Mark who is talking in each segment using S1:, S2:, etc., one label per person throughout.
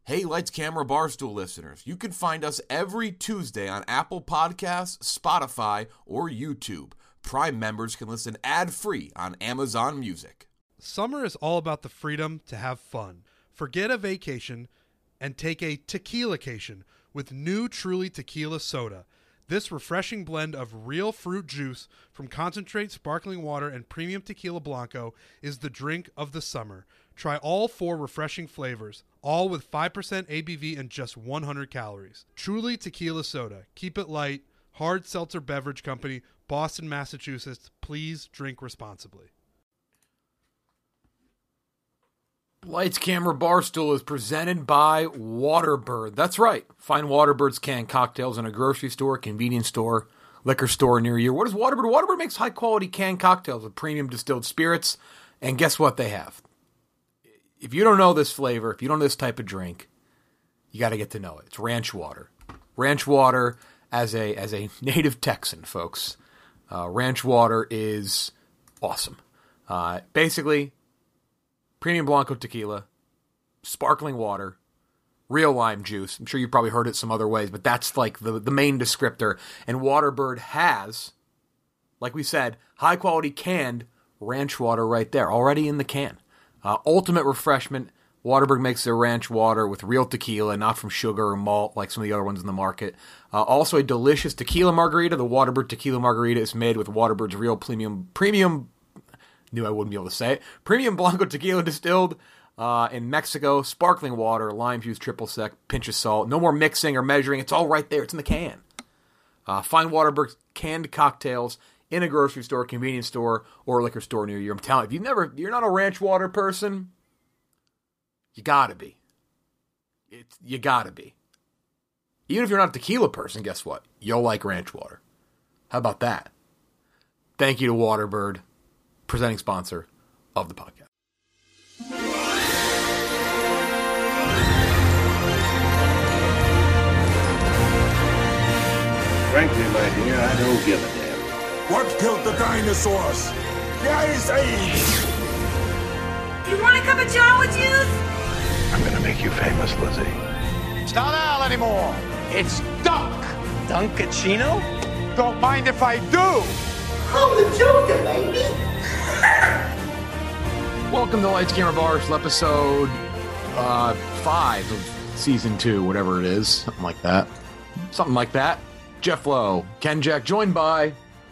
S1: Hey, Lights, Camera, Barstool listeners, you can find us every Tuesday on Apple Podcasts, Spotify, or YouTube. Prime members can listen ad-free on Amazon Music.
S2: Summer is all about the freedom to have fun. Forget a vacation and take a tequila-cation with new Truly Tequila Soda. This refreshing blend of real fruit juice from concentrate sparkling water and premium tequila blanco is the drink of the summer. Try all 4 refreshing flavors, all with 5% ABV and just 100 calories. Truly Tequila Soda. Keep it light. Hard Seltzer Beverage Company, Boston, Massachusetts. Please drink responsibly.
S1: Lights, Camera, Barstool is presented by Waterbird. That's right. Find Waterbird's canned cocktails in a grocery store, convenience store, liquor store near you. What is Waterbird? Waterbird makes high-quality canned cocktails with premium distilled spirits, and guess what they have? If you don't know this flavor, if you don't know this type of drink, you got to get to know it. It's ranch water. Ranch water, as a native Texan, folks, ranch water is awesome. Basically, premium Blanco tequila, sparkling water, real lime juice. I'm sure you've probably heard it some other ways, but that's like the main descriptor. And Waterbird has, like we said, high-quality canned ranch water right there, already in the can. Ultimate refreshment. Waterbird makes their ranch water with real tequila, not from sugar or malt like some of the other ones in the market. Also a delicious tequila margarita. The Waterbird tequila margarita is made with Waterbird's real premium, knew I wouldn't be able to say it, premium Blanco tequila distilled in Mexico, sparkling water, lime juice, triple sec, pinch of salt. No more mixing or measuring. It's all right there. It's in the can. Find Waterbird's canned cocktails in a grocery store, convenience store, or liquor store near you. I'm telling you, if you're not a ranch water person, you gotta be. You gotta be. Even if you're not a tequila person, guess what? You'll like ranch water. How about that? Thank you to Waterbird, presenting sponsor of the podcast.
S3: Frankly, my dear, I don't give a damn.
S4: What killed the dinosaurs? The Ice Age!
S5: You want a cup of John with juice?
S3: I'm gonna make you famous, Lizzie.
S4: It's not Al anymore. It's Dunk.
S6: Dunkachino?
S4: Don't mind if I do.
S5: I'm the Joker, baby.
S1: Welcome to Lights, Camera, Barstool, episode 5 of season 2, whatever it is. Something like that. Jeff Lowe, Ken Jack, joined by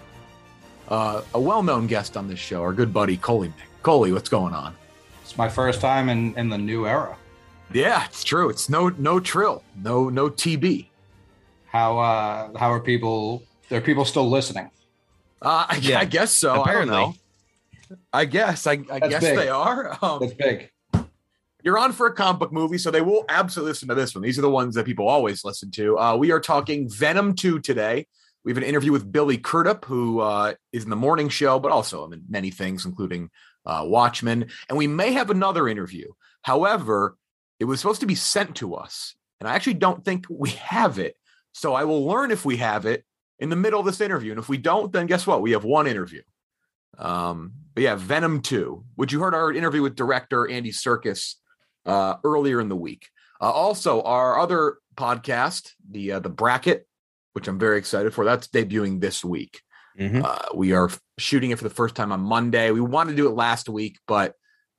S1: a well-known guest on this show, our good buddy Coley. Coley, what's going on?
S6: It's my first time in the new era.
S1: Yeah, it's true. It's no Trill, no TB.
S6: How are people? Are people still listening?
S1: I guess so.
S7: Apparently.
S1: I don't know. I guess they are.
S6: That's big.
S1: You're on for a comic book movie, so they will absolutely listen to this one. These are the ones that people always listen to. We are talking Venom 2 today. We have an interview with Billy Crudup, who is in the morning show, but also in many things, including Watchmen. And we may have another interview. However, it was supposed to be sent to us, and I actually don't think we have it. So I will learn if we have it in the middle of this interview. And if we don't, then guess what? We have one interview. But yeah, Venom 2, which you heard our interview with director Andy Serkis earlier in the week. Also, our other podcast, the Bracket, which I'm very excited for, that's debuting this week. Mm-hmm. We are shooting it for the first time on Monday. We wanted to do it last week, but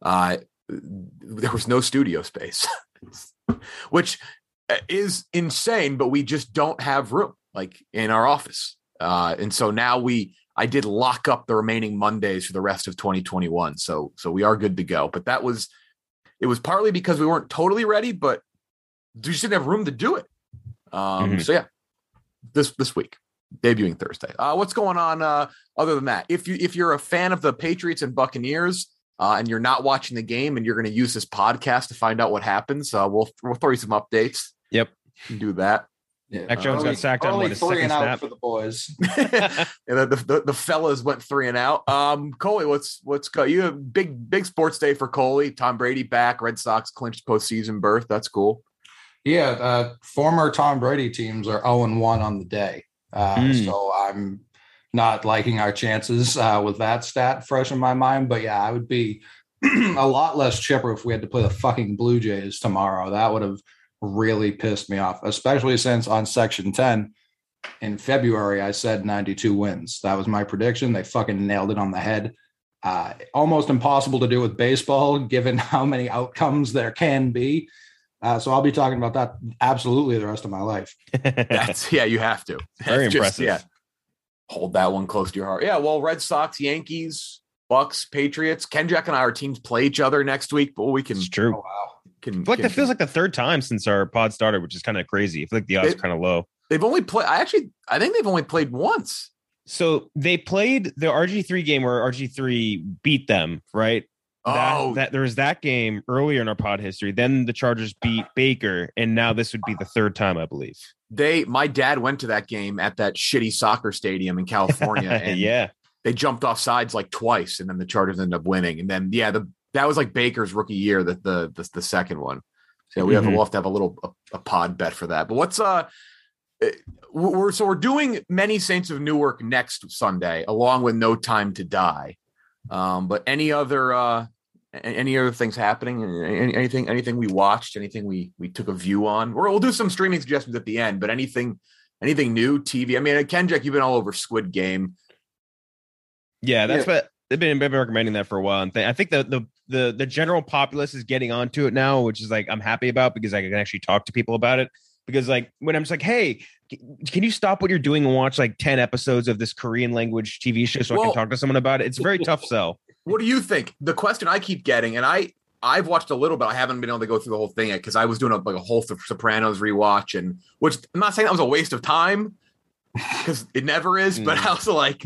S1: there was no studio space, which is insane, but we just don't have room like in our office. And so now I did lock up the remaining Mondays for the rest of 2021. So we are good to go. But it was partly because we weren't totally ready, but we just didn't have room to do it. So yeah, this week, debuting Thursday. What's going on other than that? If you're a fan of the Patriots and Buccaneers and you're not watching the game and you're going to use this podcast to find out what happens, we'll throw you some updates.
S7: Yep.
S1: You can do that.
S7: Yeah. Mac Jones got sacked on his second snap
S6: for the boys.
S1: Yeah, the fellas went 3 and out. Coley, what's you have a big sports day for Coley. Tom Brady back. Red Sox clinched postseason berth. That's cool.
S6: Yeah, former Tom Brady teams are 0-1 on the day. So I'm not liking our chances with that stat fresh in my mind. But yeah, I would be a lot less chipper if we had to play the fucking Blue Jays tomorrow. That would have really pissed me off, especially since on Section 10 in February, I said 92 wins. That was my prediction. They fucking nailed it on the head. Almost impossible to do with baseball, given how many outcomes there can be. So I'll be talking about that absolutely the rest of my life.
S1: You have to.
S7: Very impressive.
S1: Hold that one close to your heart. Yeah, well, Red Sox, Yankees, Bucks, Patriots. Ken, Jack, and our teams play each other next week, but we can.
S7: It's true.
S6: Oh, wow.
S7: That feels like the third time since our pod started, which is kind of crazy. I feel like the odds are kind of low.
S1: They've only played. I think they've only played once.
S7: So they played the RG3 game where RG3 beat them, right? That there was that game earlier in our pod history. Then the Chargers beat Baker, and now this would be the third time, I believe.
S1: My dad went to that game at that shitty soccer stadium in California, and they jumped off sides like twice, and then the Chargers ended up winning. And then that was like Baker's rookie year, the second one. So we'll have to have a pod bet for that. But what's we're doing Many Saints of Newark next Sunday, along with No Time to Die. But any other things happening? Anything we watched? Anything we took a view on? We'll do some streaming suggestions at the end. But anything new? TV? I mean, Kenjack, you've been all over Squid Game.
S7: Yeah, that's what they've been recommending that for a while. And I think the general populace is getting onto it now, which is like I'm happy about because I can actually talk to people about it. Because like when I'm just like, hey, can you stop what you're doing and watch like 10 episodes of this Korean language TV show so I can talk to someone about it? It's a very tough sell.
S1: What do you think? The question I keep getting, and I've watched a little bit. I haven't been able to go through the whole thing yet because I was doing a whole Sopranos rewatch, and which I'm not saying that was a waste of time because it never is. But I was like,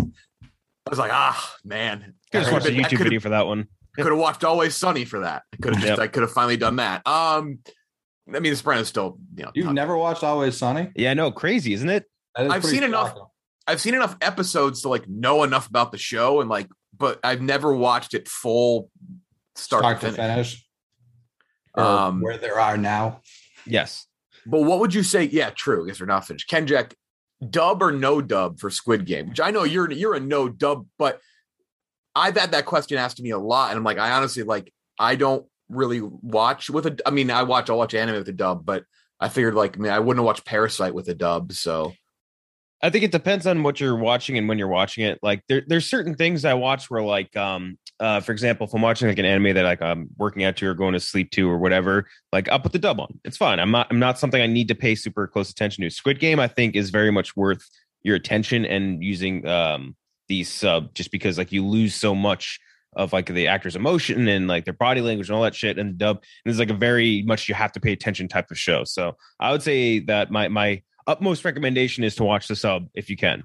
S1: man,
S7: Could have watched a YouTube video for that one.
S1: Could have watched Always Sunny for that. I could have finally done that. I mean, The Sopranos still,
S6: You've never watched Always Sunny?
S7: Yeah, no, crazy, isn't it?
S1: I've seen enough episodes to like know enough about the show and like, but I've never watched it full start to finish.
S6: Where there are now.
S7: Yes.
S1: But what would you say? Yeah, true. Yes or not finished. Kenjack, dub or no dub for Squid Game? Which I know you're a no dub, but I've had that question asked to me a lot, and I'm like, I honestly I don't really watch with I'll watch anime with a dub, but I figured I wouldn't watch Parasite with a dub. So
S7: I think it depends on what you're watching and when you're watching it. Like there's certain things I watch where for example, if I'm watching like an anime that like I'm working out to or going to sleep to or whatever, like I'll put the dub on. It's fine. I'm not something I need to pay super close attention to. Squid Game, I think, is very much worth your attention and using these sub just because like you lose so much of like the actor's emotion and like their body language and all that shit and dub. And it's like a very much you have to pay attention type of show. So I would say that my utmost recommendation is to watch the sub if you can.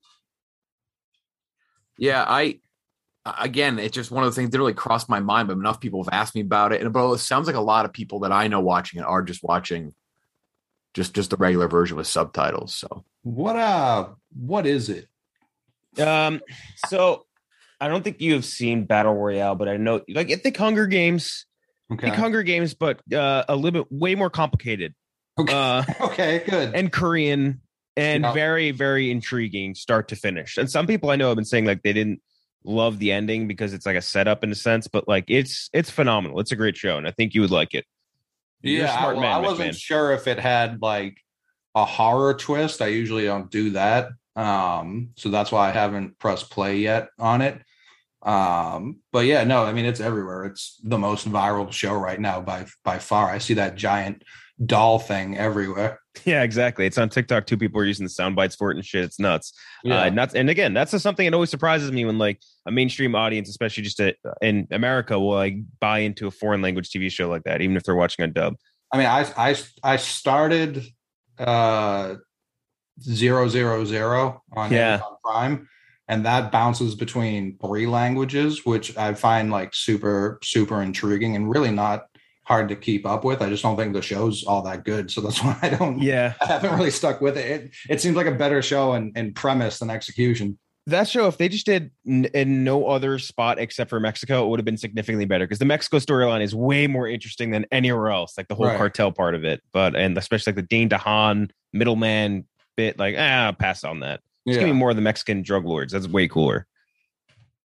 S1: Yeah, again, it's just one of the things that really crossed my mind, but enough people have asked me about it. But it sounds like a lot of people that I know watching it are just watching just the regular version with subtitles. So
S6: what is it?
S7: So I don't think you have seen Battle Royale, but I know like I think Hunger Games. Okay. I think Hunger Games, but a little bit way more complicated.
S6: Okay. Okay, good.
S7: And Korean and very, very intriguing start to finish. And some people I know have been saying like they didn't love the ending because it's like a setup in a sense, but like it's phenomenal. It's a great show, and I think you would like it.
S6: You're a smart man, I wasn't sure if it had like a horror twist. I usually don't do that. So that's why I haven't pressed play yet on it. But yeah, no, I mean, it's everywhere. It's the most viral show right now by far. I see that giant doll thing everywhere.
S7: Yeah, exactly. It's on TikTok too. People are using the sound bites for it and shit. It's nuts.
S6: Yeah.
S7: And again, that's just something that always surprises me when like a mainstream audience, especially just in America, will like buy into a foreign language TV show like that, even if they're watching a dub.
S6: I mean, I started 000 on Amazon Prime, and that bounces between 3 languages, which I find like super, super intriguing and really not hard to keep up with. I just don't think the show's all that good. So that's why I haven't really stuck with it. It seems like a better show in premise than execution.
S7: That show, if they just did in no other spot except for Mexico, it would have been significantly better because the Mexico storyline is way more interesting than anywhere else, like the whole cartel part of it. And especially like the Dane DeHaan middleman bit, like, pass on that. Just give me more of the Mexican drug lords. That's way cooler.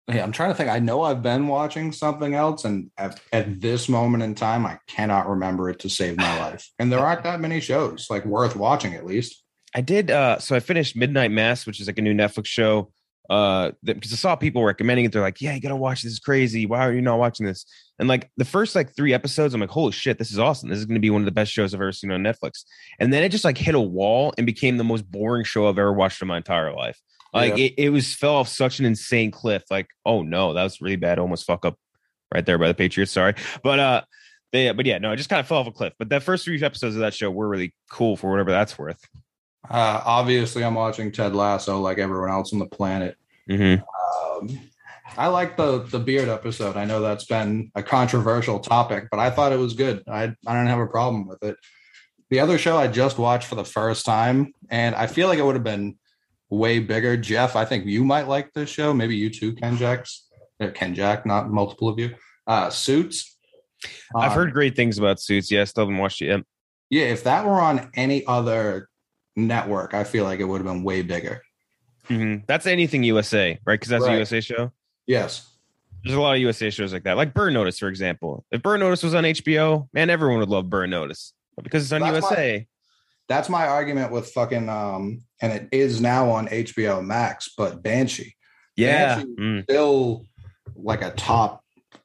S6: Yeah, I'm trying to think. I know I've been watching something else, and at this moment in time, I cannot remember it to save my life. And there aren't that many shows like worth watching, at least.
S7: I did. So I finished Midnight Mass, which is like a new Netflix show. Because I saw people recommending it. They're like, "Yeah, you gotta watch this. Is crazy. Why are you not watching this?" And like the first like 3 episodes, I'm like, "Holy shit, this is awesome. This is gonna be one of the best shows I've ever seen on Netflix." And then it just like hit a wall and became the most boring show I've ever watched in my entire life. Like it was fell off such an insane cliff. Like, oh no, that was really bad. Almost fuck up right there by the Patriots. Sorry, but yeah, no, it just kind of fell off a cliff. But the first 3 episodes of that show were really cool for whatever that's worth.
S6: Obviously, I'm watching Ted Lasso like everyone else on the planet.
S7: Mm-hmm.
S6: I like the beard episode. I know that's been a controversial topic, but I thought it was good. I don't have a problem with it. The other show I just watched for the first time, and I feel like it would have been way bigger. Jeff, I think you might like this show. Maybe you too, Ken Jack, not multiple of you. Suits.
S7: I've heard great things about Suits. Yeah, still haven't watched it yet.
S6: Yeah, if that were on any other network, I feel like it would have been way bigger.
S7: Mm-hmm. That's Anything USA, right? Because that's a USA show.
S6: Yes.
S7: There's a lot of USA shows like that, like Burn Notice, for example. If Burn Notice was on HBO, man, everyone would love Burn Notice. But because it's on USA.
S6: That's my argument with fucking and it is now on HBO Max, but Banshee.
S7: Yeah.
S6: Banshee still like a top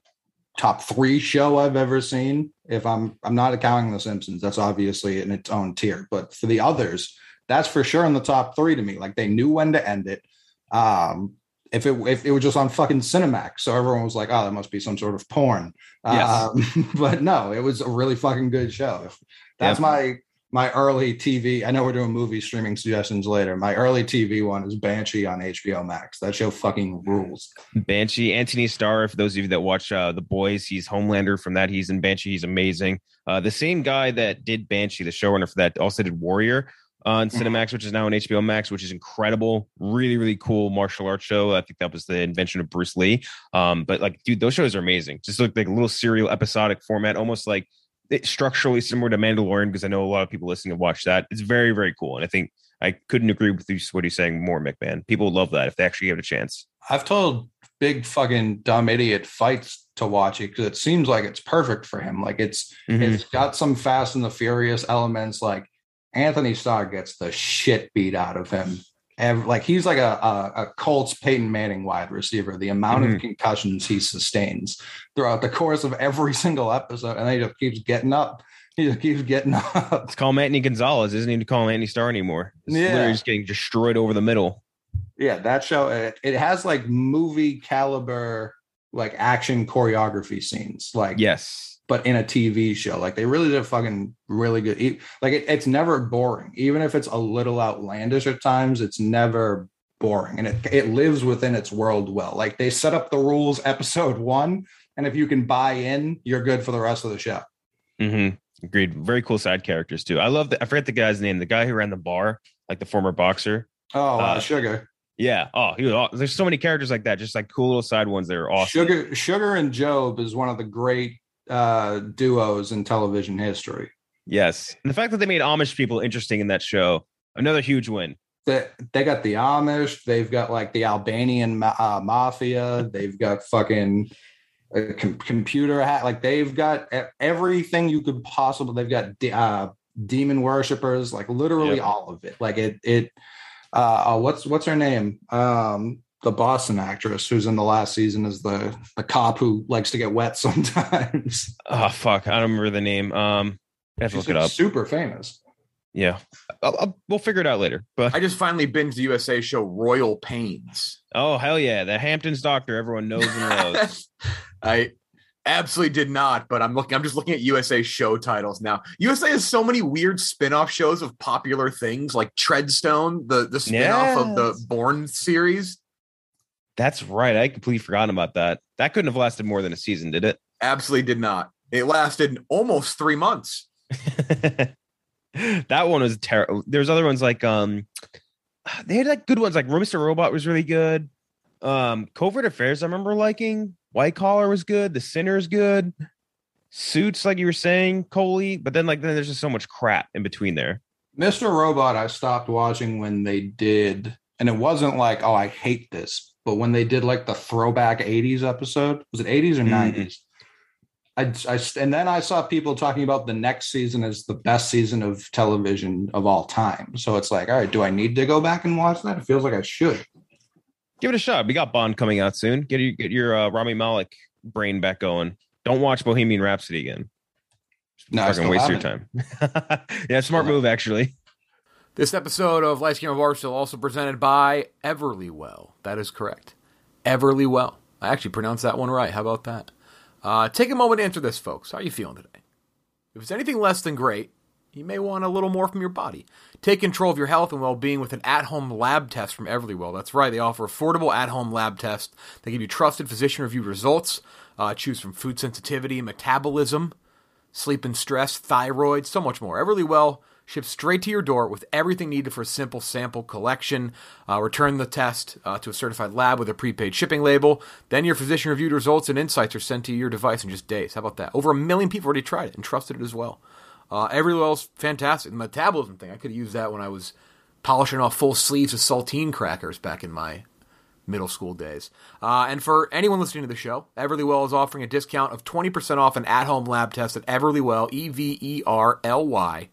S6: 3 show I've ever seen. If I'm not counting The Simpsons, that's obviously in its own tier. But for the others, that's for sure in the top 3 to me. Like they knew when to end it. If it was just on fucking Cinemax, so everyone was like, "Oh, that must be some sort of porn."
S7: Yes.
S6: But no, it was a really fucking good show. That's my early TV. I know we're doing movie streaming suggestions later. My early TV one is Banshee on HBO Max. That show fucking rules.
S7: Banshee, Anthony Starr, for those of you that watch The Boys, he's Homelander from that. He's in Banshee. He's amazing. The same guy that did Banshee, the showrunner for that, also did Warrior on Cinemax, which is now on HBO Max, which is incredible. Really, really cool martial arts show. I think that was the invention of Bruce Lee. But like, dude, those shows are amazing. Just look like a little serial episodic format, almost like it's structurally similar to Mandalorian, because I know a lot of people listening have watched that. It's very, very cool. And I think I couldn't agree with what he's saying more, McMahon. People love that if they actually give it a chance.
S6: I've told big fucking dumb idiot fights to watch it because it seems like it's perfect for him. Like it's got some Fast and the Furious elements. Like Anthony Starr gets the shit beat out of him. Like he's like a Colts Peyton Manning wide receiver. The amount of concussions he sustains throughout the course of every single episode, and he just keeps getting up. He just keeps getting up.
S7: Let's call him Anthony Gonzalez. Isn't even call him Anthony Starr anymore. It's literally just getting destroyed over the middle.
S6: Yeah, that show it has like movie caliber like action choreography scenes. Like
S7: yes.
S6: But in a TV show, like they really did fucking really good. Like it's never boring, even if it's a little outlandish at times. It's never boring, and it lives within its world well. Like they set up the rules episode 1, and if you can buy in, you're good for the rest of the show.
S7: Mm-hmm. Agreed. Very cool side characters too. I love I forget the guy's name. The guy who ran the bar, like the former boxer.
S6: Oh, Sugar.
S7: Yeah. Oh, he was awesome. There's so many characters like that, just like cool little side ones that are awesome.
S6: Sugar and Job is one of the great duos in television history.
S7: Yes, and the fact that they made Amish people interesting in that show, another huge win.
S6: They got the Amish, they've got like the Albanian mafia, they've got fucking computer hack, like they've got everything you could possibly. They've got demon worshippers, like literally all of it. Like what's her name? The Boston actress who's in the last season is the cop who likes to get wet sometimes.
S7: Oh, fuck. I don't remember the name. I have to look it up.
S6: Super famous.
S7: Yeah. We'll figure it out later. But
S1: I just finally binged the USA show Royal Pains.
S7: Oh, hell yeah. The Hamptons doctor everyone knows and loves.
S1: I absolutely did not, but I'm just looking at USA show titles now. USA has so many weird spin-off shows of popular things like Treadstone, the spin-off of the Bourne series.
S7: That's right. I completely forgotten about that. That couldn't have lasted more than a season, did it?
S1: Absolutely did not. It lasted almost 3 months.
S7: That one was terrible. There's other ones like they had like good ones, like Mr. Robot was really good. Covert Affairs I remember liking. White Collar was good. The Sinner is good. Suits, like you were saying, Coley. But then there's just so much crap in between there.
S6: Mr. Robot I stopped watching when they did. And it wasn't like, oh, I hate this. but when they did like the throwback 80s episode, was it 80s or 90s? And then I saw people talking about the next season as the best season of television of all time. So it's like, all right, do I need to go back and watch that? It feels like I should.
S7: Give it a shot. We got Bond coming out soon. Get your Rami Malek brain back going. Don't watch Bohemian Rhapsody again.
S6: No,
S7: fucking waste your time. Yeah, smart move, actually.
S1: This episode of Lights Camera Barstool also presented by Everlywell. That is correct. Everlywell. I actually pronounced that one right. How about that? Take a moment to answer this, folks. How are you feeling today? If it's anything less than great, you may want a little more from your body. Take control of your health and well-being with an at-home lab test from Everlywell. That's right. They offer affordable at-home lab tests. They give you trusted physician-reviewed results. Choose from food sensitivity, metabolism, sleep and stress, thyroid, so much more. Everlywell ships straight to your door with everything needed for a simple sample collection. Return the test to a certified lab with a prepaid shipping label. Then your physician-reviewed results and insights are sent to your device in just days. How about that? Over 1 million people already tried it and trusted it as well. Everlywell's fantastic. The metabolism thing, I could have used that when I was polishing off full sleeves of saltine crackers back in my middle school days. And for anyone listening to the show, Everlywell is offering a discount of 20% off an at-home lab test at Everlywell, Everly,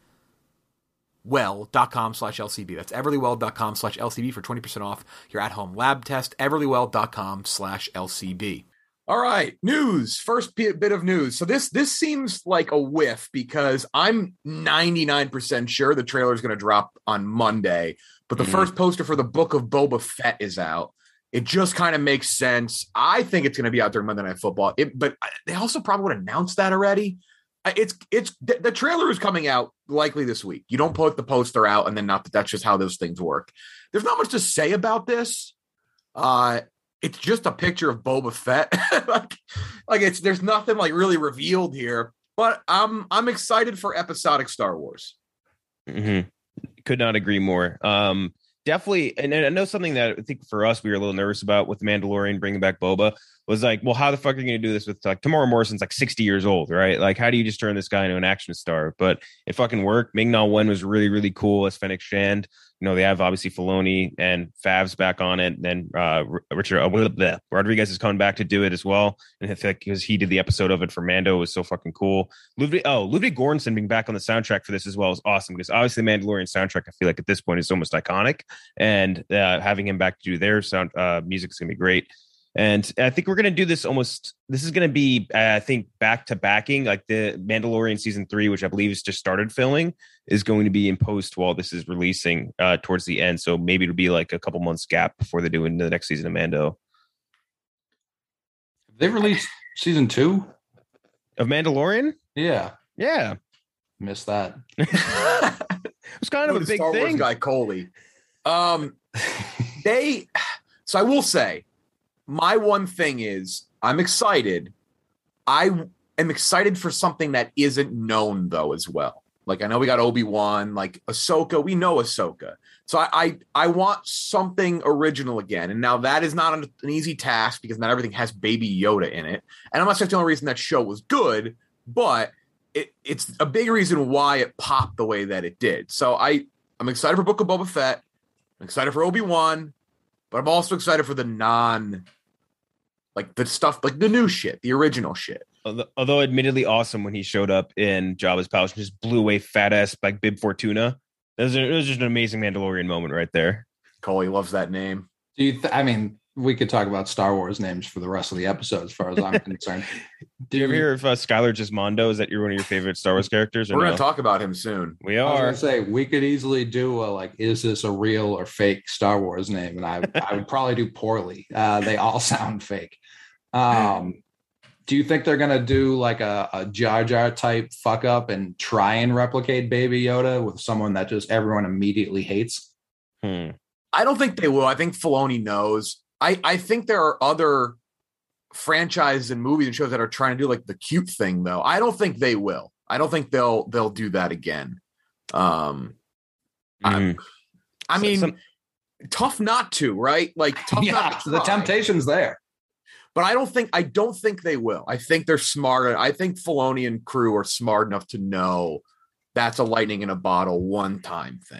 S1: well.com/LCB. That's everlywell.com/LCB for 20% off your at-home lab test. Everlywell.com/LCB. All right, news. First bit of news. So this seems like a whiff because I'm 99% sure the trailer is going to drop on Monday, but the first poster for the Book of Boba Fett is out. It just kind of makes sense. I think it's going to be out during Monday Night Football, but they also probably would announce that already. It's the trailer is coming out likely this week. You don't put the poster out and then that's just how those things work. There's not much to say about this. It's just a picture of Boba Fett. There's nothing like really revealed here, but I'm excited for episodic Star Wars.
S7: Mm-hmm. Could not agree more. Definitely. And I know something that I think for us, we were a little nervous about with the Mandalorian bringing back Boba was like, well, how the fuck are you going to do this with like Tamora Morrison's like 60 years old, right? Like, how do you just turn this guy into an action star? But it fucking worked. Ming-Na Wen was really, really cool as Fennec Shand. You know, they have obviously Filoni and Favs back on it. And then Rodriguez is coming back to do it as well. And I feel like because he did the episode of it for Mando was so fucking cool. Ludwig Göransson being back on the soundtrack for this as well is awesome because obviously the Mandalorian soundtrack, I feel like at this point is almost iconic. And having him back to do their sound music is going to be great. And I think we're going to do this this is going to be, I think, back to backing like the Mandalorian season 3, which I believe has just started filming, is going to be in post while this is releasing towards the end. So maybe it'll be like a couple months gap before they do into the next season of Mando.
S6: They released season 2
S7: of Mandalorian?
S6: Yeah.
S7: Yeah.
S6: Missed that.
S7: It was kind of a big
S1: Star
S7: thing.
S1: Wars guy Coley. So I will say, my one thing is I'm excited. I am excited for something that isn't known though as well. Like I know we got Obi-Wan, like Ahsoka. We know Ahsoka. So I want something original again. And now that is not an easy task because not everything has Baby Yoda in it. And I'm not saying the only reason that show was good, but it's a big reason why it popped the way that it did. So I'm excited for Book of Boba Fett. I'm excited for Obi-Wan, but I'm also excited for the the stuff, like the new shit, the original shit.
S7: Although admittedly awesome when he showed up in Jabba's palace and just blew away fat ass like Bib Fortuna. It was just an amazing Mandalorian moment right there.
S1: Coley loves that name.
S6: Do you? We could talk about Star Wars names for the rest of the episode, as far as I'm concerned.
S7: Do you ever hear of Skylar Gismondo? Is that you're one of your favorite Star Wars characters?
S1: We're going to talk about him soon.
S7: We
S6: I was
S7: are.
S6: going to say we could easily do is this a real or fake Star Wars name? And I would probably do poorly. They all sound fake. Do you think they're going to do like a Jar Jar type fuck up and try and replicate Baby Yoda with someone that just everyone immediately hates?
S1: I don't think they will. I think Filoni knows. I think there are other franchises and movies and shows that are trying to do like the cute thing though. I don't think they will. I don't think they'll do that again. I mean, tough not to, right? Like tough not to
S6: the temptation's there.
S1: But I don't think they will. I think they're smart. I think Filoni and crew are smart enough to know that's a lightning in a bottle one-time thing.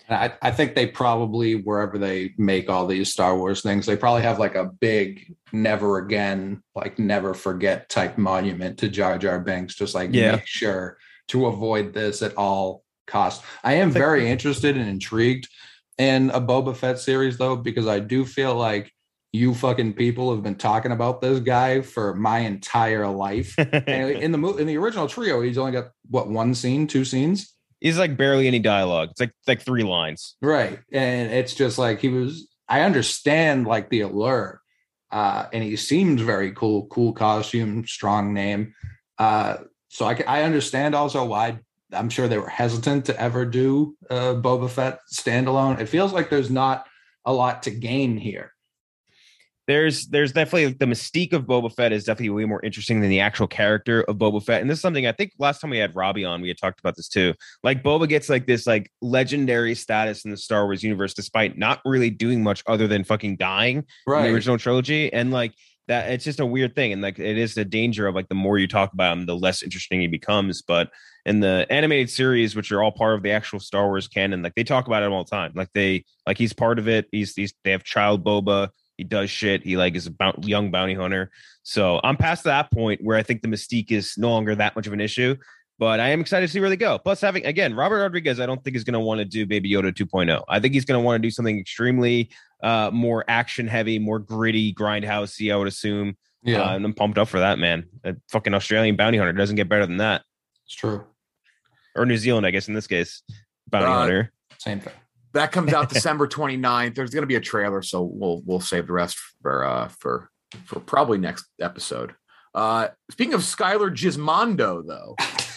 S6: I think they probably, wherever they make all these Star Wars things, they probably have like a big never again, like never forget type monument to Jar Jar Binks, just like make sure to avoid this at all costs. I am very interested and intrigued in a Boba Fett series, though, because I do feel like you fucking people have been talking about this guy for my entire life. And in the original trio, he's only got what, 1 scene, 2 scenes?
S7: He's like barely any dialogue. It's like 3 lines.
S6: Right. And it's just like I understand like the allure. And he seems very cool costume, strong name. So I understand also why I'm sure they were hesitant to ever do Boba Fett standalone. It feels like there's not a lot to gain here.
S7: There's definitely the mystique of Boba Fett is definitely way more interesting than the actual character of Boba Fett. And this is something I think last time we had Robbie on, we had talked about this too. Like Boba gets like this like legendary status in the Star Wars universe, despite not really doing much other than fucking dying in the original trilogy. And like that, it's just a weird thing. And like, it is the danger of like, the more you talk about him, the less interesting he becomes. But in the animated series, which are all part of the actual Star Wars canon, like they talk about him all the time. Like he's part of it. They have child Boba. He does shit. He like is a young bounty hunter. So I'm past that point where I think the mystique is no longer that much of an issue, but I am excited to see where they go. Plus having, again, Robert Rodriguez, I don't think is going to want to do Baby Yoda 2.0. I think he's going to want to do something extremely more action heavy, more gritty, grindhousey, I would assume. Yeah. And I'm pumped up for that, man. A fucking Australian bounty hunter doesn't get better than that.
S6: It's true.
S7: Or New Zealand, I guess, in this case. Bounty hunter.
S6: Same thing.
S1: That comes out December 29th. There's going to be a trailer, so we'll save the rest for probably next episode. Speaking of Skylar Gismondo, though,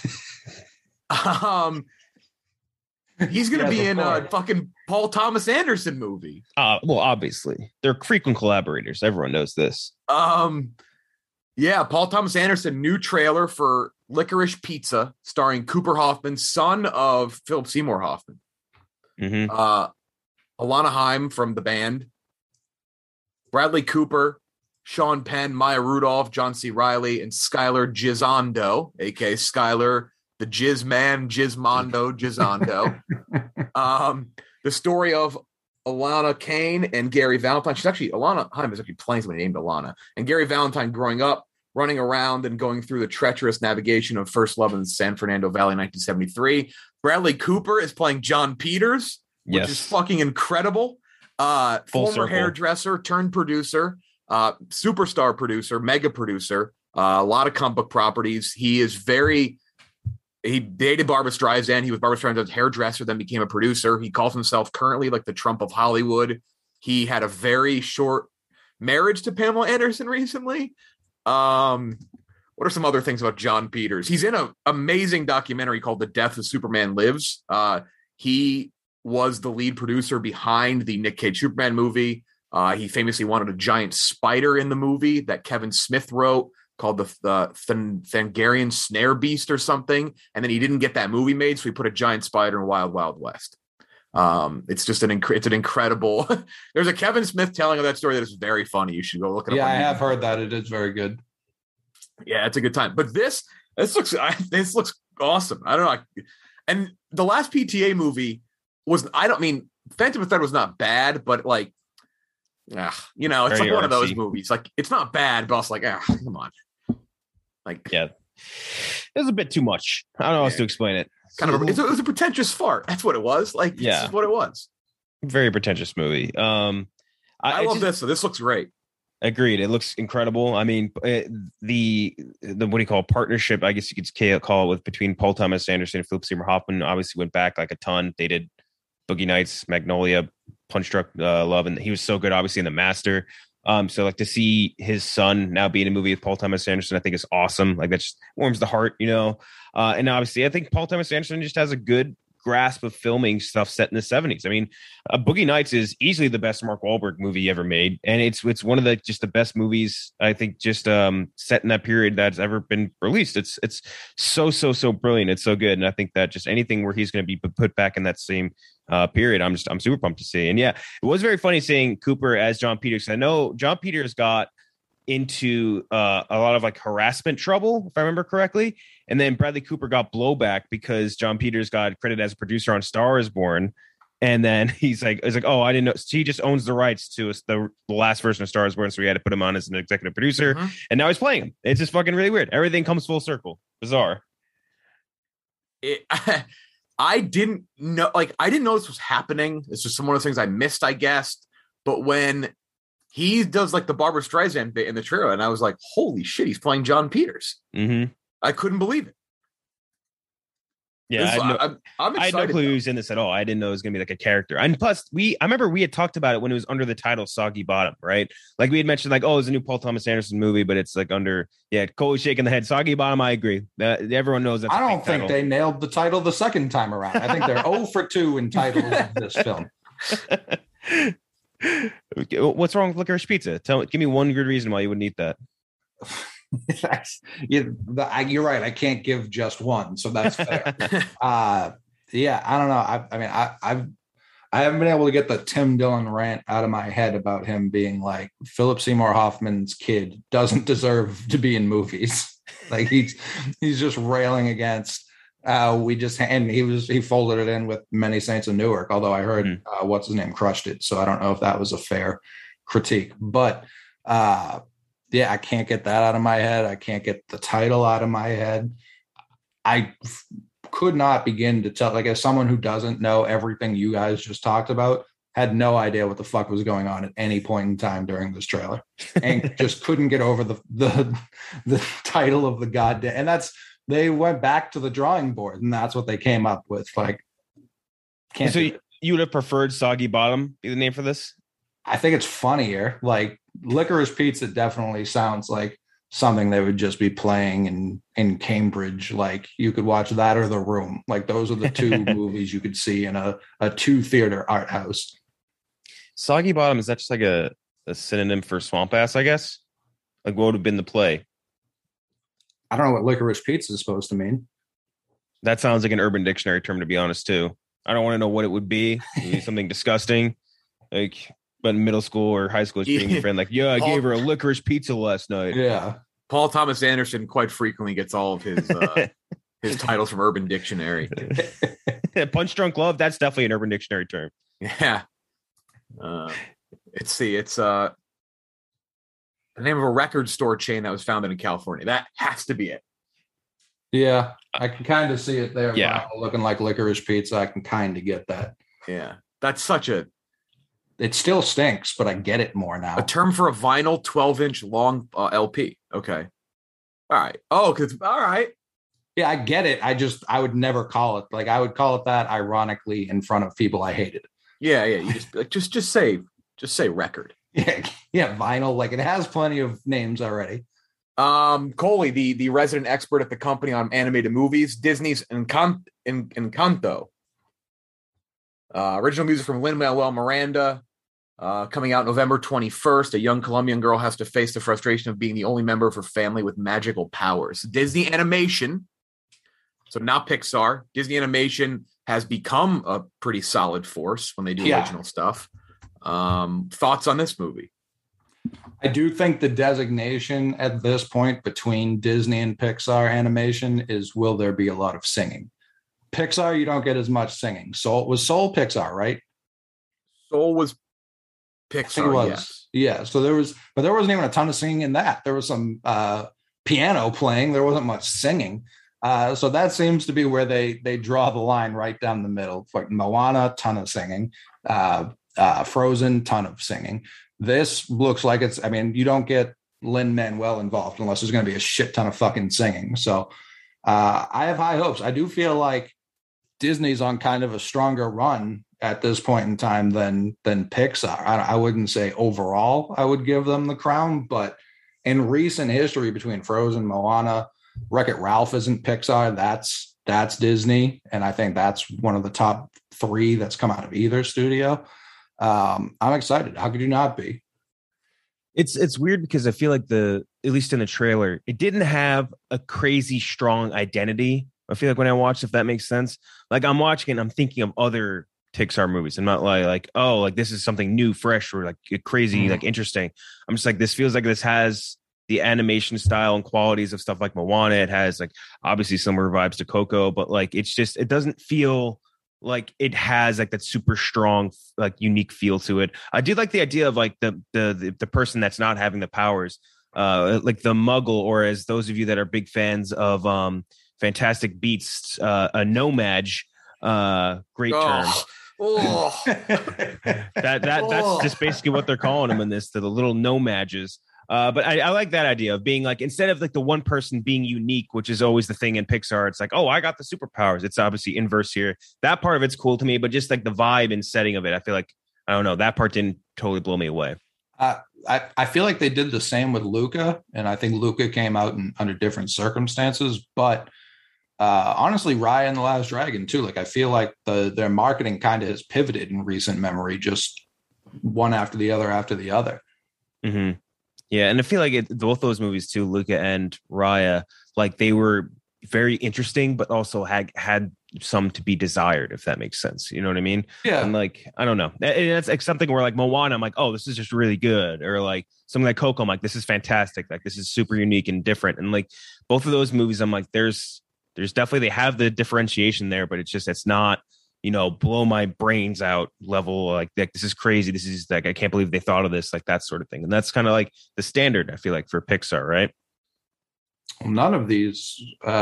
S1: he's going to be in a fucking Paul Thomas Anderson movie.
S7: Well, obviously they're frequent collaborators. Everyone knows this.
S1: Yeah, Paul Thomas Anderson, new trailer for Licorice Pizza, starring Cooper Hoffman, son of Philip Seymour Hoffman.
S7: Mm-hmm.
S1: Alana Haim from the band, Bradley Cooper, Sean Penn, Maya Rudolph, John C. Reilly, and Skylar Gisondo, aka Skylar the Jizz Man, Gizmondo, Gizondo. The story of Alana Kane and Gary Valentine. Alana Haim is actually playing somebody named Alana, and Gary Valentine growing up, running around and going through the treacherous navigation of first love in the San Fernando Valley, 1973. Bradley Cooper is playing John Peters, which is fucking incredible. Former hairdresser turned producer, superstar producer, mega producer, a lot of comic book properties. He dated Barbra Streisand. He was Barbra Streisand's hairdresser, then became a producer. He calls himself currently like the Trump of Hollywood. He had a very short marriage to Pamela Anderson recently. What are some other things about John Peters? He's in an amazing documentary called The Death of Superman Lives. He was the lead producer behind the Nick Cage Superman movie. He famously wanted a giant spider in the movie that Kevin Smith wrote called the Thangarian Snare Beast or something. And then he didn't get that movie made, so he put a giant spider in Wild Wild West. It's just an incredible. There's a Kevin Smith telling of that story that is very funny. You should go look it up.
S6: Yeah, I have heard that. It is very good.
S1: Yeah, it's a good time. But this looks awesome. I don't know. And the last PTA movie Phantom Thread was not bad, but like, it's very like one of those movies. Like, it's not bad, but it's like, come on. Like,
S7: yeah, it was a bit too much. I don't know how else to explain it.
S1: It was a pretentious fart. That's what it was. Like, this is what it was.
S7: Very pretentious movie.
S1: I love this. So this looks great.
S7: Agreed. It looks incredible. I mean, the what do you call partnership? I guess you could call it between Paul Thomas Anderson and Philip Seymour Hoffman. Obviously, went back like a ton. They did Boogie Nights, Magnolia, Punch Drunk Love, and he was so good. Obviously, in The Master. So like to see his son now be in a movie with Paul Thomas Anderson, I think is awesome. Like that just warms the heart, And obviously, I think Paul Thomas Anderson just has a good grasp of filming stuff set in the 70s. I mean, Boogie Nights is easily the best Mark Wahlberg movie ever made, and it's one of the best movies I think just set in that period that's ever been released. It's so brilliant. It's so good, and I think that just anything where he's going to be put back in that same period, I'm super pumped to see. And yeah, it was very funny seeing Cooper as John Peters. I know John Peters got into a lot of like harassment trouble, if I remember correctly. And then Bradley Cooper got blowback because John Peters got credited as a producer on Star is Born. And then he's like, oh, I didn't know. He just owns the rights to the last version of Star Wars, so we had to put him on as an executive producer. And now he's playing him. It's just fucking really weird. Everything comes full circle. Bizarre.
S1: I didn't know this was happening. It's just one of those things I missed, I guess. But when he does like the Barbara Streisand bit in the trailer, and I was like, holy shit, he's playing John Peters. I couldn't believe it.
S7: Yeah,
S1: I'm excited.
S7: I had no clue he was in this at all. I didn't know it was going to be like a character. And plus, I remember we had talked about it when it was under the title Soggy Bottom, right? Like we had mentioned, like, oh, it's a new Paul Thomas Anderson movie, but it's like under, Cole shaking the head. Soggy Bottom, I agree. Everyone knows that.
S6: I don't think they nailed the title the second time around. I think they're 0 for 2 in titles of this film.
S7: What's wrong with Licorice Pizza? Give me one good reason why you wouldn't eat that.
S6: You're right. I can't give just one, so that's fair. I don't know. I haven't been able to get the Tim Dillon rant out of my head about him being like Philip Seymour Hoffman's kid doesn't deserve to be in movies. Like he's just railing against. He folded it in with Many Saints of Newark. Although I heard what's his name crushed it, so I don't know if that was a fair critique, but. I can't get that out of my head. I can't get the title out of my head. I could not begin to tell, like, as someone who doesn't know everything you guys just talked about, had no idea what the fuck was going on at any point in time during this trailer, and just couldn't get over the title of the goddamn. And they went back to the drawing board, and that's what they came up with. Like,
S7: so you would have preferred Soggy Bottom be the name for this?
S6: I think it's funnier. Like, Licorice Pizza definitely sounds like something they would just be playing in Cambridge. Like, you could watch that or The Room. Like, those are the two movies you could see in a 2-theater art house.
S7: Soggy Bottom, is that just like a synonym for swamp ass, I guess? Like, what would have been the play?
S6: I don't know what Licorice Pizza is supposed to mean.
S7: That sounds like an Urban Dictionary term, to be honest, too. I don't want to know what it would be. It would be something disgusting. Like... But in middle school or high school, being a friend, like, I gave her a licorice pizza last night.
S6: Yeah.
S1: Paul Thomas Anderson quite frequently gets all of his his titles from Urban Dictionary.
S7: Punch Drunk Love, that's definitely an Urban Dictionary term.
S1: Yeah. It's the name of a record store chain that was founded in California. That has to be it.
S6: Yeah, I can kind of see it there.
S7: Yeah,
S6: looking like Licorice Pizza. I can kind of get that.
S1: Yeah, that's such a.
S6: It still stinks, but I get it more now.
S1: A term for a vinyl 12-inch long LP. Okay. All right. Oh, all right.
S6: Yeah, I get it. I would never call it. Like, I would call it that ironically in front of people I hated.
S1: Yeah. You just say record.
S6: Yeah, vinyl. Like, it has plenty of names already.
S1: Coley, the resident expert at the company on animated movies, Disney's Encanto. Original music from Lin-Manuel Miranda. Coming out November 21st, a young Colombian girl has to face the frustration of being the only member of her family with magical powers. Disney Animation, so not Pixar, Disney Animation has become a pretty solid force when they do original stuff. Thoughts on this movie?
S6: I do think the designation at this point between Disney and Pixar Animation is, will there be a lot of singing? Pixar, you don't get as much singing. Soul Pixar, right?
S1: Soul was Pixar,
S6: yes. Yeah. So there wasn't even a ton of singing in that. There was some piano playing. There wasn't much singing. So that seems to be where they draw the line right down the middle. Like Moana, ton of singing. Frozen, ton of singing. This looks like you don't get Lin-Manuel involved unless there's going to be a shit ton of fucking singing. So I have high hopes. I do feel like Disney's on kind of a stronger run at this point in time than Pixar. I wouldn't say overall I would give them the crown, but in recent history between Frozen, Moana, Wreck-It Ralph isn't Pixar. That's Disney, and I think that's one of the top 3 that's come out of either studio. I'm excited. How could you not be?
S7: It's weird because I feel like at least in the trailer, it didn't have a crazy strong identity. I feel like when I watched, if that makes sense, like I'm watching and I'm thinking of other Pixar movies. I'm not like, oh, like this is something new, fresh, or like crazy, like interesting. I'm just like, this feels like this has the animation style and qualities of stuff like Moana. It has like obviously similar vibes to Coco, but like it doesn't feel like it has like that super strong, like unique feel to it. I do like the idea of like the person that's not having the powers, like the Muggle, or as those of you that are big fans of Fantastic Beasts, a nomad. Great term.
S1: Oh.
S7: That's just basically what they're calling them in this. The little nomads. But I like that idea of being like, instead of like the one person being unique, which is always the thing in Pixar, it's like, oh, I got the superpowers. It's obviously inverse here. That part of it's cool to me, but just like the vibe and setting of it, I feel like, I don't know, that part didn't totally blow me away.
S6: I feel like they did the same with Luca, and I think Luca came out under different circumstances. But honestly, Raya and the Last Dragon too. Like I feel like their marketing kind of has pivoted in recent memory, just one after the other after the other.
S7: Mm-hmm. Yeah, and I feel like both those movies too, Luca and Raya, like they were very interesting, but also had some to be desired, if that makes sense. You know what I mean?
S6: Yeah.
S7: And like, I don't know. And that's like something where like Moana, I'm like, oh, this is just really good. Or like something like Coco, I'm like, this is fantastic. Like this is super unique and different. And like both of those movies, I'm like, there's definitely, they have the differentiation there, but it's not, you know, blow my brains out level. Like this is crazy. This is like, I can't believe they thought of this, like that sort of thing. And that's kind of like the standard, I feel like, for Pixar, right?
S6: None of these,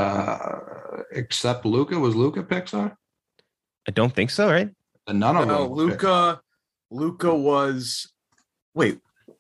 S6: except Luca. Was Luca Pixar?
S7: I don't think so, right?
S6: None of them.
S1: Luca was. Wait,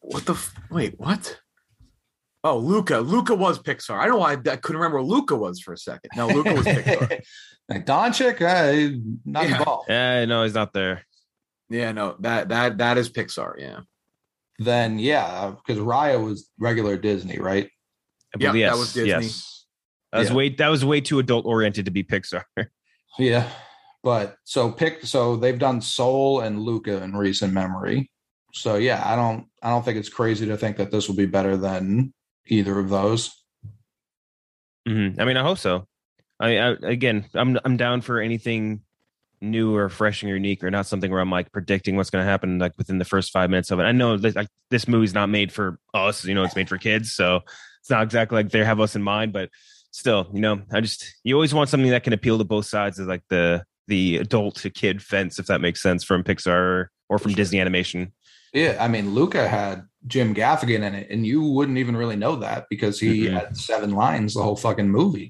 S1: what? Oh, Luca was Pixar. I don't know why I couldn't remember what Luca was for a second. No, Luca was Pixar.
S6: Like Doncic, not involved.
S7: Yeah, no, he's not there.
S1: Yeah, no, that is Pixar. Yeah.
S6: Then because Raya was regular Disney, right?
S1: Yeah,
S7: yes,
S1: that was Disney.
S7: Yes. That was way too adult oriented to be Pixar.
S6: Yeah, but so they've done Soul and Luca in recent memory. So yeah, I don't think it's crazy to think that this will be better than either of those.
S7: Mm-hmm. I mean, I hope so. I'm down for anything new or refreshing or unique, or not something where I'm like predicting what's going to happen like within the first 5 minutes of it. I know like this movie's not made for us, you know, it's made for kids, so it's not exactly like they have us in mind, but still, you know, you always want something that can appeal to both sides of like the adult to kid fence, if that makes sense, from Pixar or from Disney Animation.
S6: Yeah, I mean, Luca had Jim Gaffigan in it, and you wouldn't even really know that because he had 7 lines the whole fucking movie.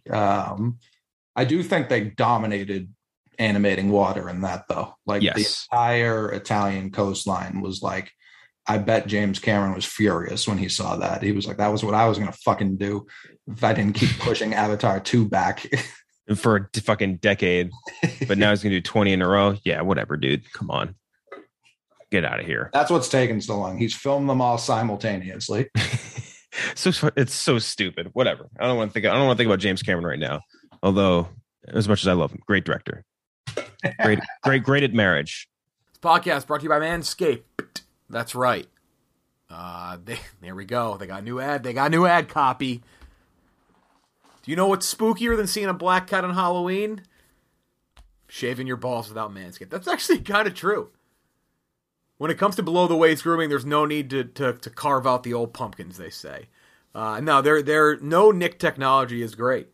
S6: I do think they dominated animating water in that, though. Like the entire Italian coastline was like, I bet James Cameron was furious when he saw that. He was like, that was what I was going to fucking do if I didn't keep pushing Avatar 2 back.
S7: For a fucking decade. But now he's going to do 20 in a row. Yeah, whatever, dude. Come on. Get out of here.
S6: That's what's taking so long. He's filmed them all simultaneously.
S7: So it's so stupid. Whatever. I don't want to think about James Cameron right now. Although, as much as I love him, great director. Great at marriage.
S1: This podcast brought to you by Manscaped. That's right. There we go. They got a new ad. They got new ad copy. Do you know what's spookier than seeing a black cat on Halloween? Shaving your balls without Manscaped. That's actually kind of true. When it comes to below the waist grooming, there's no need to carve out the old pumpkins, they say. No, their no nick technology is great.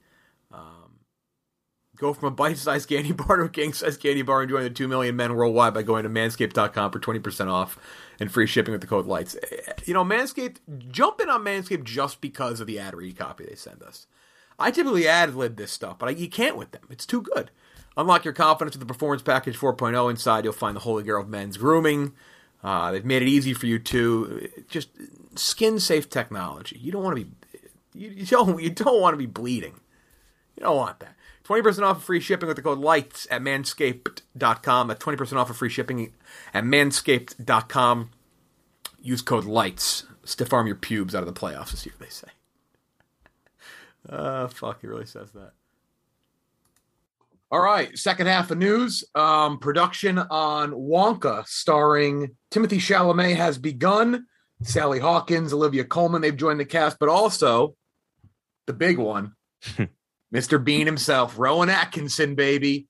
S1: Go from a bite-sized candy bar to a king-sized candy bar and join the 2 million men worldwide by going to manscaped.com for 20% off and free shipping with the code LIGHTS. You know, Manscaped, jump in on Manscaped just because of the ad read copy they send us. I typically ad-lib this stuff, but you can't with them. It's too good. Unlock your confidence with the Performance Package 4.0. Inside, you'll find the holy grail of men's grooming. They've made it easy for you to just skin-safe technology. You don't want to be, you don't want to be bleeding. You don't want that. 20% off of free shipping with the code LIGHTS at manscaped.com. That's 20% off of free shipping at manscaped.com. Use code LIGHTS. Stiff arm your pubes out of the playoffs this year, they say. Fuck, he really says that. All right, second half of news. Production on Wonka starring Timothée Chalamet has begun. Sally Hawkins, Olivia Colman, they've joined the cast, but also the big one. Mr. Bean himself, Rowan Atkinson, baby.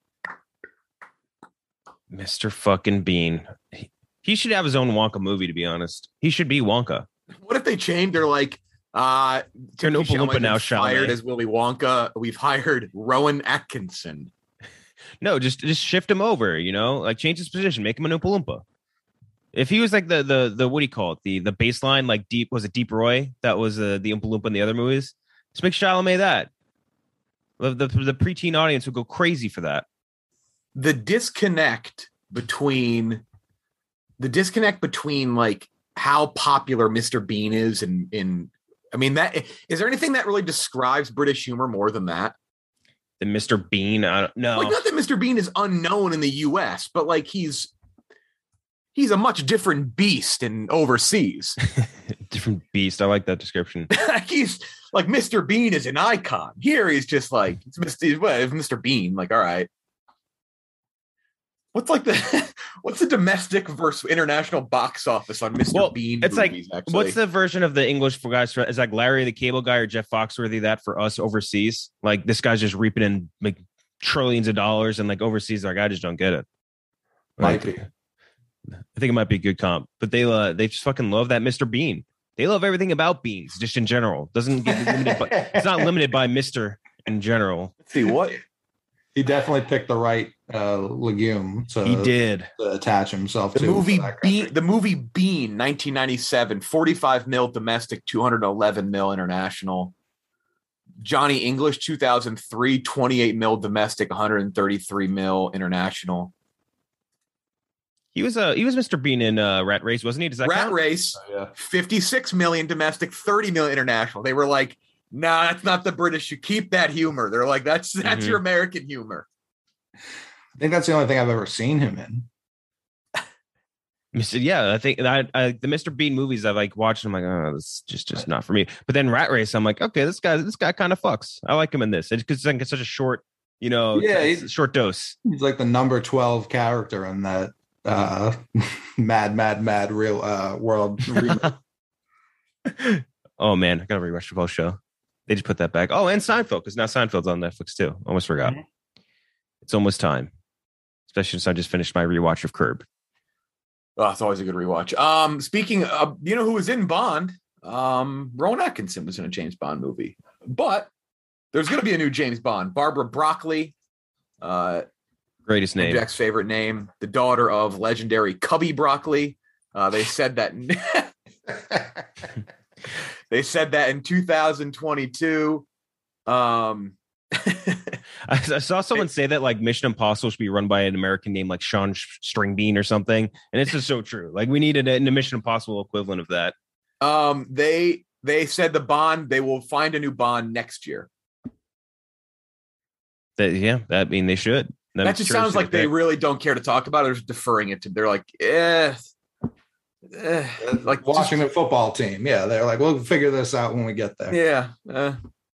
S7: Mr. fucking Bean. He should have his own Wonka movie, to be honest. He should be Wonka.
S1: What if they change? They're like,
S7: Oompa Loompa now,
S1: fired as Willy Wonka. We've hired Rowan Atkinson.
S7: No, just shift him over, like change his position, make him an Oompa Loompa. If he was like the what do you call it? The baseline, like Deep Roy? That was the Oompa Loompa in the other movies. Just make Chalamet that. The preteen audience would go crazy for that.
S1: The disconnect between like how popular Mr. Bean is I mean, that is there anything that really describes British humor more than that?
S7: The Mr. Bean, I don't know.
S1: Like, not that Mr. Bean is unknown in the U.S., but like he's a much different beast in overseas.
S7: Different beast. I like that description.
S1: He's like Mr. Bean is an icon. Here he's just like it's Mr. Bean. Like, all right. What's the domestic versus international box office on Mr. Bean?
S7: It's
S1: movies,
S7: like,
S1: actually?
S7: What's the version of the English for guys? Is like Larry the Cable Guy or Jeff Foxworthy that for us overseas? Like this guy's just reaping in like trillions of dollars, and like overseas, like I just don't get it.
S6: Might be.
S7: I think it might be a good comp, but they just fucking love that Mr. Bean. They love everything about beans, just in general. Doesn't get limited, it's not limited by Mr. in general.
S1: Let's see what.
S6: He definitely picked the right legume
S7: to
S6: attach himself to.
S1: The movie Bean, 1997, 45 mil domestic, 211 mil international. Johnny English, 2003, 28 mil domestic, 133 mil international.
S7: He was Mr. Bean in Rat Race, wasn't he? Does that
S1: Rat
S7: count?
S1: Race, 56 million domestic, 30 million international. They were like, nah, that's not the British. You keep that humor. They're like, that's your American humor.
S6: I think that's the only thing I've ever seen him in.
S7: Yeah, I think the Mr. Bean movies I've like watched. I'm like, oh, this is just not for me. But then Rat Race, I'm like, okay, this guy kind of fucks. I like him in this. It's because it's such a short, short dose.
S6: He's like the number 12 character in that mad real world.
S7: Oh man, I gotta rewatch the whole show. They just put that back. Oh, and Seinfeld, because now Seinfeld's on Netflix too. Almost forgot. Mm-hmm. It's almost time. Especially since I just finished my rewatch of Curb.
S1: Oh, it's always a good rewatch. Speaking of, who was in Bond? Rowan Atkinson was in a James Bond movie. But there's going to be a new James Bond. Barbara Broccoli.
S7: Greatest name.
S1: Jack's favorite name. The daughter of legendary Cubby Broccoli. They said that... They said that in 2022.
S7: I saw someone say that like Mission Impossible should be run by an American named like Sean Stringbean or something, and it's just so true. Like we needed a Mission Impossible equivalent of that.
S1: They said they will find a new Bond next year.
S7: They should.
S1: That just sounds like they really don't care to talk about it. They're just deferring it to. They're like,
S6: like Washington football team. Yeah, they're like, we'll figure this out when we get there.
S1: Yeah.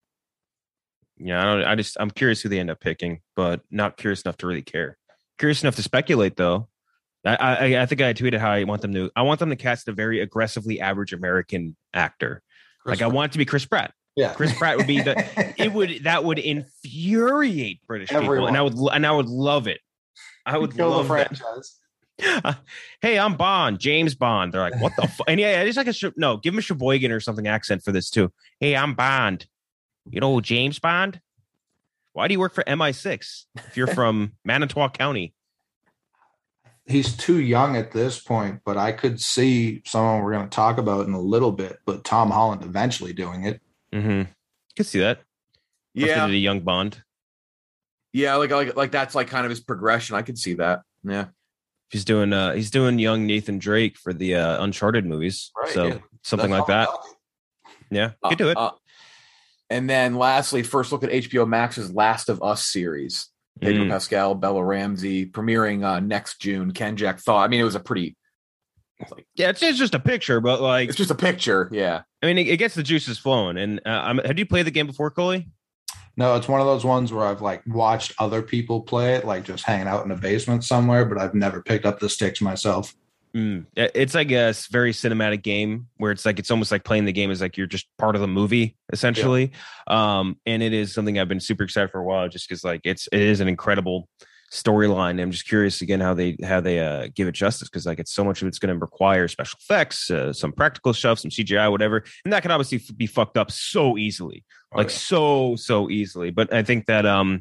S7: Yeah, I'm curious who they end up picking, but not curious enough to really care. Curious enough to speculate, though. I think I tweeted how I want them to cast a very aggressively average American actor. I want it to be Chris Pratt.
S6: Yeah,
S7: Chris Pratt would be that would infuriate British people, and I would love it. I would
S6: kill
S7: love
S6: the franchise.
S7: Hey, I'm Bond, James Bond. They're like, what the fuck? And yeah, just like give him a Sheboygan or something accent for this too. Hey, I'm Bond. James Bond. Why do you work for MI6 if you're from Manitowoc County?
S6: He's too young at this point, but I could see someone we're going to talk about in a little bit. But Tom Holland eventually doing it.
S7: Mm-hmm. Could see that.
S1: Yeah,
S7: a young Bond.
S1: Yeah, like that's like kind of his progression. I could see that. Yeah.
S7: He's doing young Nathan Drake for the Uncharted movies. Right, so something like that. Yeah, could do it.
S1: And then lastly, first look at HBO Max's Last of Us series. Pedro Pascal, Bella Ramsey, premiering next June. Ken Jack thought. I mean, it was a pretty.
S7: It's just a picture, but like
S1: it's just a picture. Yeah.
S7: I mean, it gets the juices flowing. And have you played the game before, Coley?
S6: No, it's one of those ones where I've like watched other people play it, like just hanging out in a basement somewhere, but I've never picked up the sticks myself.
S7: It's like a very cinematic game where it's almost like playing the game is like you're just part of the movie essentially. Yeah. And it is something I've been super excited for a while, just because like it is an incredible storyline. I'm just curious again how they give it justice, because like it's so much of it's going to require special effects, some practical stuff, some CGI, whatever, and that can obviously be fucked up so easily, so easily. But I think that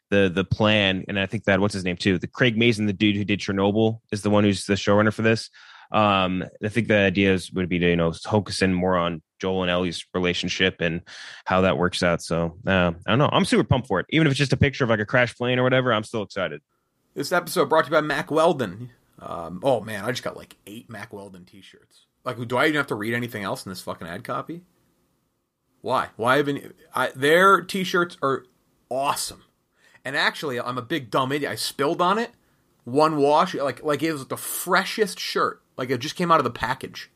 S7: the plan. And I think that what's his name too, the Craig Mazin, the dude who did Chernobyl, is the one who's the showrunner for this. I think the ideas would be to focus in more on Joel and Ellie's relationship and how that works out. So I don't know. I'm super pumped for it. Even if it's just a picture of like a crash plane or whatever, I'm still excited.
S1: This episode brought to you by Mack Weldon. Oh man, I just got like 8 Mack Weldon t-shirts. Like, do I even have to read anything else in this fucking ad copy? Why? Their t-shirts are awesome. And actually, I'm a big dumb idiot. I spilled on it. One wash, like it was the freshest shirt. Like it just came out of the package.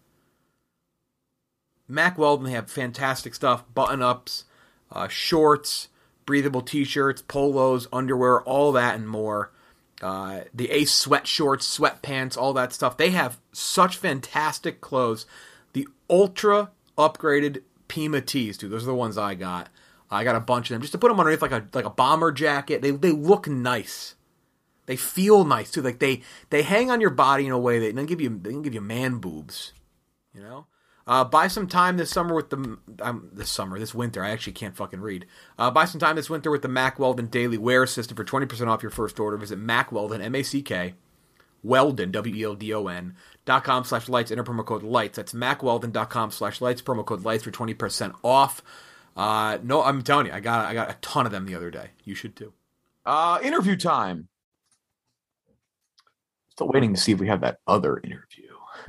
S1: Mack Weldon, they have fantastic stuff. Button-ups, shorts, breathable t-shirts, polos, underwear, all that and more. The Ace sweat shorts, sweatpants, all that stuff. They have such fantastic clothes. The ultra upgraded Pima tees, dude. Those are the ones I got. I got a bunch of them just to put them underneath like a bomber jacket. They look nice. They feel nice too. Like they hang on your body in a way that they can give you man boobs. You know. Buy some time this summer with this winter. I actually can't fucking read. Buy some time this winter with the Mack Weldon Daily Wear System for 20% off your first order. Visit Mack Weldon, M-A-C-K, Weldon, WELDON.com/lights. Enter promo code lights. That's MackWeldon.com/lights. Promo code lights for 20% off. No, I'm telling you, I got a ton of them the other day. You should too.
S8: Interview time. Still waiting to see if we have that other interview.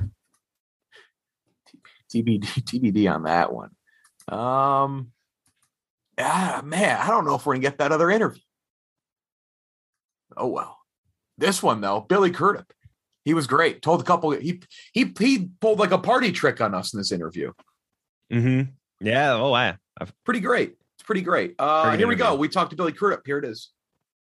S8: TBD on that one. Man, I don't know if we're gonna get that other interview. Oh well. This one though, Billy Crudup. He was great. Told a couple. He pulled like a party trick on us in this interview.
S7: Mm-hmm. Yeah. Oh wow.
S8: Pretty great. It's pretty great. Here we go. We talked to Billy Crudup. Here it is.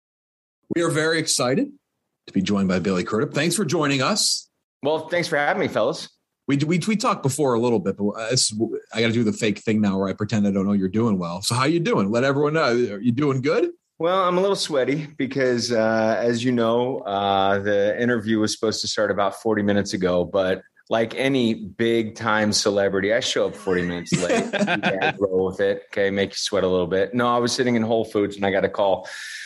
S8: We are very excited to be joined by Billy Crudup. Thanks for joining us.
S9: Well, thanks for having me, fellas.
S8: We talked before a little bit, but I got to do the fake thing now where I pretend I don't know you're doing well. So how you doing? Let everyone know. Are you doing good?
S9: Well, I'm a little sweaty because, as you know, the interview was supposed to start about 40 minutes ago. But like any big time celebrity, I show up 40 minutes late. You can't roll with it. Okay, make you sweat a little bit. No, I was sitting in Whole Foods and I got a call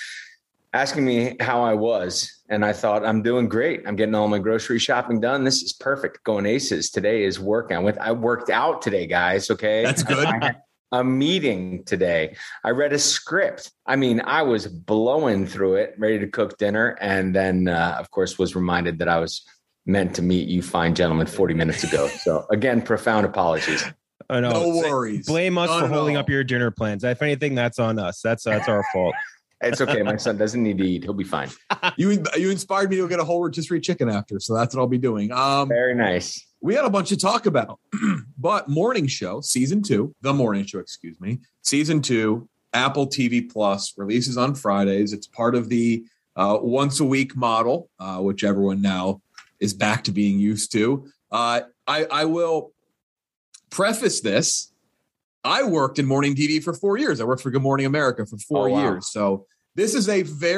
S9: asking me how I was. And I thought, I'm doing great. I'm getting all my grocery shopping done. This is perfect. Going aces. Today is working. I worked out today, guys. Okay.
S8: That's good.
S9: I had a meeting today. I read a script. I mean, I was blowing through it, ready to cook dinner. And then, of course, was reminded that I was meant to meet you fine gentlemen 40 minutes ago. So again, profound apologies.
S7: Oh,
S8: no worries.
S7: Blame us for holding up your dinner plans. If anything, that's on us. That's our fault.
S9: It's okay. My son doesn't need to eat. He'll be fine.
S8: You inspired me to get a whole rotisserie chicken after, so that's what I'll be doing.
S9: Very nice.
S8: We had a bunch to talk about, but Morning Show, Season 2, The Morning Show, Season 2, Apple TV Plus, releases on Fridays. It's part of the once-a-week model, which everyone now is back to being used to. I will preface this. I worked in morning TV for 4 years. I worked for Good Morning America for 4 years. So this is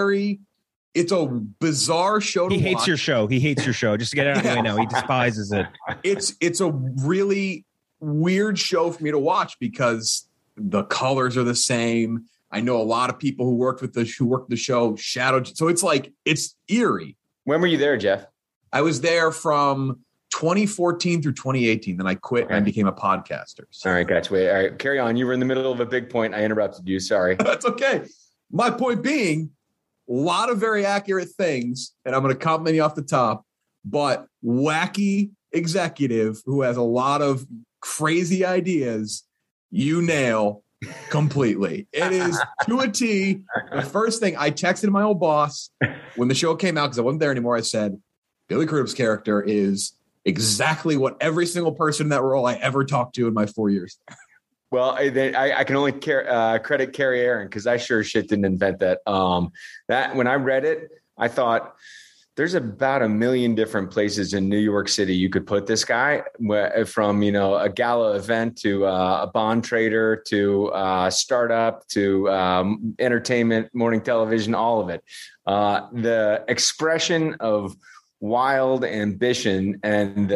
S8: it's a bizarre show to watch.
S7: He hates your show. Just to get it out of the way now. He despises it.
S8: It's a really weird show for me to watch because the colors are the same. I know a lot of people who worked the show shadowed. So it's eerie.
S9: When were you there, Jeff?
S8: I was there from 2014 through 2018. Then I quit and became a podcaster. So.
S9: All right, gotcha. Wait, all right, carry on. You were in the middle of a big point. I interrupted you. Sorry.
S8: That's okay. My point being, a lot of very accurate things, and I'm going to compliment you off the top, but wacky executive who has a lot of crazy ideas, you nail completely. It is to a T. The first thing I texted my old boss when the show came out, because I wasn't there anymore, I said, Billy Crudup's character is exactly what every single person in that role I ever talked to in my 4 years.
S9: Well, I can only credit Carrie Aaron because I sure shit didn't invent that. That when I read it, I thought there's about 1 million different places in New York City you could put this guy, from a gala event to a bond trader to startup to entertainment, morning television, all of it. The expression of wild ambition and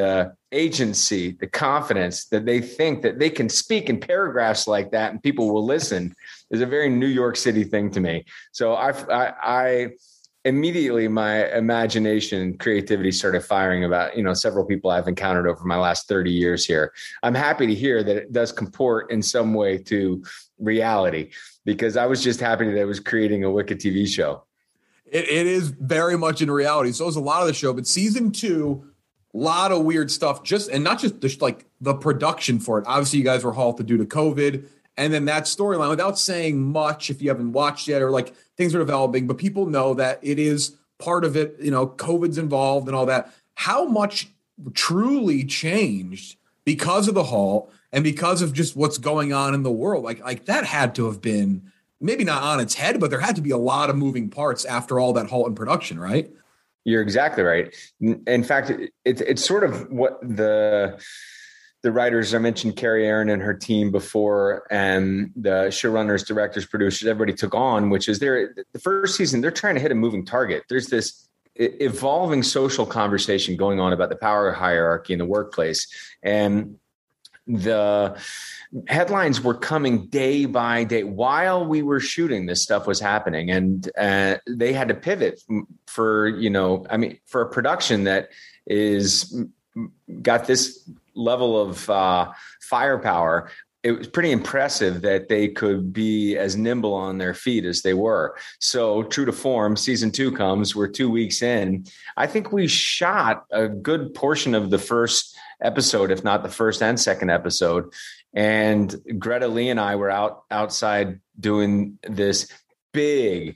S9: agency, the confidence that they think that they can speak in paragraphs like that and people will listen is a very New York City thing to me. So I immediately, my imagination and creativity started firing about, several people I've encountered over my last 30 years here. I'm happy to hear that it does comport in some way to reality, because I was just happy that it was creating a wicked TV show.
S8: It is very much in reality. So is a lot of the show, but season 2, a lot of weird stuff, not just the production for it. Obviously you guys were halted due to COVID. And then that storyline, without saying much, if you haven't watched yet, or things are developing, but people know that it is part of it, COVID's involved and all that. How much truly changed because of the halt and because of just what's going on in the world? Like that had to have been maybe not on its head, but there had to be a lot of moving parts after all that halt in production, right?
S9: You're exactly right. In fact, it's sort of what the writers, I mentioned Carrie Aaron and her team before, and the showrunners, directors, producers, everybody took on, which is the first season, they're trying to hit a moving target. There's this evolving social conversation going on about the power hierarchy in the workplace. And the headlines were coming day by day while we were shooting. This stuff was happening, and they had to pivot for a production that is got this level of firepower. It was pretty impressive that they could be as nimble on their feet as they were. So true to form, season 2 comes. We're 2 weeks in. I think we shot a good portion of the first episode, if not the first and second episode. And Greta Lee and I were outside doing this big,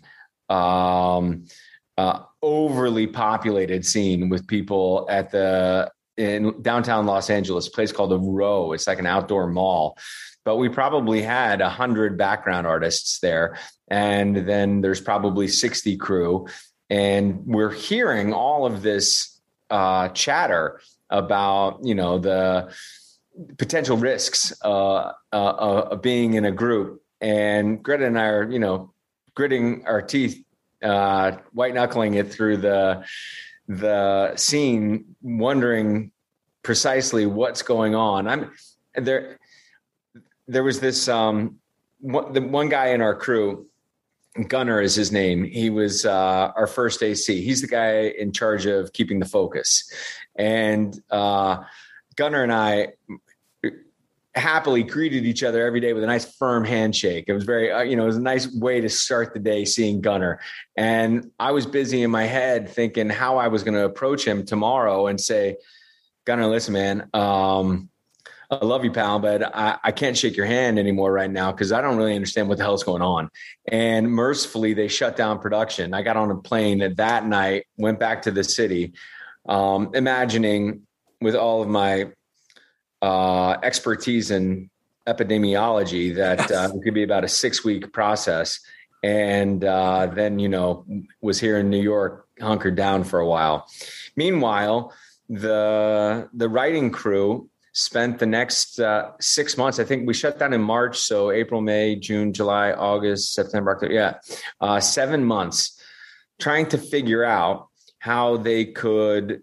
S9: overly populated scene with people in downtown Los Angeles, a place called The Row. It's like an outdoor mall, but we probably had 100 background artists there. And then there's probably 60 crew. And we're hearing all of this chatter about, the potential risks of being in a group. And Greta and I are, gritting our teeth, white knuckling it through the scene, wondering precisely what's going on. There was this the one guy in our crew, Gunnar is his name. He was our first AC. He's the guy in charge of keeping the focus. And Gunnar and I happily greeted each other every day with a nice firm handshake. It was very, it was a nice way to start the day seeing Gunnar. And I was busy in my head thinking how I was going to approach him tomorrow and say, Gunnar, listen, man, I love you, pal, but I can't shake your hand anymore right now because I don't really understand what the hell's going on. And mercifully, they shut down production. I got on a plane that night, went back to the city, imagining with all of my expertise in epidemiology that it could be about a 6-week process. And then, was here in New York, hunkered down for a while. Meanwhile, the writing crew spent the next 6 months. I think we shut down in March. So April, May, June, July, August, September, October. Yeah. 7 months trying to figure out how they could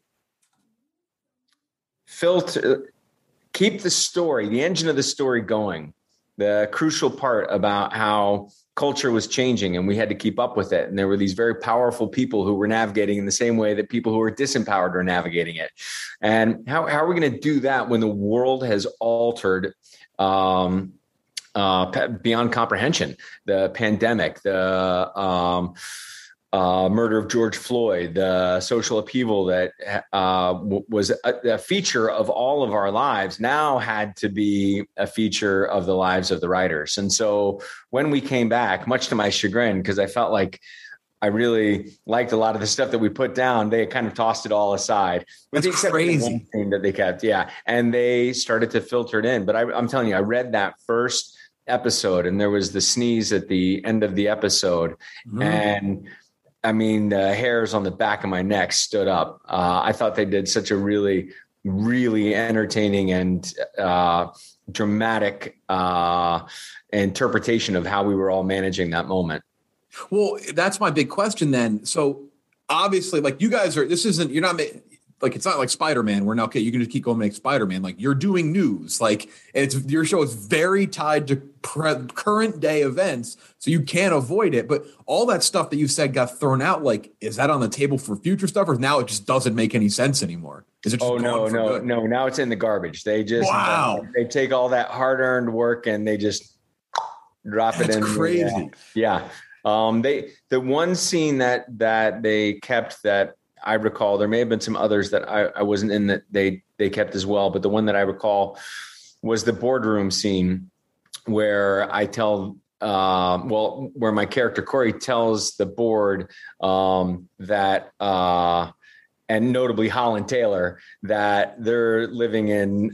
S9: keep the story, the engine of the story going, the crucial part about how culture was changing and we had to keep up with it. And there were these very powerful people who were navigating in the same way that people who were disempowered are navigating it. And how are we going to do that when the world has altered beyond comprehension? The pandemic, the murder of George Floyd, the social upheaval that was a feature of all of our lives now had to be a feature of the lives of the writers. And so when we came back, much to my chagrin, because I felt like I really liked a lot of the stuff that we put down, they kind of tossed it all aside. With the exception of one thing that they kept. Yeah. And they started to filter it in. But I'm telling you, I read that first episode and there was the sneeze at the end of the episode. Mm-hmm. And I mean, the hairs on the back of my neck stood up. I thought they did such a really, really entertaining and dramatic interpretation of how we were all managing that moment. Well,
S8: that's my big question then. So obviously, like you guys are, you're not like it's not like Spider-Man where now, okay, you can just keep going and make Spider-Man. Like you're doing news, like your show is very tied to current day events, so you can't avoid it. But all that stuff that you said got thrown out. Like, is that on the table for future stuff, or now it just doesn't make any sense anymore? Is it just
S9: no. Now it's in the garbage. They just they take all that hard-earned work and they just drop it in.
S8: That's crazy.
S9: Yeah. The one scene that they kept that I recall, there may have been some others that I wasn't in that they kept as well, but the one that I recall was the boardroom scene where I tell, where my character Corey tells the board that, and notably Holland Taylor, that they're living in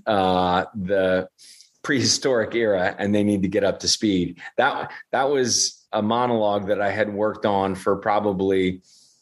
S9: the prehistoric era and they need to get up to speed. That was a monologue that I had worked on for probably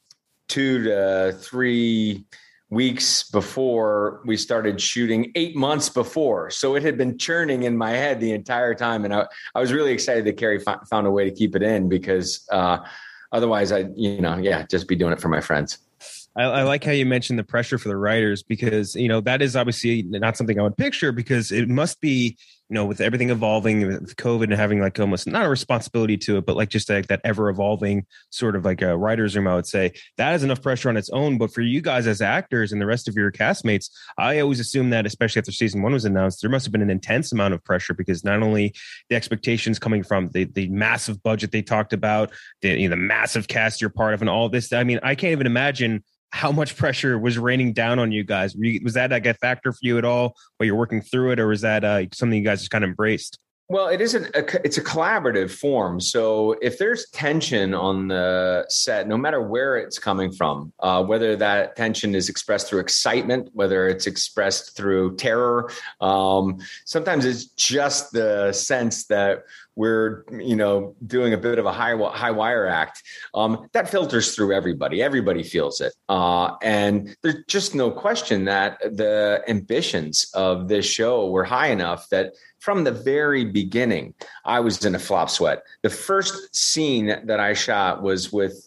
S9: 2 to 3 weeks before we started shooting, 8 months before. So it had been churning in my head the entire time. And I was really excited that Carrie found a way to keep it in because otherwise I'd, just be doing it for my friends.
S7: I like how you mentioned the pressure for the writers because, that is obviously not something I would picture because it must be, with everything evolving with COVID and having like almost not a responsibility to it, but like just like that ever evolving sort of like a writer's room, I would say that is enough pressure on its own. But for you guys as actors and the rest of your castmates, I always assume that, especially after season 1 was announced, there must have been an intense amount of pressure because not only the expectations coming from the massive budget they talked about, the massive cast you're part of and all this. I mean, I can't even imagine how much pressure was raining down on you guys. Was that like a factor for you at all while you're working through it? Or was that something you guys just kind of embraced?
S9: Well, it's a collaborative form. So if there's tension on the set, no matter where it's coming from, whether that tension is expressed through excitement, whether it's expressed through terror, sometimes it's just the sense that we're, doing a bit of a high wire act, that filters through everybody. Everybody feels it. And there's just no question that the ambitions of this show were high enough that from the very beginning, I was in a flop sweat. The first scene that I shot was with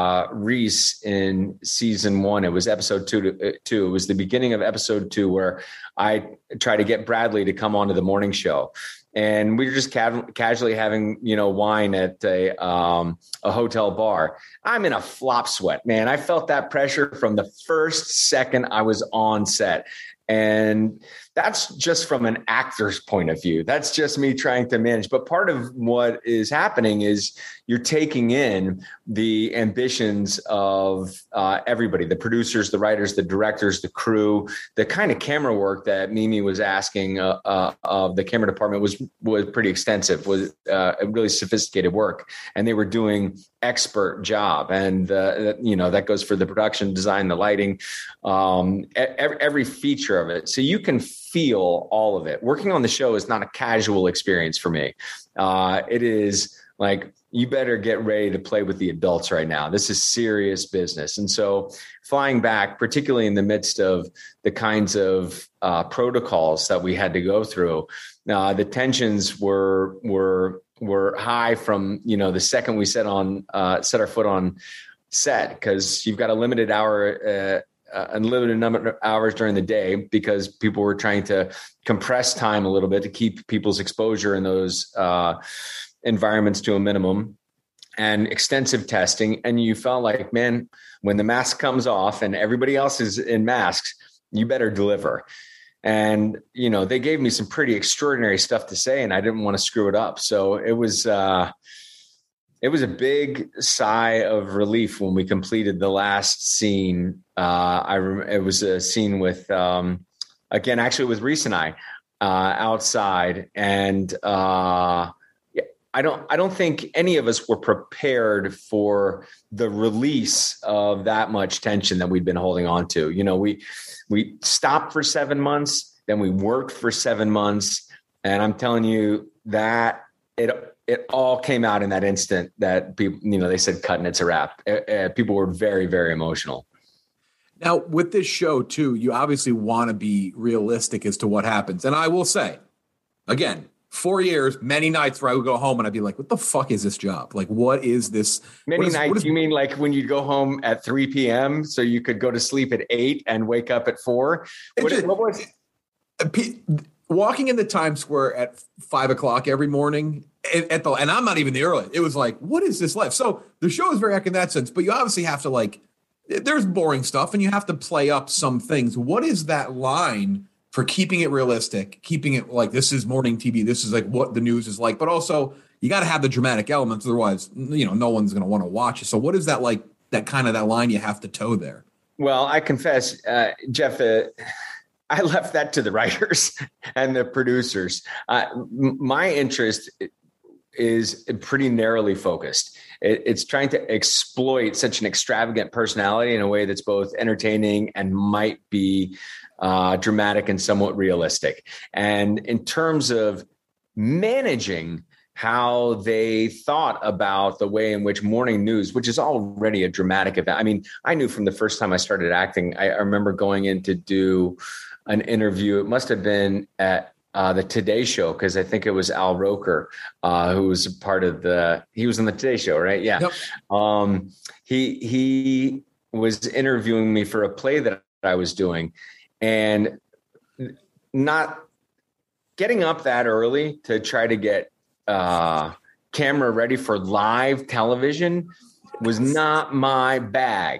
S9: Reese in season 1. It was episode 2. It was the beginning of episode 2 where I tried to get Bradley to come onto the morning show. And we were just casually having, wine at a hotel bar. I'm in a flop sweat, man. I felt that pressure from the first second I was on set. And that's just from an actor's point of view. That's just me trying to manage. But part of what is happening is you're taking in the ambitions of everybody, the producers, the writers, the directors, the crew, the kind of camera work that Mimi was asking of the camera department was pretty extensive, was really sophisticated work. And they were doing expert job. And, that goes for the production design, the lighting, every feature of it. So you can feel all of it. Working on the show is not a casual experience for me. It is like, you better get ready to play with the adults right now. This is serious business. And so flying back, particularly in the midst of the kinds of protocols that we had to go through, the tensions were high from, the second we set our foot on set, because you've got a limited unlimited number of hours during the day because people were trying to compress time a little bit to keep people's exposure in those environments to a minimum, and extensive testing. And you felt like, man, when the mask comes off and everybody else is in masks, you better deliver. And, they gave me some pretty extraordinary stuff to say, and I didn't want to screw it up. So it was a big sigh of relief when we completed the last scene. It was a scene with, actually with Reese and I outside. And I don't think any of us were prepared for the release of that much tension that we'd been holding on to. We stopped for 7 months, then we worked for 7 months. And I'm telling you that it all came out in that instant that people, they said cut and it's a wrap. People were very, very emotional.
S8: Now, with this show, too, you obviously want to be realistic as to what happens. And I will say, again, 4 years, many nights where I would go home and I'd be like, what the fuck is this job? Like, what is this?
S9: Many nights, you mean like when you'd go home at 3 p.m. so you could go to sleep at 8 and wake up at 4? What was
S8: walking in the Times Square at 5 o'clock every morning and I'm not even the early. It was like, what is this life? So the show is very active in that sense, but you obviously have to like, there's boring stuff and you have to play up some things. What is that line for keeping it realistic, keeping it like this is morning TV, this is like what the news is like, but also you got to have the dramatic elements. Otherwise, no one's going to want to watch it. So what is that like, that line you have to toe there?
S9: Well, I confess, Jeff, I left that to the writers and the producers. My interest is pretty narrowly focused. It's trying to exploit such an extravagant personality in a way that's both entertaining and might be dramatic and somewhat realistic. And in terms of managing how they thought about the way in which morning news, which is already a dramatic event. I mean, I knew from the first time I started acting, I remember going in to do an interview. It must have been at the Today Show, because I think it was Al Roker, who was part of he was on the Today Show, right? Yeah. Yep. He was interviewing me for a play that I was doing, and not getting up that early to try to get camera ready for live television was not my bag.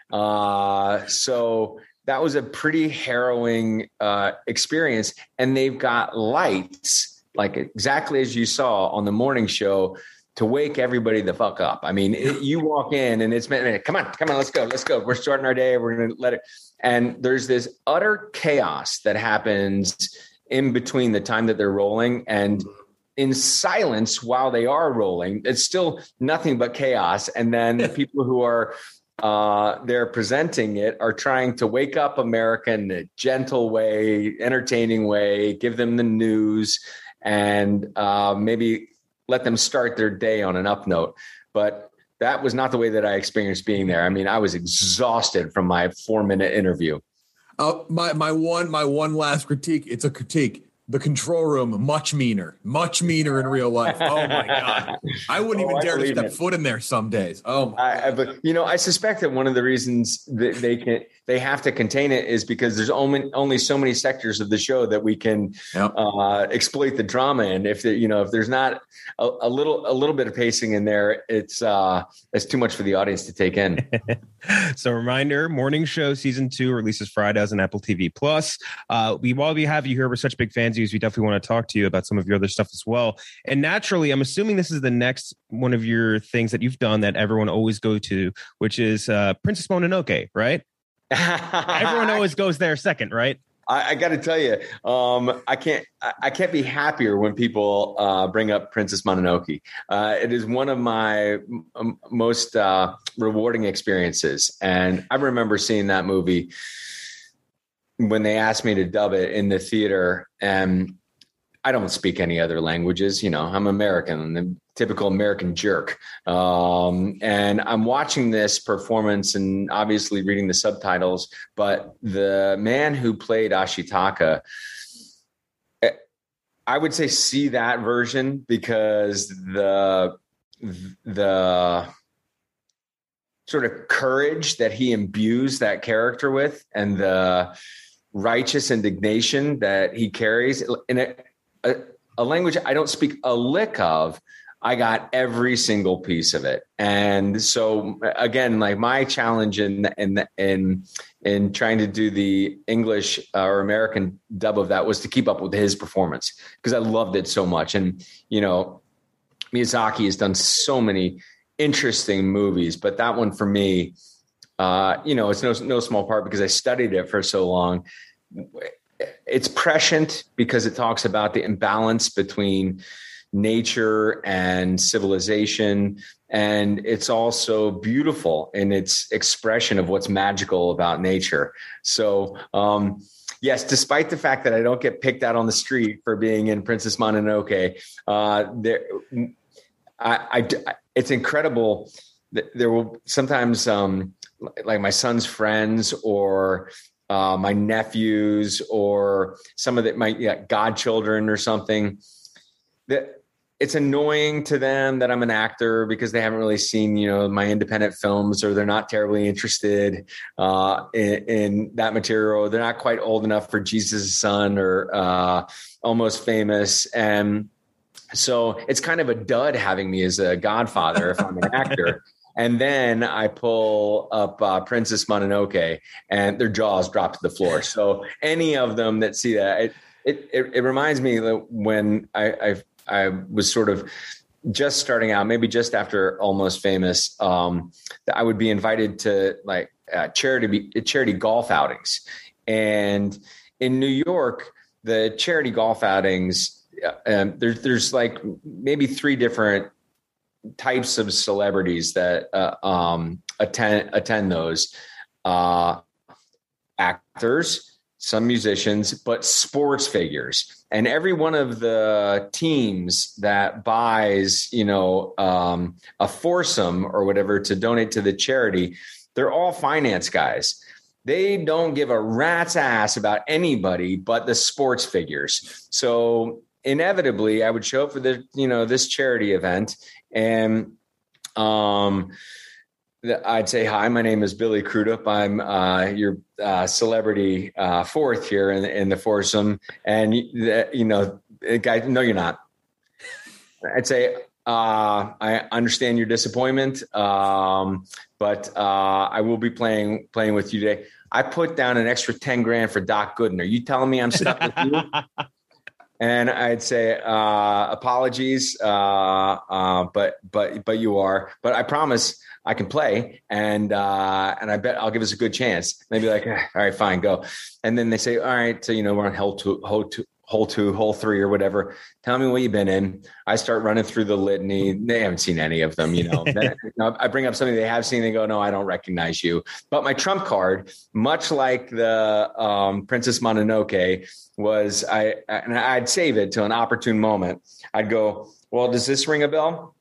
S9: So that was a pretty harrowing experience. And they've got lights, like exactly as you saw on the morning show, to wake everybody the fuck up. I mean, you walk in and it's, come on, let's go. We're starting our day. We're going to let it. And there's this utter chaos that happens in between the time that they're rolling and in silence while they are rolling. It's still nothing but chaos. And then the people who are they're presenting it are trying to wake up America in a gentle way, entertaining way, give them the news, and maybe let them start their day on an up note. But that was not the way that I experienced being there. I mean, I was exhausted from my 4-minute interview.
S8: My one last critique. It's a critique. The control room, much meaner in real life. Oh my God. I wouldn't even dare to step foot in there some days. Oh my
S9: God. But I suspect that one of the reasons that they have to contain it is because there's only so many sectors of the show that we can exploit the drama in. If there's not a little bit of pacing in there, it's too much for the audience to take in.
S7: So reminder, Morning Show season 2 releases Fridays on Apple TV Plus. While we have you here, we're such big fans of you, we definitely want to talk to you about some of your other stuff as well. And naturally, I'm assuming this is the next one of your things that you've done that everyone always go to, which is Princess Mononoke, right? Everyone always goes there second, right?
S9: I got to tell you, I can't be happier when people bring up Princess Mononoke. It is one of my most rewarding experiences. And I remember seeing that movie when they asked me to dub it in the theater. And I don't speak any other languages. I'm American. I'm the typical American jerk. And I'm watching this performance and obviously reading the subtitles, but the man who played Ashitaka, I would say see that version, because the sort of courage that he imbues that character with and the righteous indignation that he carries in a language I don't speak a lick of, I got every single piece of it. And so again, like my challenge in trying to do the English or American dub of that was to keep up with his performance, because I loved it so much. And, Miyazaki has done so many interesting movies, but that one for me, it's no small part because I studied it for so long. It's prescient because it talks about the imbalance between nature and civilization. And it's also beautiful in its expression of what's magical about nature. So, yes, despite the fact that I don't get picked out on the street for being in Princess Mononoke, it's incredible. There will sometimes, like my son's friends or my nephews or some of my godchildren or something, it's annoying to them that I'm an actor because they haven't really seen, my independent films, or they're not terribly interested in that material. They're not quite old enough for Jesus' Son or Almost Famous. And so it's kind of a dud having me as a godfather if I'm an actor. And then I pull up Princess Mononoke and their jaws drop to the floor. So any of them that see that, it reminds me that when I was sort of just starting out, maybe just after Almost Famous, that I would be invited to like charity golf outings. And in New York, the charity golf outings, there's like maybe 3 different types of celebrities that attend those. Actors, some musicians, but sports figures. And every one of the teams that buys, a foursome or whatever to donate to the charity, they're all finance guys. They don't give a rat's ass about anybody but the sports figures. So inevitably I would show up for this charity event, and I'd say, hi, my name is Billy Crudup. I'm your celebrity fourth here in the foursome. And, guy, no, you're not. I'd say, I understand your disappointment, but I will be playing with you today. I put down an extra 10 grand for Doc Gooden. Are you telling me I'm stuck with you? And I'd say, apologies, but you are. But I promise I can play, and I bet I'll give us a good chance. And they'd be like, all right, fine, go. And then they say, all right, so we're on hole two, hole 3, or whatever. Tell me what you've been in. I start running through the litany. They haven't seen any of them, Then, I bring up something they have seen. They go, no, I don't recognize you. But my trump card, much like the Princess Mononoke, was and I'd save it to an opportune moment. I'd go, well, does this ring a bell?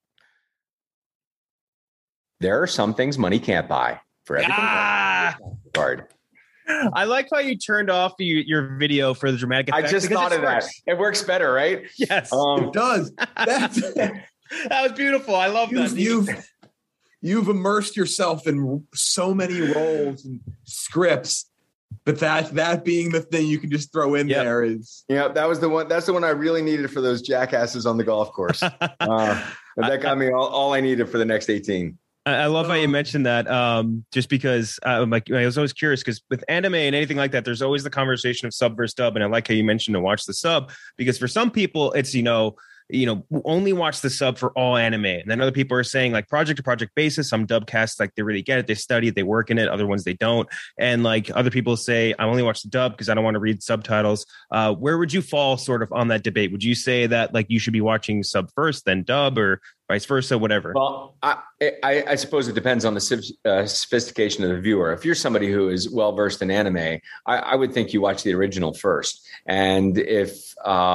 S9: There are some things money can't buy. For everything card.
S7: I like how you turned off your video for the dramatic effect.
S9: I just thought of that. It works better, right?
S7: Yes,
S8: it does.
S7: That was beautiful. I love that.
S8: You've immersed yourself in so many roles and scripts, but that being the thing you can just throw in there is.
S9: Yeah, that was the one. That's the one I really needed for those jackasses on the golf course. That got me all I needed for the next 18.
S7: I love how you mentioned that, just because I was always curious, because with anime and anything like that, there's always the conversation of sub versus dub. And I like how you mentioned to watch the sub, because for some people it's, only watch the sub for all anime. And then other people are saying, like, project to project basis, some dub casts, like, they really get it. They study it, they work in it. Other ones, they don't. And like other people say, I only watch the dub because I don't want to read subtitles. Where would you fall sort of on that debate? Would you say that like you should be watching sub first, then dub, or vice versa, whatever?
S9: Well, I suppose it depends on the sophistication of the viewer. If you're somebody who is well-versed in anime, I would think you watch the original first. And if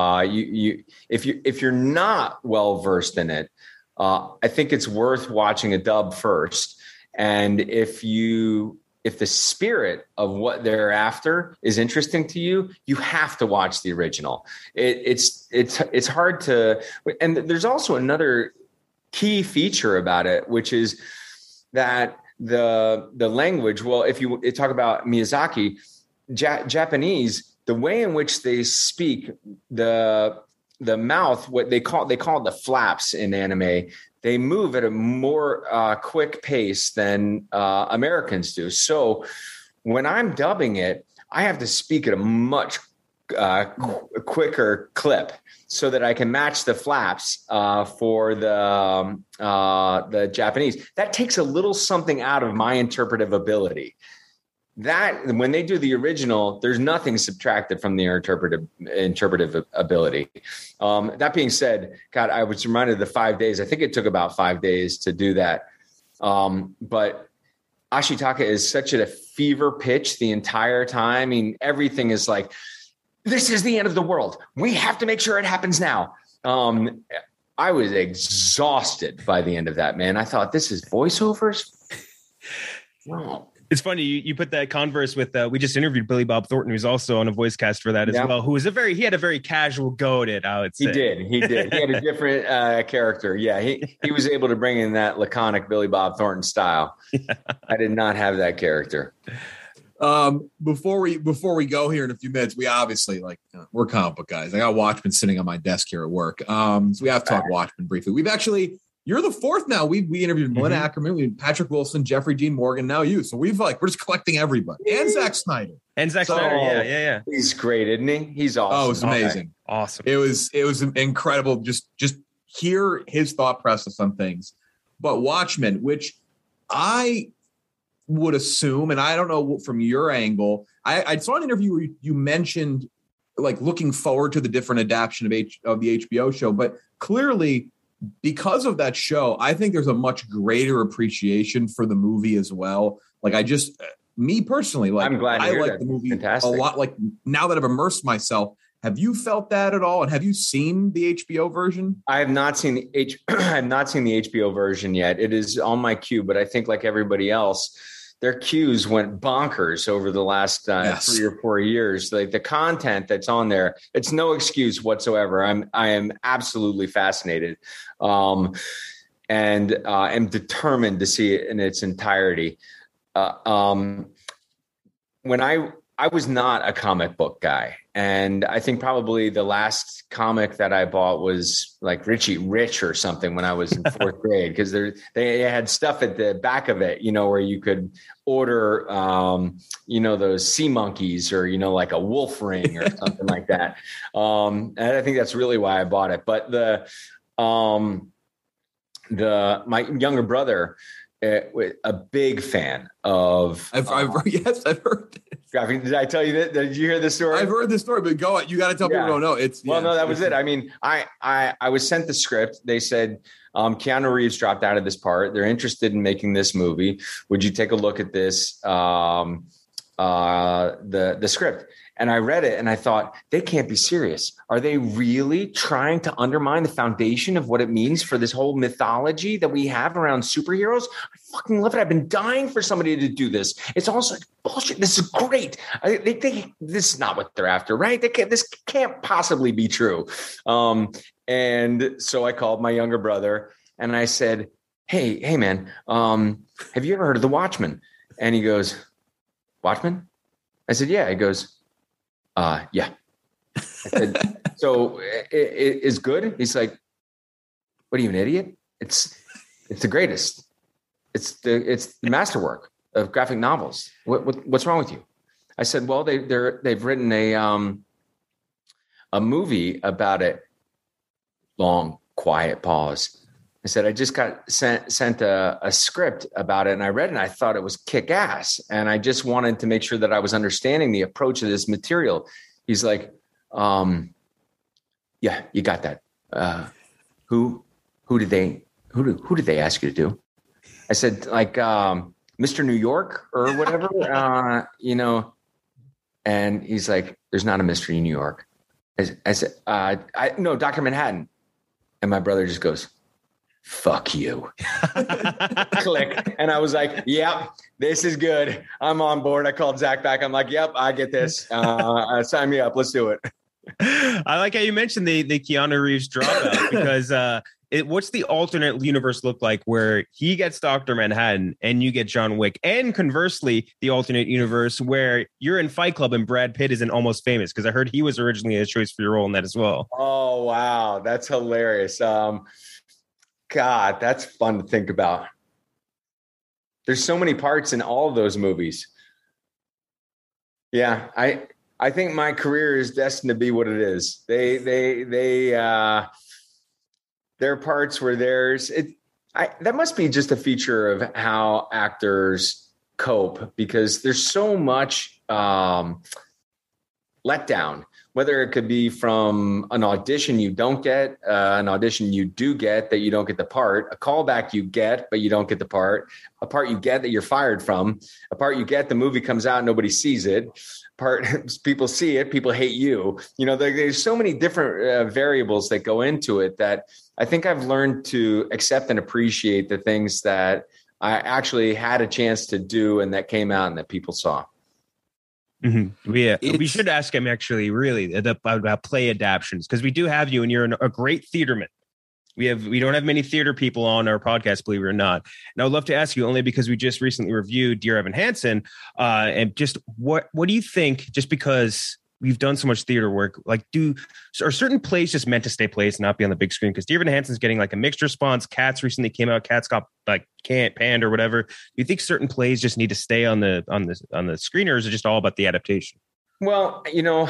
S9: you're not well-versed in it, I think it's worth watching a dub first. And if the spirit of what they're after is interesting to you, you have to watch the original. It's hard to, and there's also another key feature about it, which is that the language. Well, if you talk about Miyazaki, Japanese, the way in which they speak, the mouth, what they call the flaps in anime, they move at a more quick pace than Americans do. So when I'm dubbing it, I have to speak at a much quicker clip so that I can match the flaps for the Japanese. That takes a little something out of my interpretive ability. That when they do the original, there's nothing subtracted from the interpretive ability. That being said, God, I was reminded of the 5 days. I think it took about 5 days to do that. But Ashitaka is such at a fever pitch the entire time. I mean, everything is like, this is the end of the world. We have to make sure it happens now. I was exhausted by the end of that, man. I thought, this is voiceovers? No.
S7: It's funny you put that converse with. We just interviewed Billy Bob Thornton, who's also on a voice cast for that as well. Who was he had a very casual go at it. I would say
S9: he did. He had a different character. Yeah, he was able to bring in that laconic Billy Bob Thornton style. Yeah. I did not have that character.
S8: Before we go here in a few minutes, we obviously we're comic book guys. I got Watchmen sitting on my desk here at work. So we have to talk Watchmen briefly. We've actually. You're the fourth now. We interviewed Melinda Ackerman, we had Patrick Wilson, Jeffrey Dean Morgan, now you. So we're just collecting everybody. And Zack Snyder.
S7: Yeah.
S9: He's great, isn't he? He's awesome.
S8: Oh, it was amazing.
S7: Awesome.
S8: It was incredible. Just hear his thought process on things. But Watchmen, which I would assume, and I don't know from your angle, I saw an interview where you mentioned looking forward to the different adaptation of the HBO show, but clearly because of that show, I think there's a much greater appreciation for the movie as well. Me personally,
S9: I'm glad
S8: I like the movie fantastic. A lot. Now that I've immersed myself, have you felt that at all? And have you seen the HBO version?
S9: I have not seen the HBO version yet. It is on my queue, but I think like everybody else, their queues went bonkers over the last 3 or 4 years. The content that's on there, it's no excuse whatsoever. I am absolutely fascinated, and am determined to see it in its entirety. When I was not a comic book guy, and I think probably the last comic that I bought was like Richie Rich or something when I was in fourth grade, because they had stuff at the back of it, where you could order, those sea monkeys or, like a wolf ring or something like that. And I think that's really why I bought it. But my younger brother, a big fan of.
S8: I've heard this.
S9: Graphic. Did I tell you that? Did you hear this story?
S8: I've heard this story, but go on. You got to tell people who don't know.
S9: No, that was it. I mean, I was sent the script. They said Keanu Reeves dropped out of this part. They're interested in making this movie. Would you take a look at this? The script. And I read it and I thought, they can't be serious. Are they really trying to undermine the foundation of what it means for this whole mythology that we have around superheroes? I fucking love it. I've been dying for somebody to do this. It's also bullshit. This is great. This is not what they're after, right? This can't possibly be true. And so I called my younger brother and I said, hey man, have you ever heard of The Watchmen? And he goes, Watchmen? I said, yeah. He goes, yeah. I said, so it is good. He's like, what are you, an idiot? It's the greatest. It's the masterwork of graphic novels. What's wrong with you? I said, well, they've written a movie about it. Long, quiet pause. I said, I just got sent a script about it and I read it and I thought it was kick ass. And I just wanted to make sure that I was understanding the approach of this material. He's like, yeah, you got that. Who did they ask you to do? I said, like, Mr. New York or whatever, and he's like, there's not a Mr. New York. I said, no, Dr. Manhattan. And my brother just goes, fuck you. Click. And I was like, yep, this is good. I'm on board. I called Zach back. I'm like, yep, I get this. Sign me up. Let's do it.
S7: I like how you mentioned the Keanu Reeves dropout because what's the alternate universe look like where he gets Dr. Manhattan and you get John Wick, and conversely, the alternate universe where you're in Fight Club and Brad Pitt is in Almost Famous, because I heard he was originally a choice for your role in that as well.
S9: Oh, wow. That's hilarious. God, that's fun to think about. There's so many parts in all of those movies. Yeah, I think my career is destined to be what it is. There are parts where that must be just a feature of how actors cope, because there's so much letdown, whether it could be from an audition you don't get, an audition you do get that you don't get the part, a callback you get but you don't get the part, a part you get that you're fired from, a part you get, the movie comes out, nobody sees it, part people see it, people hate you. There's so many different variables that go into it that I think I've learned to accept and appreciate the things that I actually had a chance to do and that came out and that people saw.
S7: Mm-hmm. We should ask him actually really about play adaptions, because we do have you and you're a great theaterman. We don't have many theater people on our podcast, believe it or not. And I would love to ask you, only because we just recently reviewed Dear Evan Hansen, and just what do you think, just because we've done so much theater work, like are certain plays just meant to stay plays and not be on the big screen? Because Dear Evan Hansen's getting like a mixed response. Cats recently came out. Cats got like panned or whatever. Do you think certain plays just need to stay on the screen, or is it just all about the adaptation?
S9: Well,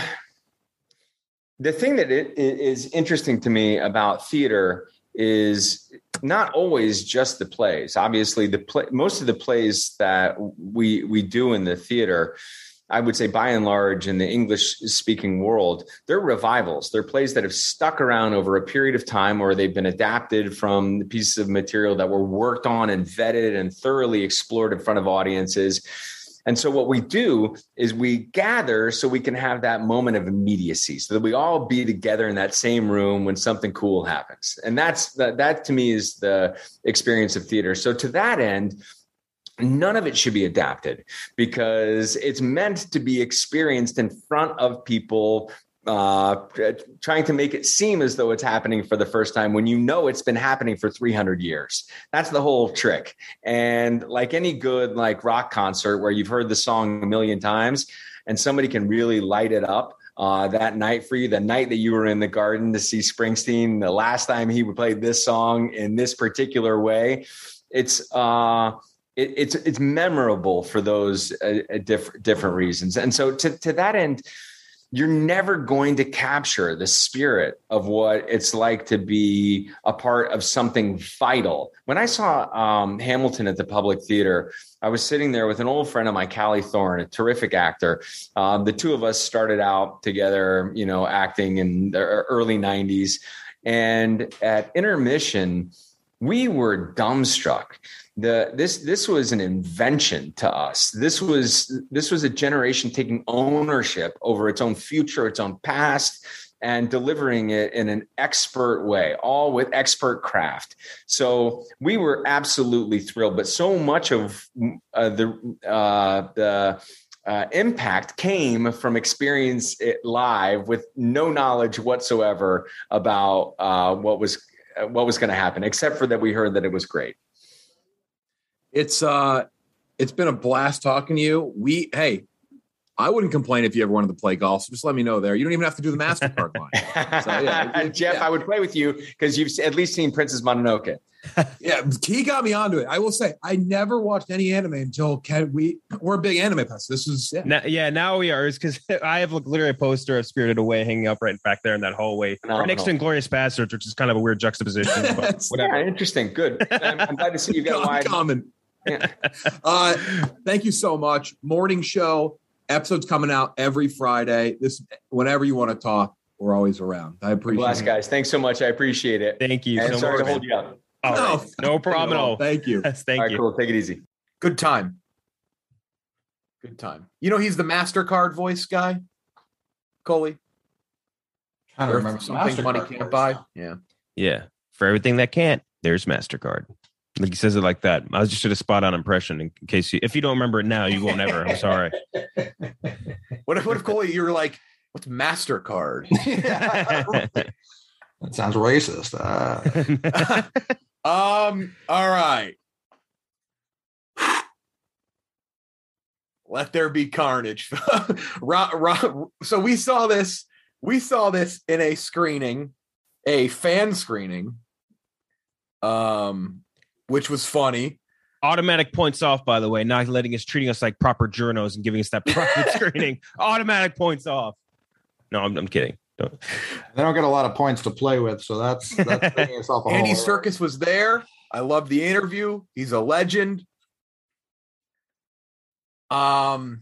S9: the thing that it is interesting to me about theater is not always just the plays. Obviously, most of the plays that we do in the theater, I would say by and large in the English-speaking world, they're revivals. They're plays that have stuck around over a period of time, or they've been adapted from pieces of material that were worked on and vetted and thoroughly explored in front of audiences. And so what we do is we gather so we can have that moment of immediacy, so that we all be together in that same room when something cool happens. And that to me is the experience of theater. So to that end, none of it should be adapted, because it's meant to be experienced in front of people, trying to make it seem as though it's happening for the first time when it's been happening for 300 years. That's the whole trick. And like any good like rock concert where you've heard the song a million times and somebody can really light it up that night for you, the night that you were in the Garden to see Springsteen, the last time he played this song in this particular way, it's memorable for those different reasons. And so to that end, you're never going to capture the spirit of what it's like to be a part of something vital. When I saw Hamilton at the Public Theater, I was sitting there with an old friend of mine, Callie Thorne, a terrific actor. The two of us started out together, acting in the early 90s. And at intermission, we were dumbstruck. This was an invention to us. This was a generation taking ownership over its own future, its own past, and delivering it in an expert way, all with expert craft. So we were absolutely thrilled. But so much of the impact came from experience it live with no knowledge whatsoever about what was going to happen, except for that we heard that it was great.
S8: It's been a blast talking to you. I wouldn't complain if you ever wanted to play golf. So just let me know there. You don't even have to do the MasterCard line. So, yeah.
S9: Jeff, I would play with you because you've at least seen Princess Mononoke.
S8: Yeah, he got me onto it. I will say I never watched any anime until we're a big anime fest. This is
S7: now we are. It's because I have literally a poster of Spirited Away hanging up right back there in that hallway, right next to Inglourious Basterds, which is kind of a weird juxtaposition. But whatever.
S9: Yeah, interesting. Good. I'm glad to see you got wide.
S8: Common. Yeah. Thank you so much. Morning show episodes coming out every Friday. Whenever you want to talk, we're always around. I appreciate it.
S9: Guys. Thanks so much. I appreciate it.
S7: Thank you.
S9: And sorry to hold you up.
S7: No problem at all.
S8: Thank you.
S7: Thank you.
S9: Cool. Take it easy.
S1: Good time. He's the MasterCard voice guy, Coley.
S6: I don't remember
S1: something money can't buy.
S7: Yeah. For everything that can't, there's MasterCard. Like he says it like that. I was just did a spot on impression in case if you don't remember it now, you won't ever. I'm sorry.
S1: What if Coley, you were like, what's MasterCard?
S6: That sounds racist.
S1: All right. Let there be carnage. So we saw this in a screening, a fan screening, which was funny.
S7: Automatic points off, by the way, not treating us like proper journos and giving us that private screening. Automatic points off. No, I'm kidding.
S6: They don't get a lot of points to play with, so that's bringing us off.
S1: Andy Serkis was there. I love the interview. He's a legend. I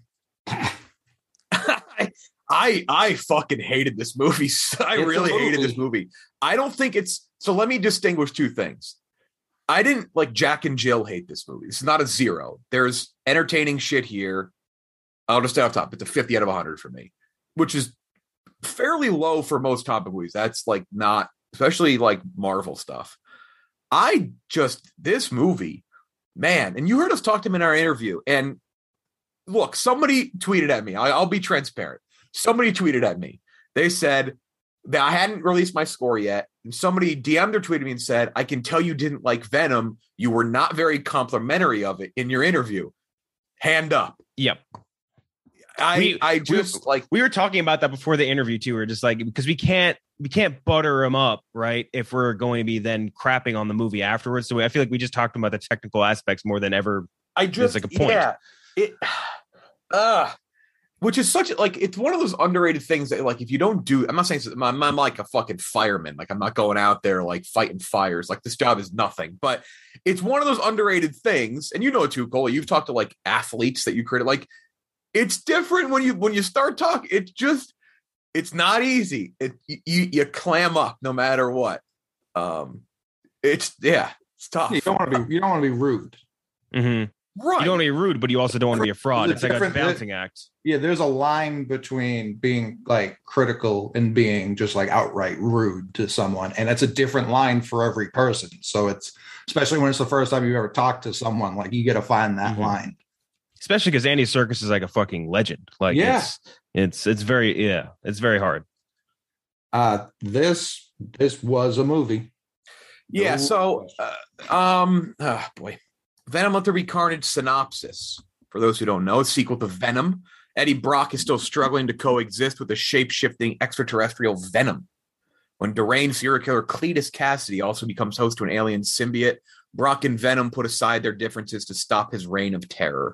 S1: fucking hated this movie. I really hated this movie. I don't think so. Let me distinguish two things. I didn't like Jack and Jill hate this movie. It's not a 0. There's entertaining shit here. I'll just stay off top. It's a 50 out of 100 for me, which is fairly low for most comic movies. That's like not, especially like Marvel stuff. This movie
S8: man, and you heard us talk to him in our interview. And look, somebody tweeted at me. I'll be transparent. Somebody tweeted at me. They said that I hadn't released my score yet. And somebody DM'd or tweeted me and said, I can tell you didn't like Venom. You were not very complimentary of it in your interview. Hand up.
S7: Yep.
S8: We
S7: were talking about that before the interview too. We're just like, because we can't butter him up, right? If we're going to be then crapping on the movie afterwards. So I feel like we just talked about the technical aspects more than ever. It's like a point.
S8: Yeah. Which is such like, it's one of those underrated things that like, if you don't do, I'm not saying I'm like a fucking fireman. Like I'm not going out there like fighting fires. Like this job is nothing, but it's one of those underrated things. And you know it too, Cole. You've talked to like athletes that you created. Like it's different when you start talking. It's not easy. You clam up no matter what. It's tough.
S6: You don't want to be rude.
S7: Mm-hmm.
S8: Right.
S7: You don't want to be rude, but you also don't want to be a fraud. It's like a balancing act.
S6: Yeah, there's a line between being like critical and being just like outright rude to someone. And it's a different line for every person. So it's, especially when it's the first time you've ever talked to someone, like you got to find that line.
S7: Especially because Andy Serkis is like a fucking legend. Like it's very hard.
S6: This was a movie.
S8: Yeah. So, boy. Venom Let There Be Carnage synopsis. For those who don't know, it's a sequel to Venom. Eddie Brock is still struggling to coexist with the shape-shifting extraterrestrial Venom. When deranged serial killer Cletus Cassidy also becomes host to an alien symbiote, Brock and Venom put aside their differences to stop his reign of terror.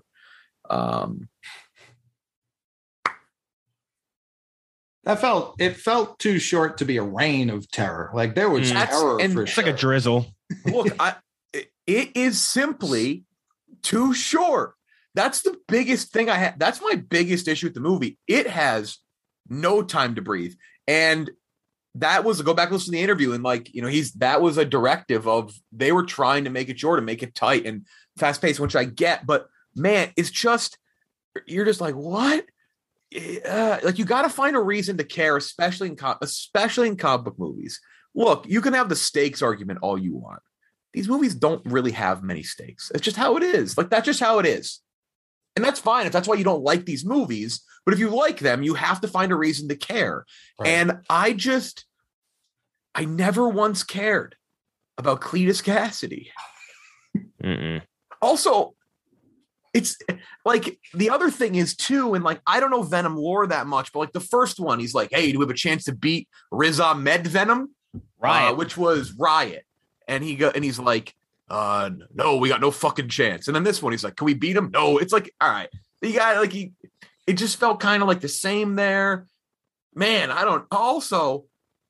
S6: It felt too short to be a reign of terror. Like there was terror for
S7: it's like a drizzle.
S8: Look, it is simply too short. That's the biggest thing I had. That's my biggest issue with the movie. It has no time to breathe. And that was, go back and listen to the interview. And like, that was a directive of, they were trying to make it short and make it tight and fast paced, which I get. But man, it's just, you're just like, what? Like you got to find a reason to care, especially in comic book movies. Look, you can have the stakes argument all you want. These movies don't really have many stakes. It's just how it is. Like, that's just how it is. And that's fine if that's why you don't like these movies. But if you like them, you have to find a reason to care. Right. And I never once cared about Cletus Cassidy. Also, it's like the other thing is too, and like, I don't know Venom lore that much, but like the first one, he's like, hey, do we have a chance to beat Riz Ahmed Venom?
S7: Riot.
S8: Which was Riot. And he's like, no, we got no fucking chance. And then this one, he's like, can we beat him? No, it's like, all right. The guy, like, it just felt kind of like the same there. Man, also,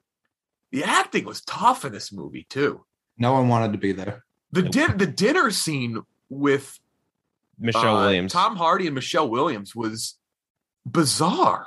S8: the acting was tough in this movie too.
S6: No one wanted to be there.
S8: The dinner scene with
S7: Michelle Williams,
S8: Tom Hardy and Michelle Williams was bizarre.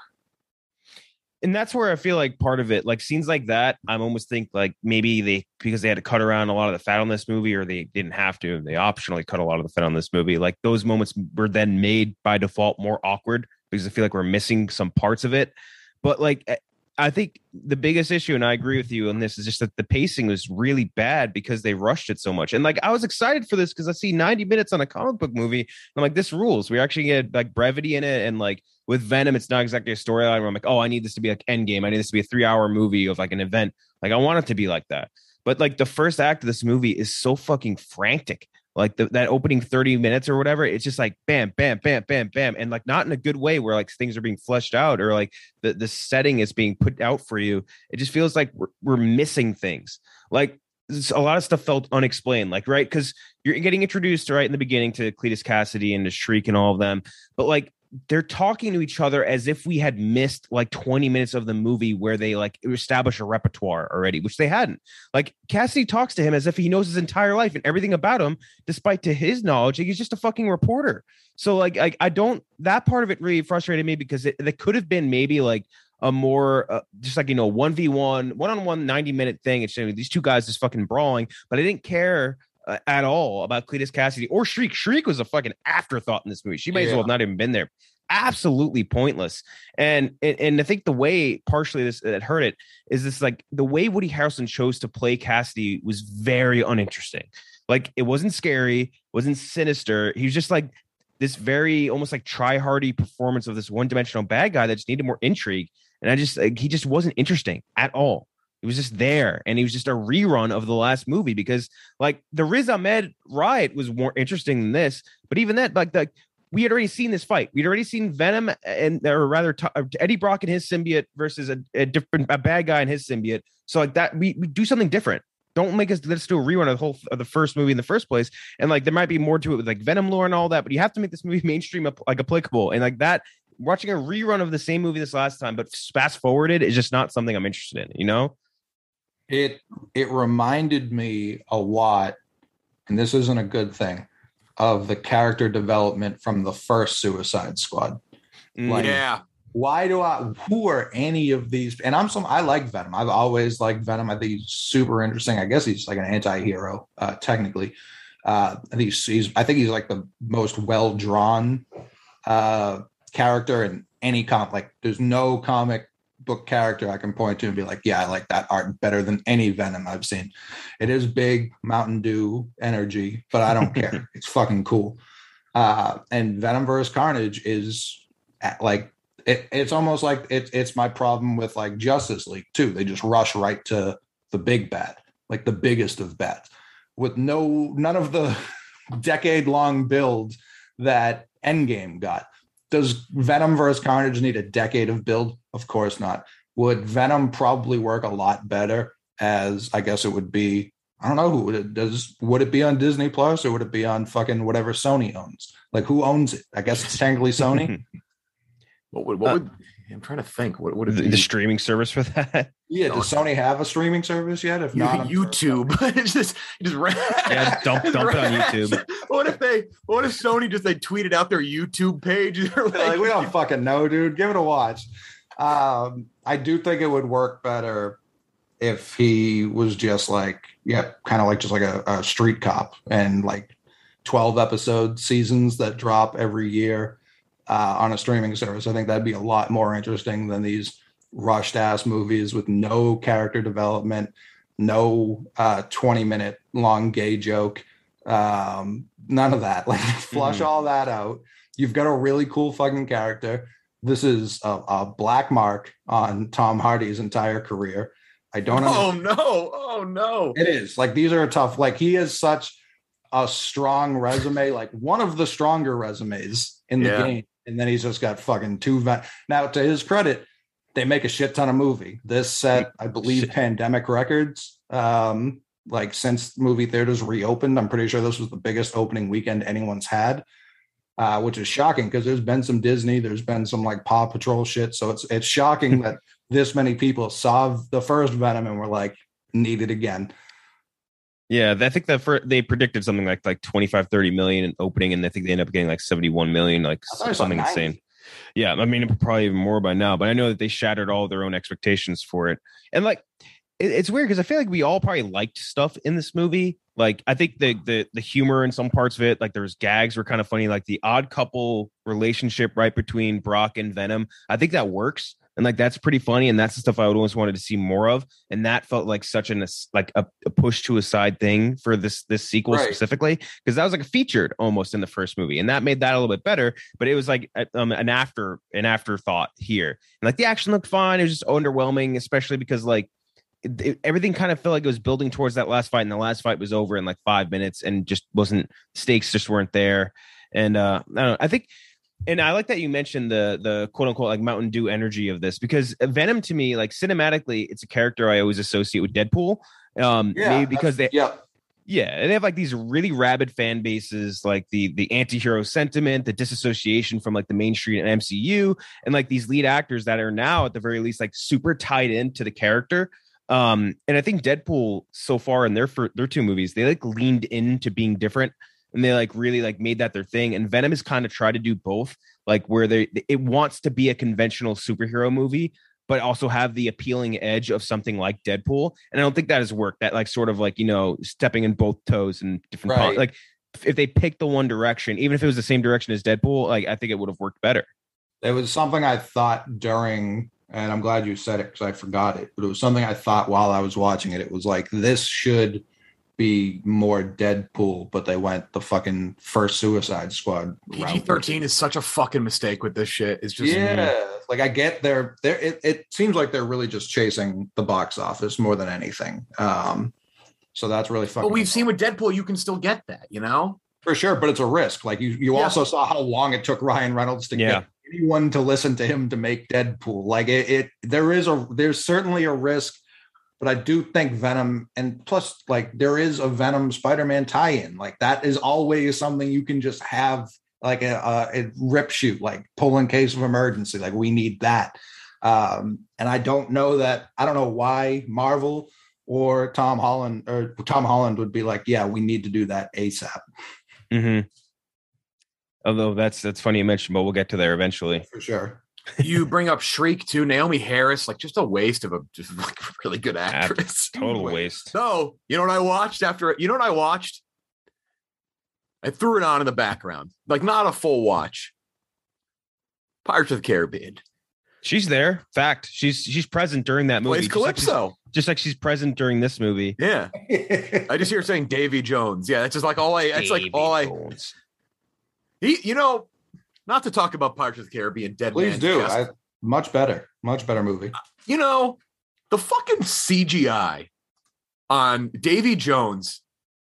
S7: And that's where I feel like part of it, like scenes like that, I'm almost think like maybe because they had to cut around a lot of the fat on this movie, or they didn't have to, they optionally cut a lot of the fat on this movie. Like those moments were then made by default more awkward because I feel like we're missing some parts of it. But like, I think the biggest issue, and I agree with you on this, is just that the pacing was really bad because they rushed it so much. And like, I was excited for this because I see 90 minutes on a comic book movie. And I'm like, this rules. We actually get like brevity in it. And like with Venom, it's not exactly a storyline where I'm like, oh, I need this to be like Endgame. I need this to be a 3-hour movie of like an event. Like I want it to be like that. But like the first act of this movie is so fucking frantic. Like that opening 30 minutes or whatever, it's just like bam, bam, bam, bam, bam. And like not in a good way where like things are being fleshed out or like the setting is being put out for you. It just feels like we're missing things. Like a lot of stuff felt unexplained, like, right? Because you're getting introduced right in the beginning to Cletus Cassidy and to Shriek and all of them. But like they're talking to each other as if we had missed like 20 minutes of the movie where they like establish a repertoire already, which they hadn't. Like Cassidy talks to him as if he knows his entire life and everything about him, despite to his knowledge, like, he's just a fucking reporter. So like I don't, that part of it really frustrated me because it could have been maybe like a more just like, 1v1, one-on-one 90-minute thing. It's these two guys just fucking brawling, but I didn't care at all about Cletus Cassidy or Shriek. Shriek was a fucking afterthought in this movie. She may as well have not even been there. Absolutely pointless. And I think the way partially this that hurt it is this, like the way Woody Harrelson chose to play Cassidy was very uninteresting. Like it wasn't scary, wasn't sinister. He was just like this very almost like try-hardy performance of this one-dimensional bad guy that just needed more intrigue. And I just like, he just wasn't interesting at all. He was just there, and he was just a rerun of the last movie because like the Riz Ahmed riot was more interesting than this. But even that, like we had already seen this fight. We'd already seen Venom or rather Eddie Brock and his symbiote versus a bad guy and his symbiote. So like that, we do something different. Don't let's do a rerun of the first movie in the first place. And like there might be more to it with like Venom lore and all that, but you have to make this movie mainstream like applicable. And like that, watching a rerun of the same movie this last time, but fast forwarded is just not something I'm interested in. You know,
S6: it reminded me a lot, and this isn't a good thing, of the character development from the first Suicide Squad.
S1: Like, yeah.
S6: Who are any of these? And I like Venom. I've always liked Venom. I think he's super interesting. I guess he's like an anti-hero, technically. I think he's like the most well-drawn character in any comic. Like there's no comic book character I can point to and be like, yeah, I like that art better than any Venom I've seen. It is big Mountain Dew energy, but I don't care. It's fucking cool. And Venom vs. Carnage is like, it's almost like it's my problem with like Justice League too. They just rush right to the big bad, like the biggest of bats, with none of the decade-long build that Endgame got. Does Venom vs. Carnage need a decade of build? Of course not. Would Venom probably work a lot better as, I guess it would be, I don't know who it does. Would it be on Disney Plus or would it be on fucking whatever Sony owns? Like who owns it? I guess it's technically Sony.
S1: What would I'm trying to think. What would it be?
S7: The streaming service for that?
S6: Yeah, does Sony have a streaming service yet? If not,
S1: YouTube. It's just
S7: yeah, dump it on YouTube.
S1: What if Sony just tweeted out their YouTube page?
S6: Like, we don't fucking know, dude. Give it a watch. I do think it would work better if he was just like, yeah, kind of like just like a street cop and like 12 episode seasons that drop every year. On a streaming service. I think that'd be a lot more interesting than these rushed ass movies with no character development, no 20-minute long gay joke, none of that. Like flush all that out. You've got a really cool fucking character. This is a black mark on Tom Hardy's entire career. I don't know.
S1: Oh no.
S6: It is like, these are tough. Like he has such a strong resume, like one of the stronger resumes in the game. And then he's just got fucking now, to his credit, they make a shit ton of movie. This set, I believe, pandemic records. Like since movie theaters reopened, I'm pretty sure this was the biggest opening weekend anyone's had, which is shocking because there's been some Disney, there's been some like Paw Patrol shit. So it's shocking that this many people saw the first Venom and were like, need it again.
S7: Yeah, I think that they predicted something like 25, 30 million in opening, and I think they ended up getting like 71 million, like something insane. Yeah, I mean, probably even more by now, but I know that they shattered all their own expectations for it. And like, it's weird because I feel like we all probably liked stuff in this movie. Like, I think the humor in some parts of it, like there was gags were kind of funny, like the odd couple relationship right between Brock and Venom. I think that works. And like, that's pretty funny. And that's the stuff I would always wanted to see more of. And that felt like such a push to a side thing for this sequel specifically, because that was like a featured almost in the first movie. And that made that a little bit better, but it was like an afterthought here. And like the action looked fine. It was just underwhelming, especially because like everything kind of felt like it was building towards that last fight. And the last fight was over in like 5 minutes and just stakes just weren't there. And I don't know, I think, and I like that you mentioned the quote unquote like Mountain Dew energy of this, because Venom to me, like cinematically, it's a character I always associate with Deadpool. Maybe because they have like these really rabid fan bases, like the anti-hero sentiment, the disassociation from like the mainstream MCU, and like these lead actors that are now at the very least like super tied into the character. And I think Deadpool so far in their two movies, they like leaned into being different. And they like really like made that their thing. And Venom has kind of tried to do both, like where it wants to be a conventional superhero movie, but also have the appealing edge of something like Deadpool. And I don't think that has worked. That like sort of like, stepping in both toes and different like if they picked the one direction, even if it was the same direction as Deadpool, like I think it would have worked better.
S6: It was something I thought during, and I'm glad you said it because I forgot it, but it was something I thought while I was watching it. It was like, this should be more Deadpool, but they went the fucking first Suicide Squad.
S1: PG-13 is such a fucking mistake with this shit. It's just
S6: like I get it seems like they're really just chasing the box office more than anything. So that's really fucking.
S1: But we've seen with Deadpool, you can still get that, you know,
S6: for sure. But it's a risk. Like you also saw how long it took Ryan Reynolds to get anyone to listen to him to make Deadpool. Like there's certainly a risk. But I do think Venom, and plus, like, there is a Venom Spider-Man tie-in. Like, that is always something you can just have, like, a rip shoot, like, pull in case of emergency. Like, we need that. And I don't know why Marvel or Tom Holland would be like, yeah, we need to do that ASAP.
S7: Mm-hmm. Although that's funny you mentioned, but we'll get to there eventually.
S6: For sure.
S1: You bring up Shriek too, Naomi Harris, like just a waste of a really good actress.
S7: Total waste.
S1: So, you know what I watched? I threw it on in the background, like not a full watch. Pirates of the Caribbean.
S7: She's there. Fact. She's present during that movie.
S1: Plays Calypso.
S7: Just like she's present during this movie.
S1: Yeah. I just hear saying Davy Jones. Yeah, that's just like all I. That's like all I. You know. Not to talk about Pirates of the Caribbean, Dead
S6: Please
S1: Man's
S6: do. Much better movie.
S1: You know, the fucking CGI on Davy Jones,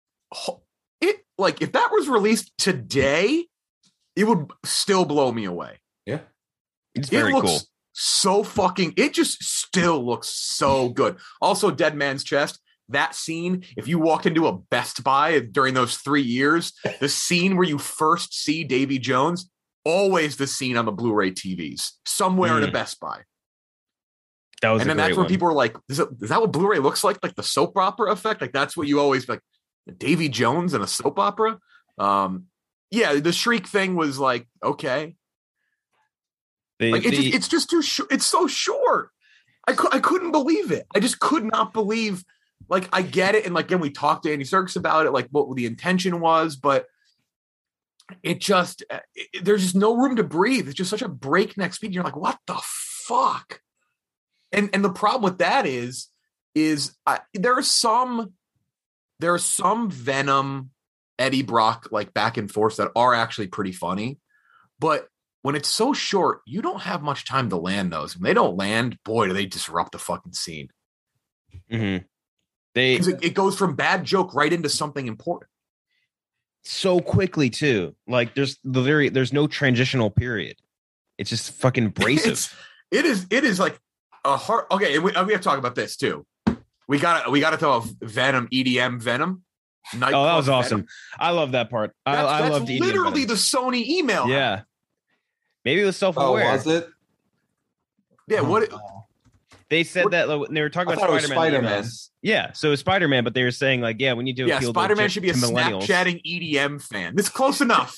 S1: if that was released today, it would still blow me away.
S6: Yeah.
S7: It's very cool.
S1: It just still looks so good. Also, Dead Man's Chest. That scene, if you walked into a Best Buy during those 3 years, the scene where you first see Davy Jones, always the scene on the Blu-ray TVs somewhere in a Best Buy. That's where people are like, is that what Blu-ray looks like? Like the soap opera effect? Like that's what you always like. Davy Jones in a soap opera. The Shriek thing was like, okay. It's just too short. It's so short. I couldn't believe it. I just could not believe, like, I get it. And like, again, we talked to Andy Serkis about it, like what the intention was, but there's just no room to breathe. It's just such a breakneck speed. You're like, what the fuck? And the problem with that is there are some Venom Eddie Brock like back and forth that are actually pretty funny, but when it's so short, you don't have much time to land those. When they don't land, boy, do they disrupt the fucking scene.
S7: Mm-hmm.
S1: It goes from bad joke right into something important.
S7: So quickly too. Like there's no transitional period. It's just fucking abrasive.
S1: It is like a hard. Okay, and we have to talk about this too. We got to talk about Venom, EDM Venom.
S7: That was awesome. Venom. I love that part. I love the
S1: literally the Sony email.
S7: Yeah, maybe it was self-aware.
S6: Oh, was it?
S1: Yeah.
S7: They said that they were talking about Spider-Man. Yeah, so it was Spider-Man, but they were saying like, yeah, we need to appeal
S1: Spider-Man should be a Snapchatting EDM fan. That's close enough.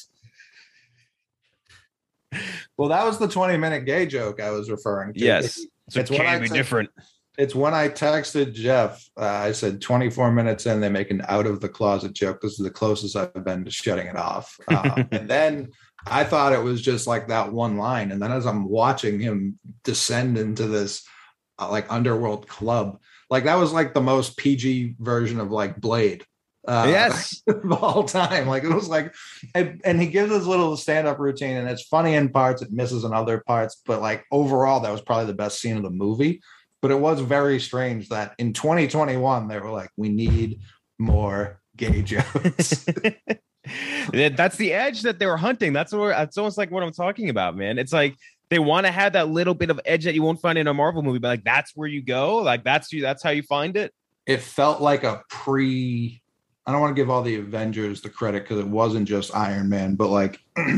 S6: Well, that was the 20-minute gay joke I was referring to.
S7: Yes, it can be different.
S6: It's when I texted Jeff, I said 24 minutes in, they make an out of the closet joke. This is the closest I've been to shutting it off. And then I thought it was just like that one line. And then as I'm watching him descend into this like underworld club, like that was like the most PG version of like Blade.
S7: Yes.
S6: Of all time. Like it was like, and he gives his little stand-up routine and it's funny in parts, it misses in other parts. But like overall, that was probably the best scene of the movie. But it was very strange that in 2021, they were like, we need more gay jokes.
S7: That's the edge that they were hunting. That's almost like what I'm talking about, man. It's like they want to have that little bit of edge that you won't find in a Marvel movie, but like that's where you go. Like that's how you find it.
S6: It felt like I don't want to give all the Avengers the credit because it wasn't just Iron Man, but like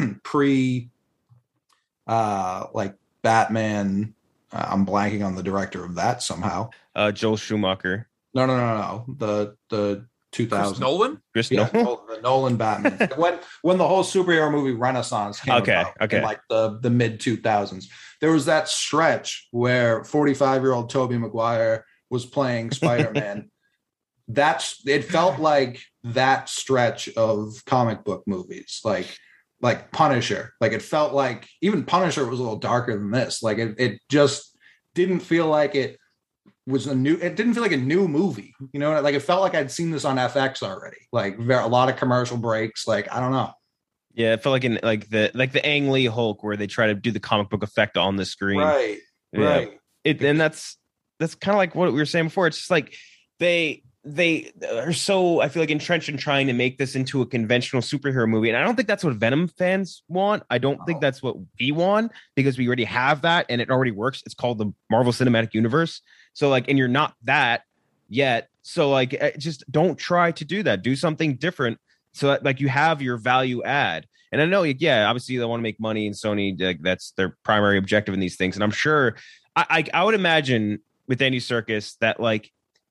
S6: like Batman. I'm blanking on the director of that somehow.
S7: Joel Schumacher.
S6: No. The 2000
S1: Nolan.
S6: The Nolan Batman. when the whole superhero movie renaissance came about in like the mid 2000s, there was that stretch where 45-year-old Tobey Maguire was playing Spider-Man. It felt like that stretch of comic book movies, like Punisher. Like it felt like even Punisher was a little darker than this. Like it just didn't feel like it was a new. It didn't feel like a new movie. You know, like it felt like I'd seen this on FX already. Like a lot of commercial breaks. Like I don't know.
S7: Yeah, it felt like the Ang Lee Hulk where they try to do the comic book effect on the screen.
S6: Right.
S7: Yeah.
S6: Right.
S7: And that's kind of like what we were saying before. It's just like they are so, I feel like, entrenched in trying to make this into a conventional superhero movie. And I don't think that's what Venom fans want. I don't think that's what we want, because we already have that and it already works. It's called the Marvel Cinematic Universe. So like, and you're not that yet. So like, just don't try to do that. Do something different so that like you have your value add. And I know, yeah, obviously they want to make money, and Sony, that's their primary objective in these things. And I'm sure, I would imagine with Andy Serkis that like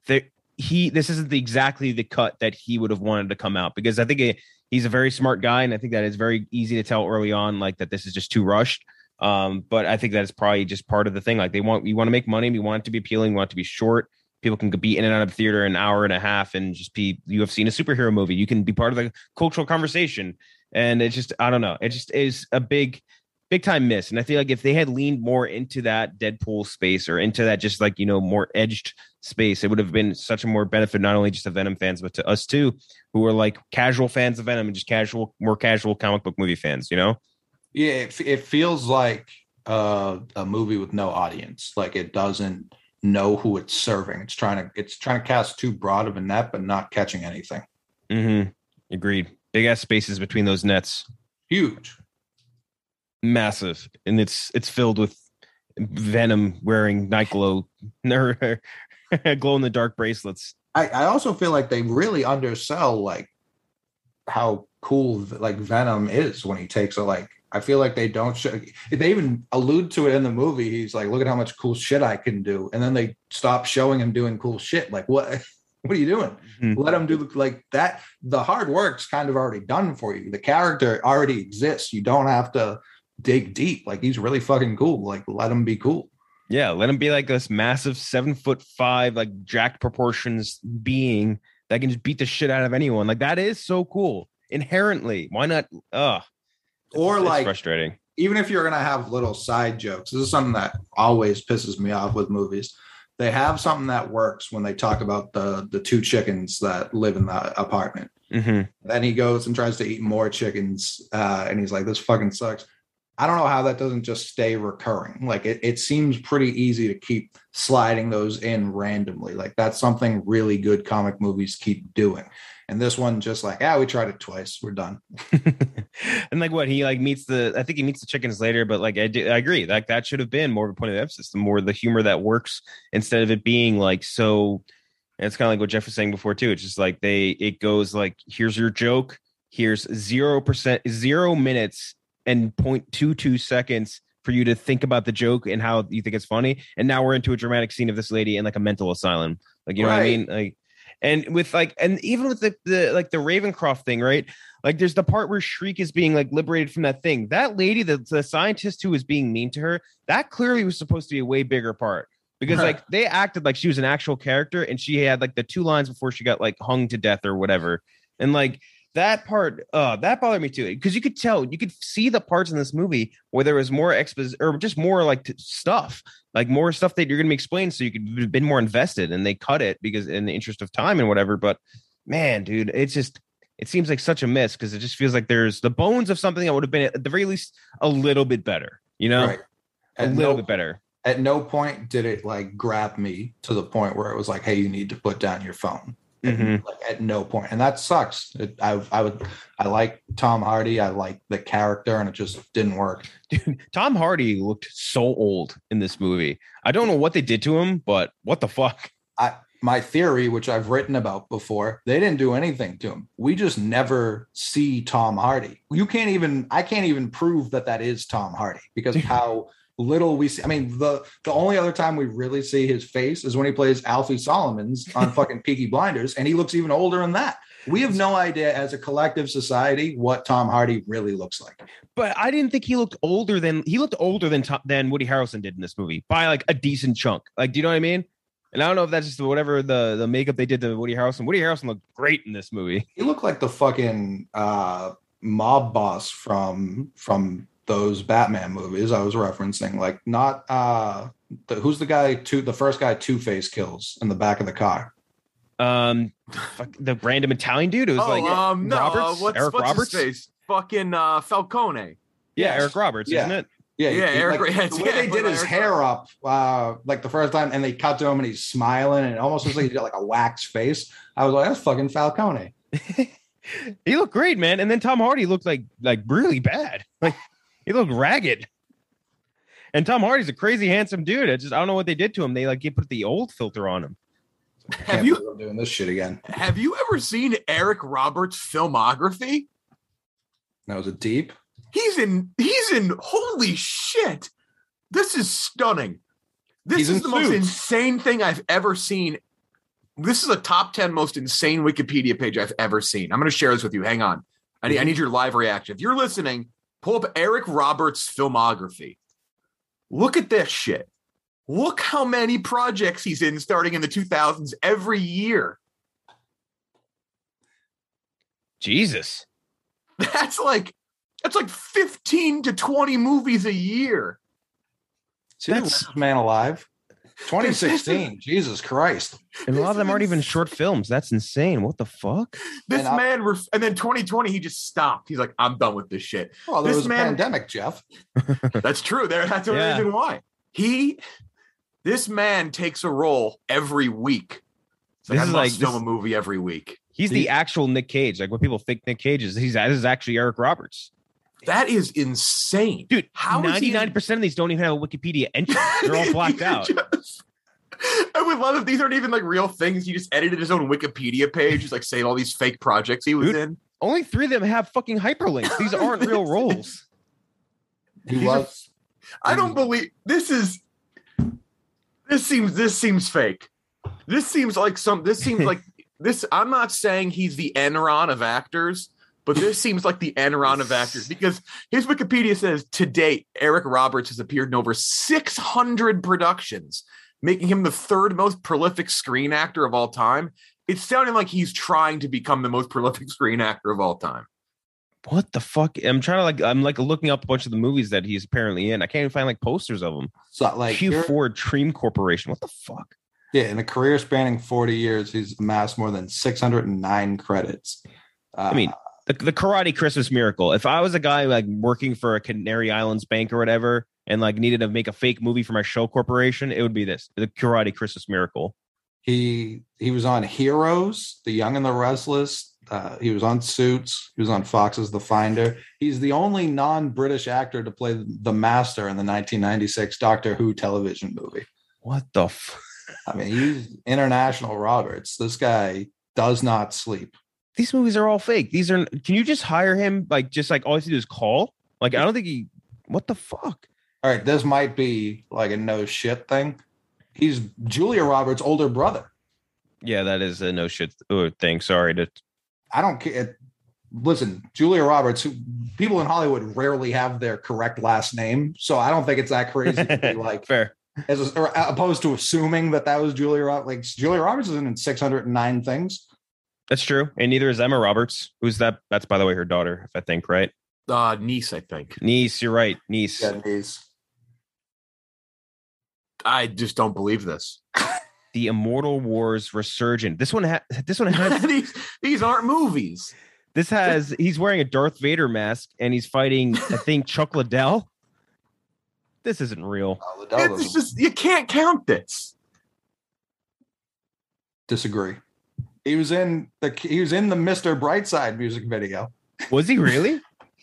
S7: this isn't exactly the cut that he would have wanted to come out, because I think he's a very smart guy, and I think that it's very easy to tell early on like that this is just too rushed. But I think that is probably just part of the thing. Like you want to make money, we want it to be appealing, we want it to be short. People can be in and out of the theater an hour and a half and just be, you have seen a superhero movie. You can be part of the cultural conversation. And it's just, I don't know. It just is a big time miss. And I feel like if they had leaned more into that Deadpool space, or into that just like, more edged space, it would have been such a more benefit, not only just to Venom fans, but to us too, who are like casual fans of Venom and just more casual comic book movie fans, Yeah,
S6: it feels like a movie with no audience. Like it doesn't know who it's serving. It's trying to cast too broad of a net, but not catching anything.
S7: Mm-hmm. Agreed. Big ass spaces between those nets.
S6: Huge.
S7: Massive. And it's filled with Venom wearing night glow glow in the dark bracelets.
S6: I also feel like they really undersell like how cool like Venom is when he takes a like. I feel like they don't show. They even allude to it in the movie. He's like, "Look at how much cool shit I can do," and then they stop showing him doing cool shit. Like, what? What are you doing? Mm-hmm. Let him do like that. The hard work's kind of already done for you. The character already exists. You don't have to dig deep. Like he's really fucking cool. Like let him be cool.
S7: Yeah, let him be like this massive 7'5", like jacked proportions being that can just beat the shit out of anyone. Like that is so cool inherently. Why not?
S6: Or
S7: it's
S6: like
S7: frustrating.
S6: Even if you're gonna have little side jokes, this is something that always pisses me off with movies. They have something that works when they talk about the two chickens that live in the apartment.
S7: Mm-hmm.
S6: Then he goes and tries to eat more chickens, and he's like, "This fucking sucks." I don't know how that doesn't just stay recurring. Like it seems pretty easy to keep sliding those in randomly. Like that's something really good comic movies keep doing. And this one just like, we tried it twice. We're done.
S7: And like what he like meets I think he meets the chickens later, but like I agree. Like that should have been more of a point of emphasis, the more the humor that works, instead of it being like so. And it's kind of like what Jeff was saying before too. It's just like it goes like, here's your joke. Here's 0 minutes and 0.22 seconds for you to think about the joke and how you think it's funny. And now we're into a dramatic scene of this lady in like a mental asylum. Like, you know what I mean? Like, and with like, and even with the Ravencroft thing, right? Like there's the part where Shriek is being like liberated from that thing. That lady, the scientist who was being mean to her, that clearly was supposed to be a way bigger part, because like they acted like she was an actual character, and she had like the 2 lines before she got like hung to death or whatever. And like that part, that bothered me too, because you could see the parts in this movie where there was more exposition, or just more like stuff, like more stuff that you're going to be explained, so you could have been more invested, and they cut it because in the interest of time and whatever. But man, dude, it seems like such a miss, because it just feels like there's the bones of something that would have been at the very least a little bit better, right? A little bit better.
S6: At no point did it like grab me to the point where it was like, hey, you need to put down your phone. Mm-hmm. Like at no point. And that sucks. I like Tom Hardy. I like the character, and it just didn't work.
S7: Dude, Tom Hardy looked so old in this movie. I don't know what they did to him, but what the fuck?
S6: My theory, which I've written about before, they didn't do anything to him. We just never see Tom Hardy. I can't even prove that is Tom Hardy, because how little we see. I mean, the only other time we really see his face is when he plays Alfie Solomons on fucking Peaky Blinders, and he looks even older than that. We have no idea as a collective society what Tom Hardy really looks like.
S7: But I didn't think he looked older than Woody Harrelson did in this movie by like a decent chunk. Like, do you know what I mean? And I don't know if that's just whatever the makeup they did to Woody Harrelson. Woody Harrelson looked great in this movie.
S6: He looked like the fucking mob boss from those Batman movies I was referencing, like not who's the guy the first guy Two-Face kills in the back of the car.
S7: The random Italian dude. It was Roberts.
S10: What's
S7: Roberts.
S10: His face? Fucking Falcone.
S7: Yeah, Eric Roberts, isn't it?
S6: Yeah,
S10: Eric.
S6: The way they did his hair up, like the first time, and they cut to him and he's smiling, and it almost looks like he got like a wax face. I was like, that's fucking Falcone.
S7: He looked great, man. And then Tom Hardy looked like really bad. Like he looked ragged. And Tom Hardy's a crazy handsome dude. I don't know what they did to him. They put the old filter on him.
S6: Have you doing this shit again?
S10: Have you ever seen Eric Roberts' filmography?
S6: No, is it deep?
S10: He's in holy shit. This is stunning. This is the most insane thing I've ever seen. This is a top 10 most insane Wikipedia page I've ever seen. I'm going to share this with you. Hang on. I need your live reaction. If you're listening, pull up Eric Roberts' filmography. Look at this shit. Look how many projects he's in starting in the 2000s every year.
S7: Jesus.
S10: That's like 15 to 20 movies a year.
S6: See, that's Man Alive. 2016. Jesus Christ.
S7: And a lot of them aren't even short films. That's insane. What the fuck?
S10: And then 2020, he just stopped. He's like, I'm done with this shit.
S6: Well, there was a pandemic, Jeff.
S10: That's true. That's the reason why. This man takes a role every week. It's like, I must film a movie every week.
S7: He's the actual Nick Cage. Like when people think Nick Cage is, this is actually Eric Roberts.
S10: That is insane.
S7: Dude, how 99% of these don't even have a Wikipedia entry. They're all blacked out.
S10: I would love if these aren't even like real things. He just edited his own Wikipedia page, just like saying all these fake projects he was in.
S7: Only 3 of them have fucking hyperlinks. These aren't real roles.
S10: I don't believe this seems fake. This seems like this. I'm not saying he's the Enron of actors, but this seems like the Enron of actors because his Wikipedia says to date, Eric Roberts has appeared in over 600 productions, making him the 3rd most prolific screen actor of all time. It's sounding like he's trying to become the most prolific screen actor of all time.
S7: What the fuck? I'm looking up a bunch of the movies that he's apparently in. I can't even find posters of them.
S6: So like
S7: Q4 Dream Corporation. What the fuck?
S6: Yeah, in a career spanning 40 years, he's amassed more than 609 credits.
S7: I mean, the Karate Christmas Miracle. If I was a guy working for a Canary Islands bank or whatever, and needed to make a fake movie for my show corporation, it would be this: the Karate Christmas Miracle.
S6: He was on Heroes, The Young and the Restless. He was on Suits. He was on Fox's The Finder. He's the only non-British actor to play the Master in the 1996 Doctor Who television movie.
S7: What the
S6: I mean, he's international Roberts. This guy does not sleep.
S7: These movies are all fake. Can you just hire him? All you have to do is call? I don't think what the fuck?
S6: All right, this might be a no shit thing. He's Julia Roberts' older brother.
S7: Yeah, that is a no shit thing. Sorry
S6: I don't care. Listen, Julia Roberts, people in Hollywood rarely have their correct last name, so I don't think it's that crazy to be
S7: fair.
S6: As opposed to assuming that was Julia Roberts. Julia Roberts isn't in 609 things.
S7: That's true, and neither is Emma Roberts. Who's that? That's, by the way, her daughter, if I think right.
S10: Niece, I think.
S7: Niece, you're right. Niece.
S6: Yeah, niece.
S10: I just don't believe this.
S7: The Immortal Wars Resurgent. This one has
S10: these aren't movies.
S7: He's wearing a Darth Vader mask and he's fighting, I think, Chuck Liddell. This isn't real.
S10: It's just, you can't count this.
S6: Disagree. He was in the Mr. Brightside music video.
S7: Was he really?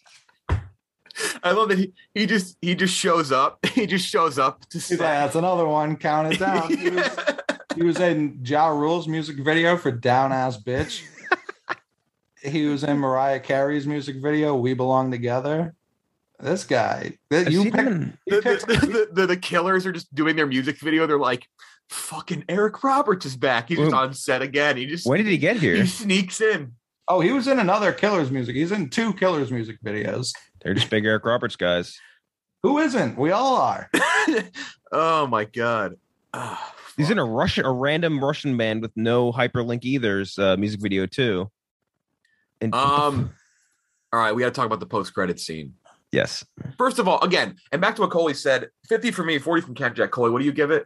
S10: I love that he just shows up. He just shows up to say
S6: that's another one. Count it down. He was in Ja Rule's music video for Down Ass Bitch. He was in Mariah Carey's music video, We Belong Together. This guy,
S10: the Killers are just doing their music video. They're like, fucking Eric Roberts is back. He's just on set again.
S7: When did he get here?
S10: He sneaks in.
S6: Oh, he was in another Killers music. He's in 2 Killers music videos.
S7: They're just big Eric Roberts guys.
S6: Who isn't? We all are.
S10: Oh my God.
S7: He's in a random Russian band with no hyperlink either's music video too. And
S10: all right, we got to talk about the post-credit scene.
S7: Yes.
S10: First of all, again, and back to what Coley said, 50 for me, 40 from Cat Jack. Coley, what do you give it?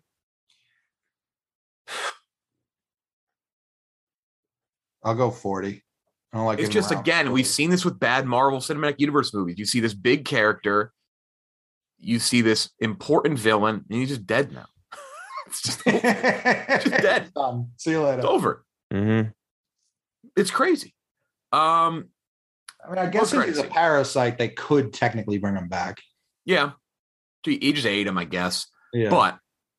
S6: I'll go 40. I don't like
S10: it's just, again, 40. We've seen this with bad Marvel Cinematic Universe movies. You see this big character, you see this important villain, and he's just dead now. It's just dead.
S6: See you later.
S10: It's over.
S7: Mm-hmm.
S10: It's crazy.
S6: I guess if he's a parasite, they could technically bring him back.
S10: Yeah. He just ate him, I guess.
S6: Yeah.
S10: But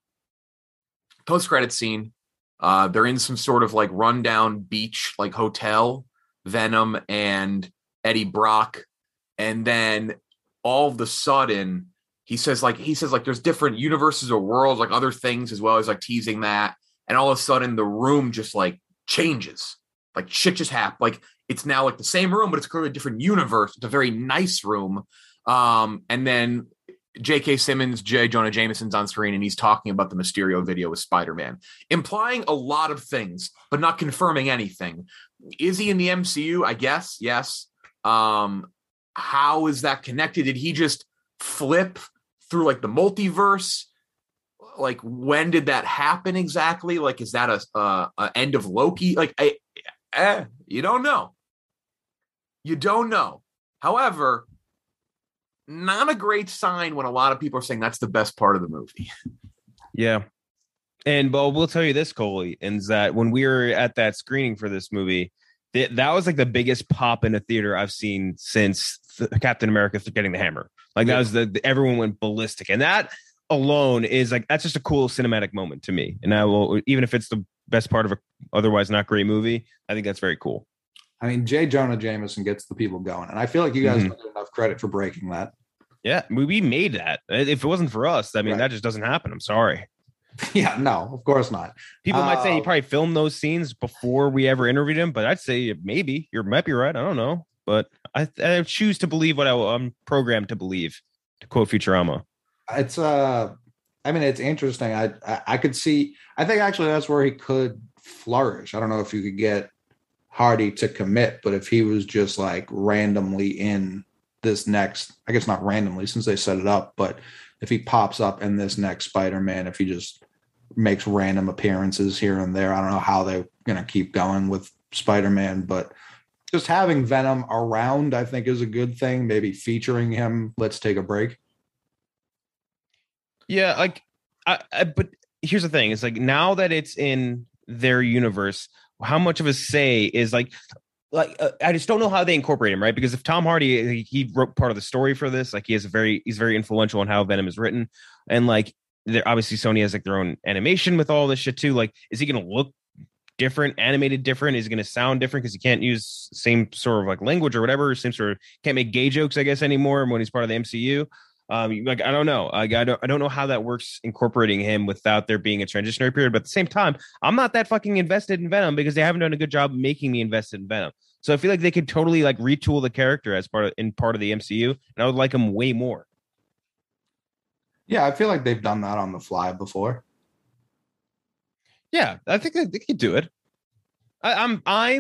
S10: post-credit scene, they're in some sort of like rundown beach, like hotel, Venom and Eddie Brock. And then all of a sudden he says there's different universes or worlds, like other things, as well as like teasing that. And all of a sudden the room just like changes. Like shit just happened. Like it's now like the same room, but it's clearly a different universe. It's a very nice room. And then J.K. Simmons, J. Jonah Jameson's on screen, and he's talking about the Mysterio video with Spider-Man, implying a lot of things, but not confirming anything. Is he in the MCU? I guess, yes. How is that connected? Did he just flip through like the multiverse? Like, when did that happen exactly? Like, is that a end of Loki? Like, you don't know. You don't know. However, not a great sign when a lot of people are saying that's the best part of the movie.
S7: Yeah. And we'll tell you this, Coley, is that when we were at that screening for this movie, that was like the biggest pop in a theater I've seen since Captain America getting the hammer. Like that was everyone went ballistic. And that alone is like, that's just a cool cinematic moment to me. And I will, even if it's the best part of a otherwise not great movie, I think that's very cool.
S6: I mean, J. Jonah Jameson gets the people going, and I feel like you guys don't get enough credit for breaking that.
S7: Yeah, we made that. If it wasn't for us, I mean, that just doesn't happen. I'm sorry.
S6: Yeah, no, of course not.
S7: People might say he probably filmed those scenes before we ever interviewed him, but I'd say maybe you might be right. I don't know, but I choose to believe what I'm programmed to believe. To quote Futurama,
S6: it's I mean, it's interesting. I could see. I think actually that's where he could flourish. I don't know if you could get Hardy to commit, but if he was just like randomly in this next, I guess not randomly since they set it up, but if he pops up in this next Spider-Man, if he just makes random appearances here and there, I don't know how they're going to keep going with Spider-Man, but just having Venom around, I think, is a good thing. Maybe featuring him. Let's take a break.
S7: Yeah, like, but here's the thing: it's like now that it's in their universe, how much of a say is like I just don't know how they incorporate him, right? Because if Tom Hardy, he wrote part of the story for this, like he's very influential on how Venom is written, and like obviously Sony has like their own animation with all this shit too. Like, is he going to look different, animated different? Is he going to sound different because he can't use same sort of like language or whatever? Same sort of can't make gay jokes, I guess, anymore when he's part of the MCU. Like I don't know. I don't know how that works incorporating him without there being a transitionary period. But at the same time, I'm not that fucking invested in Venom because they haven't done a good job making me invested in Venom. So I feel like they could totally like retool the character as part of the MCU, and I would like him way more.
S6: Yeah, I feel like they've done that on the fly before.
S7: Yeah, I think they could do it. I'm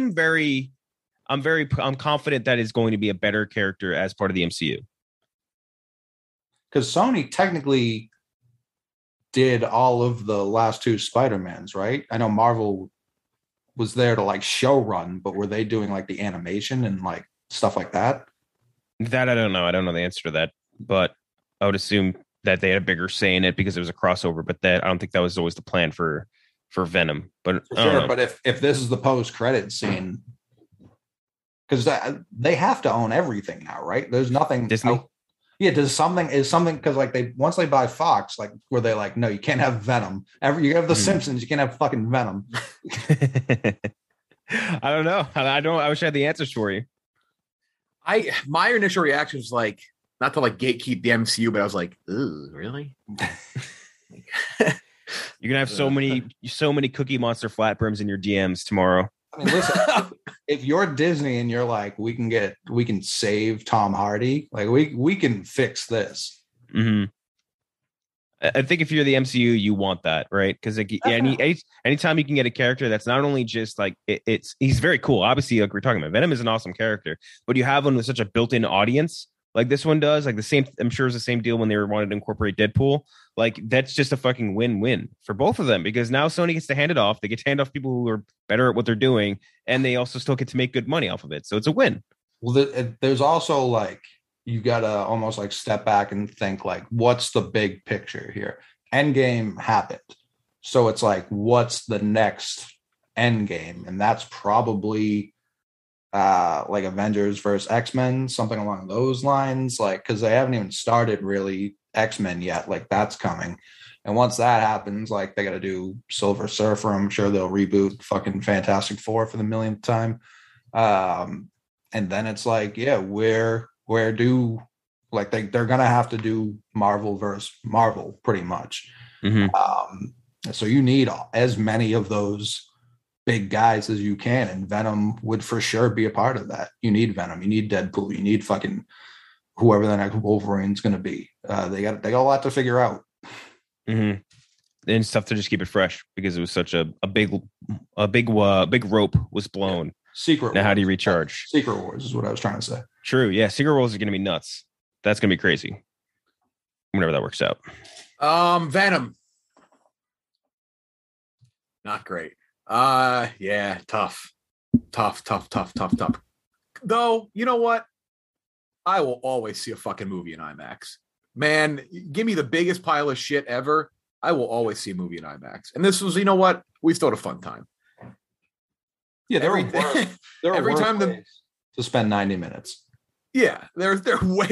S7: confident that it's going to be a better character as part of the MCU.
S6: Because Sony technically did all of the last two Spider-Mans, right? I know Marvel was there to like show run, but were they doing like the animation and like stuff like that?
S7: That I don't know. I don't know the answer to that, but I would assume that they had a bigger say in it because it was a crossover. But that I don't think that was always the plan for Venom. But
S6: sure, but if this is the post-credit scene, because they have to own everything now, right? There's nothing
S7: Disney.
S6: Yeah, is something because like once they buy Fox, like where they like, no, you can't have Venom. You have the Simpsons, you can't have fucking Venom.
S7: I don't know. I wish I had the answers for you.
S10: My initial reaction was like, not to like gatekeep the MCU, but I was like, ooh, really?
S7: You're gonna have so many Cookie Monster flatbrims in your DMs tomorrow.
S6: I mean, listen, if you're Disney and you're like, we can save Tom Hardy, like we can fix this.
S7: Mm-hmm. I think if you're the MCU, you want that, right? Because like, anytime you can get a character that's not only just like he's very cool. Obviously, like we're talking about, Venom is an awesome character, but you have one with such a built-in audience like this one does. Like the same, I'm sure it's the same deal when they wanted to incorporate Deadpool. Like that's just a fucking win-win for both of them because now Sony gets to hand it off. They get to hand off people who are better at what they're doing, and they also still get to make good money off of it. So it's a win.
S6: Well, there's also like you gotta almost like step back and think like, what's the big picture here? Endgame happened, so it's like, what's the next Endgame? And that's probably like Avengers versus X-Men, something along those lines. Like because they haven't even started really X-Men yet. Like that's coming, and once that happens, like they got to do Silver Surfer. I'm sure they'll reboot fucking Fantastic Four for the millionth time. And then it's like, yeah, where do like they're gonna have to do Marvel versus Marvel pretty much. So you need as many of those big guys as you can, and Venom would for sure be a part of that. You need Venom, you need Deadpool, you need fucking whoever the next Wolverine's gonna be. They got a lot to figure out.
S7: And stuff to just keep it fresh because it was such a big rope was blown.
S6: Secret
S7: now
S6: Wars.
S7: How do you recharge?
S6: Secret Wars is what I was trying to say.
S7: True. Yeah. Secret Wars is going to be nuts. That's going to be crazy. Whenever that works out.
S1: Venom. Not great. Yeah. Tough. Though, you know what? I will always see a fucking movie in IMAX. Man, give me the biggest pile of shit ever. I will always see a movie in IMAX. And this was, you know what? We still had a fun time.
S6: Yeah, every time to spend 90 minutes.
S1: Yeah, they're way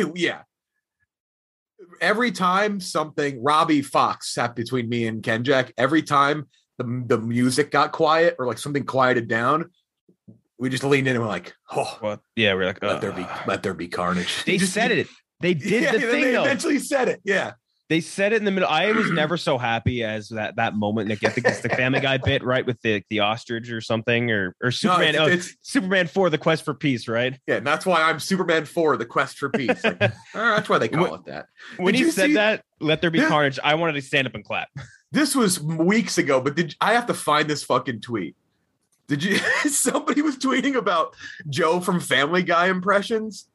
S1: Every time something Robbie Fox sat between me and Kenjack, every time the music got quiet or like something quieted down, we just leaned in and we're like, oh,
S7: what? Yeah, we're like,
S1: let there be carnage.
S7: They said it. They did the thing.
S1: They
S7: though.
S1: eventually said it. Yeah.
S7: They said it in the middle. I was never so happy as that moment. Like, I think it's the Family Guy bit, right? With the ostrich or something, or Superman. No, it's Superman 4: The Quest for Peace, right?
S1: Yeah, and that's why I'm Superman 4: The Quest for Peace. Like, that's why they call it that.
S7: When you said that, let there be carnage, I wanted to stand up and clap.
S1: This was weeks ago, but I have to find this fucking tweet? Did you? Somebody was tweeting about Joe from Family Guy impressions,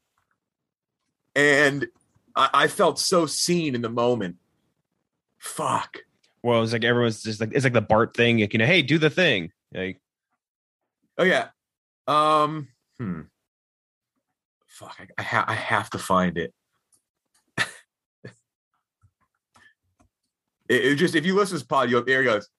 S1: and I felt so seen in the moment. Fuck.
S7: Well, it's like everyone's just like, it's like the Bart thing. Like, hey, do the thing. Like,
S1: oh yeah. Fuck. I have to find it. it just, if you listen to this pod, there he goes.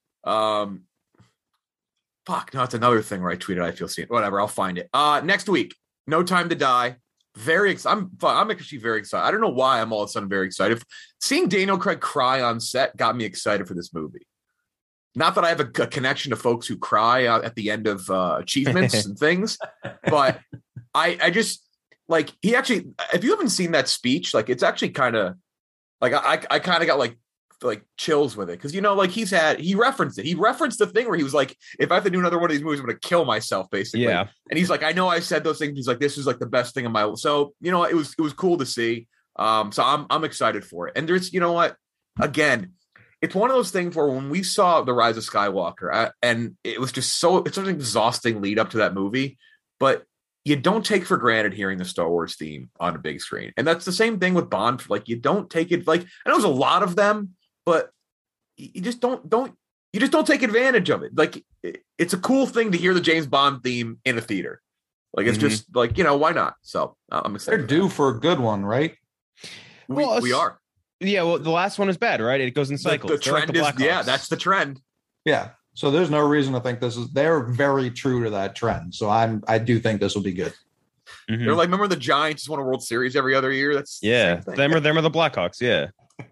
S1: Fuck. No, it's another thing where I tweeted, I feel seen. Whatever. I'll find it. Next week, No Time to Die. Very excited. I'm actually very excited. I don't know why I'm all of a sudden very excited. Seeing Daniel Craig cry on set got me excited for this movie. Not that I have a connection to folks who cry at the end of achievements and things, but I just like he actually. If you haven't seen that speech, like it's actually kind of like I kind of got like chills with it because like he referenced it. He referenced the thing where he was like, if I have to do another one of these movies, I'm going to kill myself, basically. Yeah. And he's like, I know I said those things. He's like, this is like the best thing in my life. So it was cool to see. So I'm excited for it. And there's again, it's one of those things where when we saw The Rise of Skywalker, and it was just it's such an exhausting lead up to that movie, but you don't take for granted hearing the Star Wars theme on a big screen. And that's the same thing with Bond. Like you don't take it, like I know there's a lot of them, but you just don't take advantage of it. Like it's a cool thing to hear the James Bond theme in a theater. Like it's just like, why not? So I'm excited.
S6: They're due for a good one, right?
S1: We are.
S7: Yeah. Well, the last one is bad, right? It goes in cycles.
S1: The trend is, that's the trend.
S6: Yeah. So there's no reason to think they're very true to that trend. So I do think this will be good.
S7: Mm-hmm.
S1: They're like, remember the Giants just won a World Series every other year? That's
S7: them are the Blackhawks. Yeah.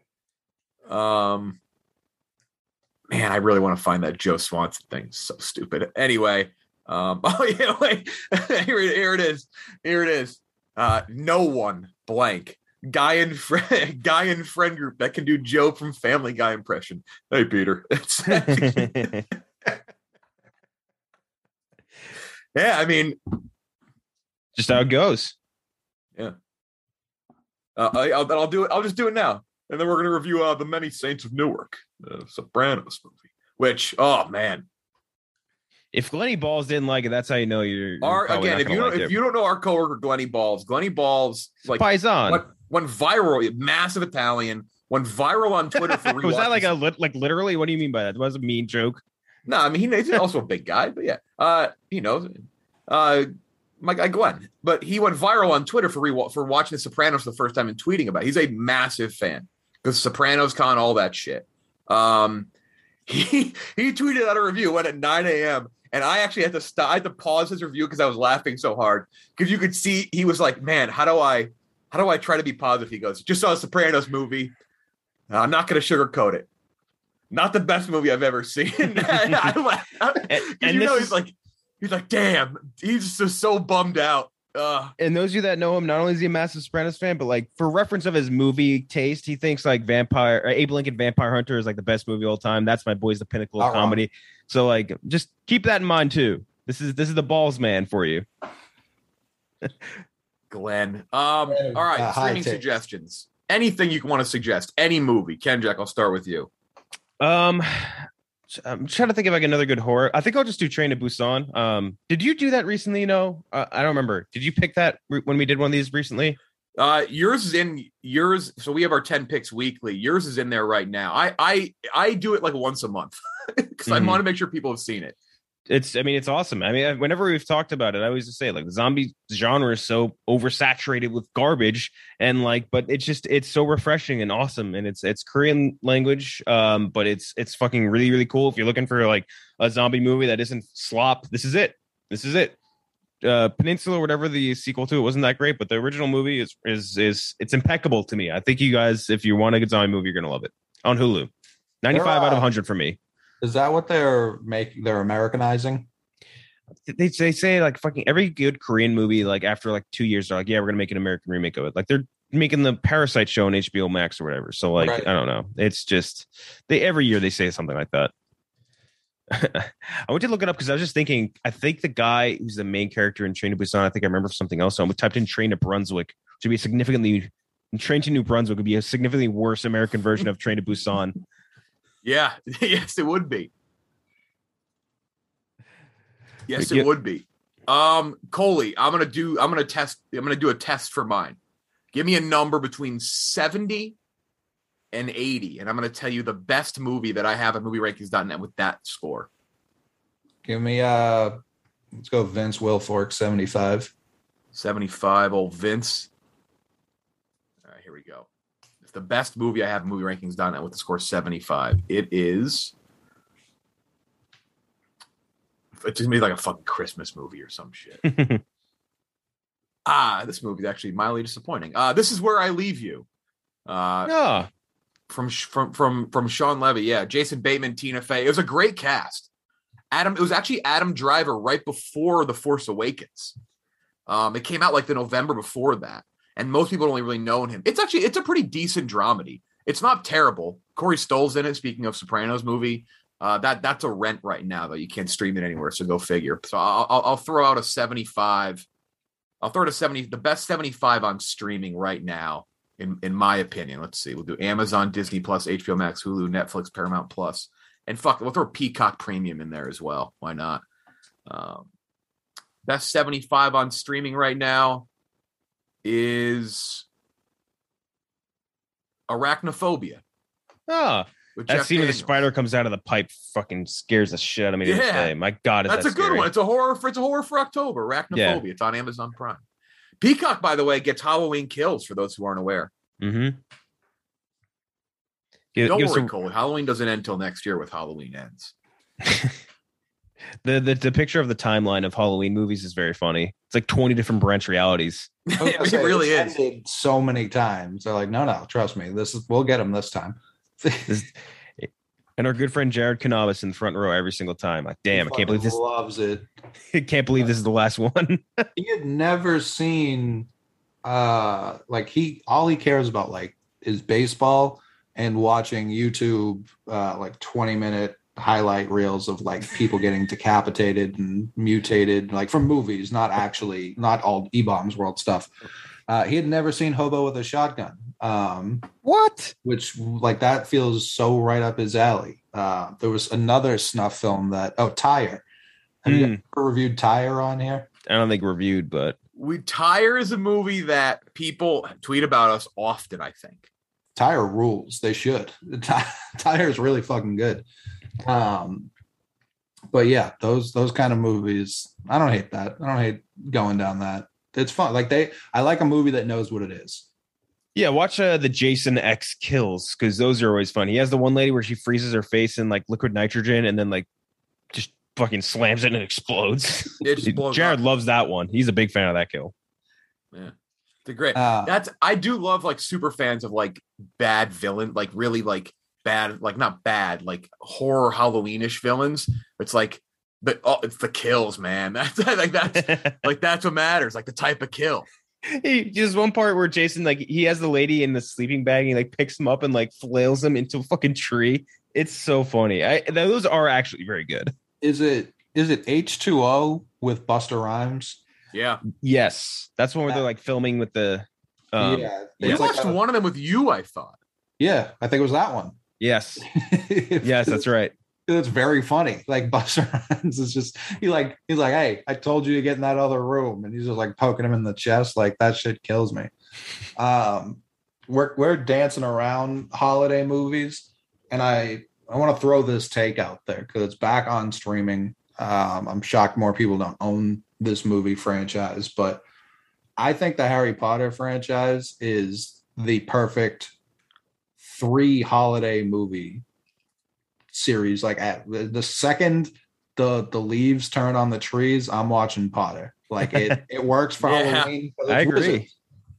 S1: Man, I really want to find that Joe Swanson thing. It's so stupid. Anyway, here it is. No one blank. Guy and friend group that can do Joe from Family Guy impression. Hey, Peter. Yeah, I mean,
S7: just how it goes.
S1: Yeah. I'll do it. I'll just do it now. And then we're going to review The Many Saints of Newark, the Sopranos movie, which, oh, man.
S7: If Glenny Balls didn't like it, that's how you know you're
S10: again. If you don't know our coworker Glenny Balls like
S7: Paisan
S10: went viral, massive Italian, went viral on Twitter for
S7: was that like literally? What do you mean by that? It was a mean joke.
S10: No, I mean he's also a big guy, but yeah, my guy Glenn. But he went viral on Twitter for watching The Sopranos for the first time and tweeting about it. He's a massive fan because Sopranos Con, all that shit. He tweeted out a review, went at 9 a.m. And I actually had to stop. I had to pause his review because I was laughing so hard because you could see he was like, "Man, how do I try to be positive?" He goes, "Just saw a Sopranos movie. I'm not going to sugarcoat it. Not the best movie I've ever seen." He's like, "Damn, he's just so bummed out."
S7: And those of you that know him, not only is he a massive Sopranos fan, but like for reference of his movie taste, he thinks like Abe Lincoln Vampire Hunter is like the best movie of all time. That's my boy's the pinnacle of comedy. So like, just keep that in mind too. This is the balls man for you,
S10: Glenn. All right, streaming suggestions. Anything you want to suggest? Any movie? Kenjack, I'll start with you.
S7: I'm trying to think of like another good horror. I think I'll just do Train to Busan. Did you do that recently? I don't remember. Did you pick that when we did one of these recently?
S10: Yours is in yours. So we have our 10 picks weekly. Yours is in there right now. I do it like once a month because I want to make sure people have seen it.
S7: It's awesome. I mean, whenever we've talked about it, I always just say like the zombie genre is so oversaturated with garbage and like, but it's so refreshing and awesome. And it's Korean language. But it's fucking really, really cool. If you're looking for like a zombie movie that isn't slop, this is it. Peninsula, whatever the sequel to it wasn't that great, but the original movie is it's impeccable to me. I think you guys, if you want a good zombie movie, you're gonna love it. On Hulu, 95 out of 100 for me.
S6: Is that what they're making? They're Americanizing?
S7: They say like fucking every good Korean movie, like after like 2 years, they're like, yeah, we're gonna make an American remake of it. Like they're making the Parasite show on HBO Max or whatever. So like, right. I don't know. It's just every year they say something like that. I went to look it up because I was just thinking, I think the guy who's the main character in Train to Busan, I think I remember something else. So I typed in Train to Brunswick, which would be Train to New Brunswick would be a significantly worse American version of Train to Busan.
S10: Yeah. Yes, it would be. Yes, it would be. Coley, I'm gonna do a test for mine. Give me a number between 70 and 80, and I'm going to tell you the best movie that I have at MovieRankings.net with that score.
S6: Give me let's go Vince Wilfork, 75.
S10: 75, old Vince. All right, here we go. It's the best movie I have at MovieRankings.net with the score 75. It is. It's going to be like a fucking Christmas movie or some shit. This movie is actually mildly disappointing. This Is Where I Leave You. From Sean Levy, yeah. Jason Bateman, Tina Fey. It was a great cast. It was actually Adam Driver right before The Force Awakens. It came out like the November before that, and most people only really known him. It's a pretty decent dramedy. It's not terrible. Corey Stoll's in it. Speaking of Sopranos movie, that's a rent right now though. You can't stream it anywhere, so go figure. So I'll throw out a 75. I'll throw it a 70. The best 75 on streaming right now. In my opinion, let's see. We'll do Amazon, Disney Plus, HBO Max, Hulu, Netflix, Paramount Plus, and we'll throw Peacock Premium in there as well. Why not? Best 75 on streaming right now is Arachnophobia.
S7: That scene where the spider comes out of the pipe fucking scares the shit out of me. Yeah, my God,
S10: that's a good one. It's a horror for October. Arachnophobia. Yeah. It's on Amazon Prime. Peacock, by the way, gets Halloween Kills for those who aren't aware.
S7: Mm-hmm.
S10: Don't worry, Cole. Halloween doesn't end until next year with Halloween Ends.
S7: The picture of the timeline of Halloween movies is very funny. It's like 20 different branch realities.
S10: It really is.
S6: So many times. They're like, no, trust me. We'll get them this time.
S7: And our good friend Jared Cannabis in the front row every single time. Like, damn, I can't believe this.
S6: Loves it.
S7: I can't believe this is the last one.
S6: He had never seen, all he cares about like is baseball and watching YouTube, 20-minute highlight reels of like people getting decapitated and mutated, like from movies, not all E-Bombs World stuff. He had never seen Hobo with a Shotgun.
S7: What?
S6: Which like that feels so right up his alley. There was another snuff film Tire, Have you ever reviewed Tyre on here?
S7: I don't think reviewed, but
S10: Tyre is a movie that people tweet about us often, I think.
S6: Tyre rules. They should. Tyre is really fucking good. But yeah, those kind of movies, I don't hate that. I don't hate going down that. It's fun. I like a movie that knows what it is.
S7: Yeah, watch the Jason X Kills, because those are always fun. He has the one lady where she freezes her face in like liquid nitrogen and then like just fucking slams it and it explodes. Jared loves that one. He's a big fan of that kill.
S10: Yeah, they're great. I do love like super fans of like bad villain, like really like bad, like not bad, like horror Halloweenish villains. It's like, but it's the kills, man. That's that's what matters. Like the type of kill.
S7: There's one part where Jason, like, he has the lady in the sleeping bag and he like picks him up and like flails him into a fucking tree. It's so funny. Those are actually very good.
S6: Is it H2O with Busta Rhymes?
S10: Yeah.
S7: Yes, that's one where they're like filming with the.
S10: We watched one of them with you, I thought.
S6: Yeah, I think it was that one.
S7: Yes. Yes, that's right.
S6: It's very funny. Like Busta Rhymes is just he's like, hey, I told you to get in that other room, and he's just like poking him in the chest. Like that shit kills me. We're dancing around holiday movies, and I want to throw this take out there because it's back on streaming. I'm shocked more people don't own this movie franchise, but I think the Harry Potter franchise is the perfect 3 holiday movie series. Like at the second the leaves turn on the trees, I'm watching Potter. Like it works for Halloween.
S7: I agree.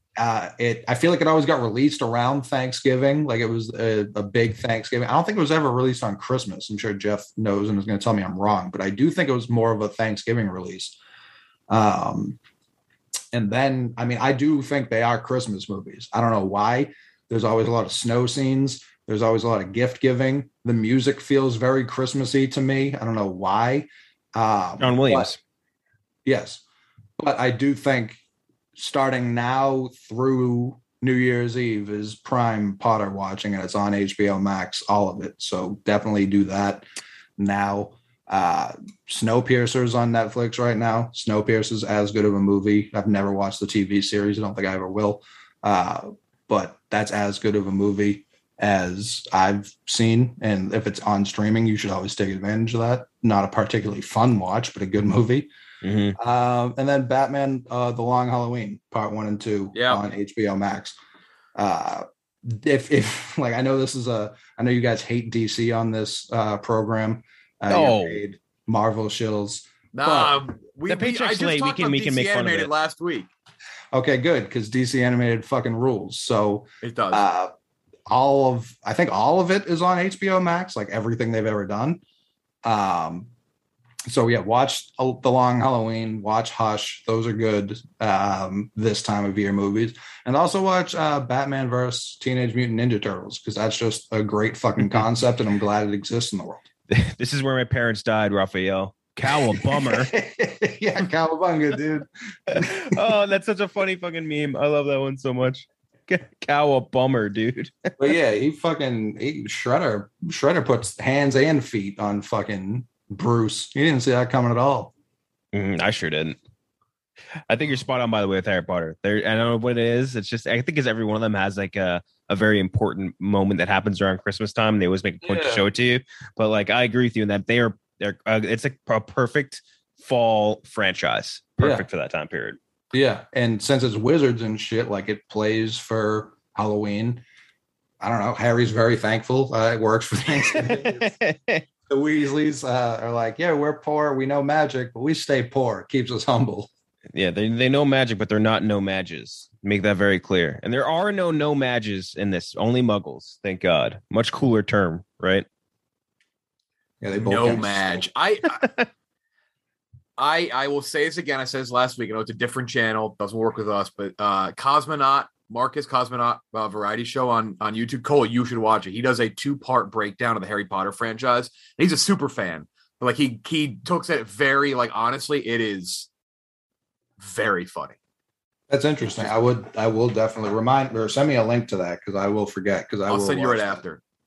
S6: I feel like it always got released around Thanksgiving. Like it was a big Thanksgiving. I don't think it was ever released on Christmas. I'm sure Jeff knows and is going to tell me I'm wrong, but I do think it was more of a Thanksgiving release. And then, I mean, I do think they are Christmas movies. I don't know why. There's always a lot of snow scenes. There's always a lot of gift giving. The music feels very Christmassy to me. I don't know why.
S7: John Williams.
S6: Yes. But I do think starting now through New Year's Eve is prime Potter watching, and it's on HBO Max, all of it. So definitely do that now. Snowpiercer's on Netflix right now. Snowpiercer's as good of a movie. I've never watched the TV series. I don't think I ever will. But that's as good of a movie as I've seen. And if it's on streaming, you should always take advantage of that. Not a particularly fun watch, but a good movie.
S7: Mm-hmm.
S6: And then Batman, The Long Halloween, part 1 and 2 on HBO Max. If like, I know you guys hate DC on this program. Marvel shills.
S10: Nah,
S7: the paycheck's late. We can make fun of it
S10: last week.
S6: Okay, good, because DC Animated fucking rules. So
S10: it does.
S6: I think all of it is on HBO Max, like everything they've ever done. So yeah, watch The Long Halloween, watch Hush. Those are good this time of year movies. And also watch Batman vs. Teenage Mutant Ninja Turtles, because that's just a great fucking concept, and I'm glad it exists in the world.
S7: This is where my parents died, Raphael. Cowabummer.
S6: Yeah, cowabunga, dude.
S7: Oh, that's such a funny fucking meme. I love that one so much. Cowabummer, dude.
S6: But yeah, Shredder puts hands and feet on fucking Bruce. You didn't see that coming at all.
S7: I sure didn't. I think you're spot on, by the way, with Harry Potter. I don't know what it is. It's just, I think because every one of them has like a very important moment that happens around Christmas time. And they always make a point to show it to you. But like, I agree with you in that they're it's like a perfect fall franchise. Perfect for that time period.
S6: Yeah. And since it's wizards and shit, like it plays for Halloween. I don't know. Harry's very thankful. It works for Thanksgiving. The Weasleys are like, yeah, we're poor. We know magic, but we stay poor. It keeps us humble.
S7: Yeah, they know magic, but they're not no mages. Make that very clear. And there are no mages in this. Only muggles. Thank God. Much cooler term, right?
S6: Yeah, they both
S10: no mage. I will say this again. I said this last week. I know it's a different channel. Doesn't work with us, but Marcus Cosmonaut variety show on YouTube. Cole, you should watch it. He does a 2-part breakdown of the Harry Potter franchise. He's a super fan. But like he talks at it very like honestly, it is very funny.
S6: That's interesting. I will definitely remind or send me a link to that because I will forget. Because I'll
S10: send you it after.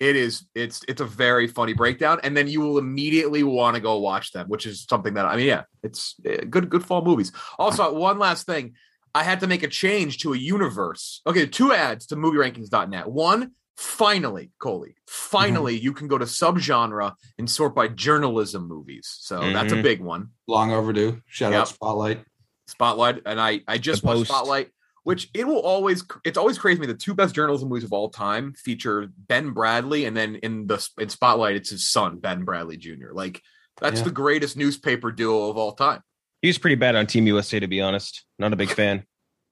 S10: It's a very funny breakdown, and then you will immediately want to go watch them, which is something that it's good fall movies. Also, one last thing, I had to make a change to a universe. Okay, 2 ads to MovieRankings.net. One, finally, Coley, you can go to subgenre and sort by journalism movies. So that's a big one.
S6: Long overdue. Shout out
S10: Spotlight, and I just watched Spotlight. Which it's always crazy to me. The 2 best journalism movies of all time feature Ben Bradley, and then in Spotlight, it's his son, Ben Bradley Jr. Like, that's the greatest newspaper duo of all time.
S7: He was pretty bad on Team USA, to be honest. Not a big fan.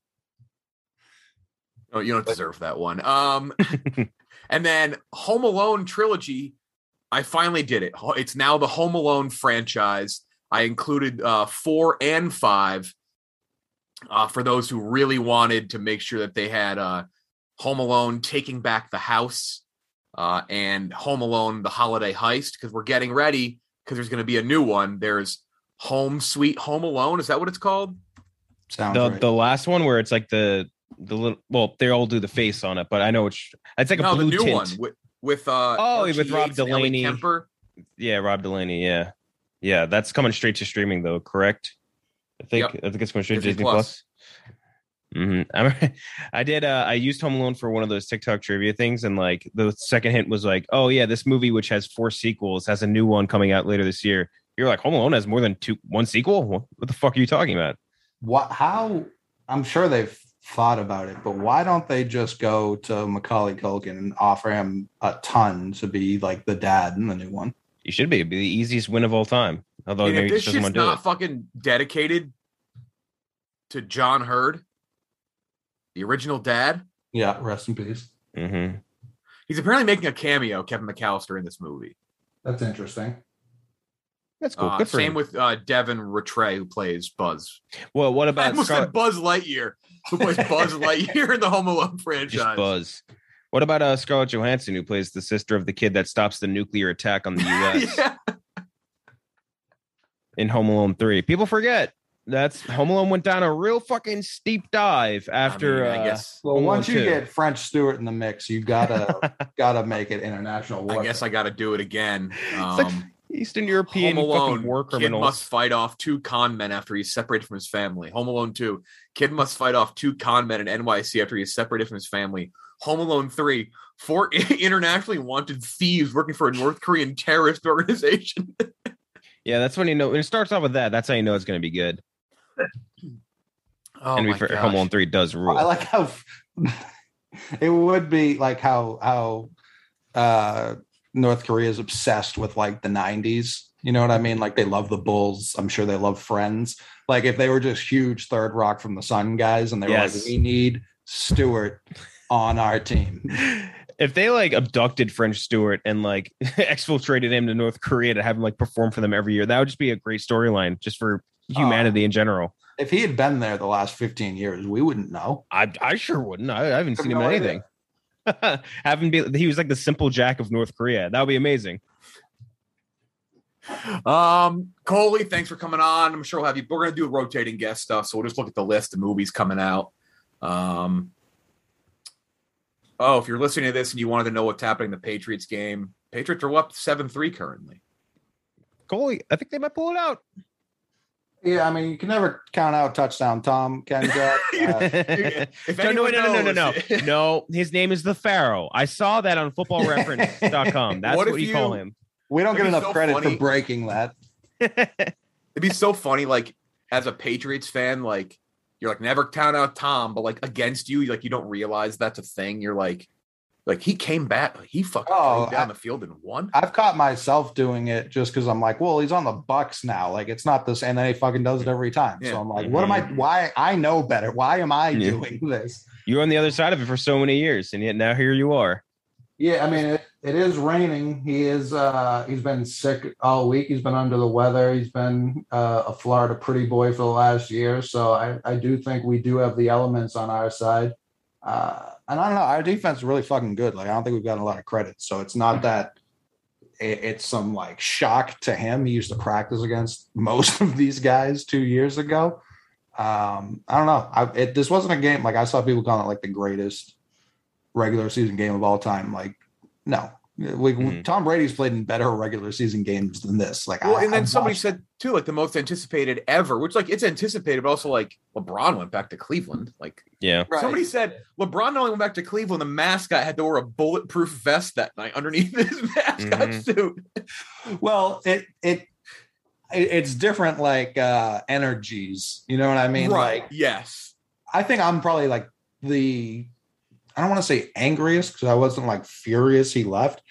S10: Oh, you don't deserve that one. And then Home Alone trilogy, I finally did it. It's now the Home Alone franchise. I included 4 and 5. For those who really wanted to make sure that they had Home Alone Taking Back the House and Home Alone The Holiday Heist, because we're getting ready because there's going to be a new one. There's Home Sweet Home Alone. Is that what it's called?
S6: Sounds right.
S7: The last one where it's like the little, well, they all do the face on it, but I know it's like a blue
S10: the new
S7: tint.
S10: one with
S7: Rob Delaney. Yeah, Rob Delaney. Yeah, that's coming straight to streaming though, correct? I think it's going straight to Disney Plus. I used Home Alone for one of those TikTok trivia things, and like the second hint was like, oh yeah, this movie, which has 4 sequels, has a new one coming out later this year. You're like, Home Alone has more than 1 sequel? What the fuck are you talking about?
S6: How? I'm sure they've thought about it, but why don't they just go to Macaulay Culkin and offer him a ton to be like the dad in the new one?
S7: You should be. It'd be the easiest win of all time. Although
S10: if
S7: maybe
S10: this
S7: just doesn't want
S10: shit's
S7: to do
S10: not
S7: it.
S10: fucking dedicated to John Hurd, the original dad.
S6: Yeah, rest in peace.
S7: Mm-hmm.
S10: He's apparently making a cameo, Kevin McAllister, in this movie.
S6: That's interesting.
S7: That's cool. Good for
S10: same
S7: him.
S10: with Devin Rattray, who plays Buzz.
S7: Well, what about
S10: I almost said Buzz Lightyear, who plays Buzz Lightyear in the Home Alone franchise.
S7: Just Buzz. What about Scarlett Johansson, who plays the sister of the kid that stops the nuclear attack on the U.S. in Home Alone 3? People forget that's Home Alone went down a real fucking steep dive after.
S10: I guess.
S6: Well, once you get French Stewart in the mix, you gotta make it international war.
S10: I guess I gotta do it again.
S7: Like Eastern European
S10: Home Alone,
S7: fucking war
S10: kid
S7: criminals.
S10: must fight off 2 con men after he's separated from his family. Home Alone 2, kid must fight off 2 con men in NYC after he's separated from his family. Home Alone 3, 4 internationally wanted thieves working for a North Korean terrorist organization.
S7: Yeah, that's when you know. When it starts off with that, that's how you know it's going to be good.
S10: Oh
S7: and
S10: my gosh.
S7: Home Alone 3 does rule.
S6: I like how it would be like how North Korea is obsessed with like the 90s. You know what I mean? Like they love the Bulls. I'm sure they love Friends. Like if they were just huge Third Rock from the Sun guys and they were like, we need Stewart on our team.
S7: If they like abducted French Stewart and like exfiltrated him to North Korea to have him like perform for them every year, that would just be a great storyline just for humanity in general.
S6: If he had been there the last 15 years, we wouldn't know.
S7: I sure wouldn't. I haven't seen him in anything. He was like the simple Jack of North Korea. That would be amazing.
S10: Coley, thanks for coming on. I'm sure we'll have you. We're gonna do rotating guest stuff, so we'll just look at the list of movies coming out. If you're listening to this and you wanted to know what's happening in the Patriots game, Patriots are up 7-3 currently.
S7: Coley, I think they might pull it out.
S6: Yeah, I mean, you can never count out touchdown Tom, Ken Jack.
S7: No, his name is the Pharaoh. I saw that on footballreference.com. That's what you call him.
S6: We don't get enough credit for breaking that.
S10: It'd be so funny, like, as a Patriots fan, like, you're like, never count out Tom, but like against you, like, you don't realize that's a thing. You're like he came back, he fucking came down the field and won.
S6: I've caught myself doing it just because I'm like, well, he's on the Bucks now. Like, it's not this, and then he fucking does it every time. Yeah. So I'm like, what am I? Why? I know better. Why am I doing this?
S7: You're on the other side of it for so many years, and yet now here you are.
S6: Yeah, I mean, it is raining. He's been sick all week. He's been under the weather. He's been a Florida pretty boy for the last year. So I do think we do have the elements on our side. And I don't know, our defense is really fucking good. Like, I don't think we've gotten a lot of credit. So it's not that it's some like shock to him. He used to practice against most of these guys 2 years ago. I don't know. This wasn't a game. Like, I saw people calling it like the greatest regular season game of all time. Like, no, Tom Brady's played in better regular season games than this. Like,
S10: and then somebody said too, like the most anticipated ever, which like it's anticipated, but also like LeBron went back to Cleveland. Like,
S7: yeah,
S10: somebody said LeBron not only went back to Cleveland, the mascot had to wear a bulletproof vest that night underneath his mascot suit.
S6: Well, it's different, like energies. You know what I mean?
S10: Right.
S6: Like,
S10: yes,
S6: I think I'm probably like I don't want to say angriest because I wasn't like furious he left,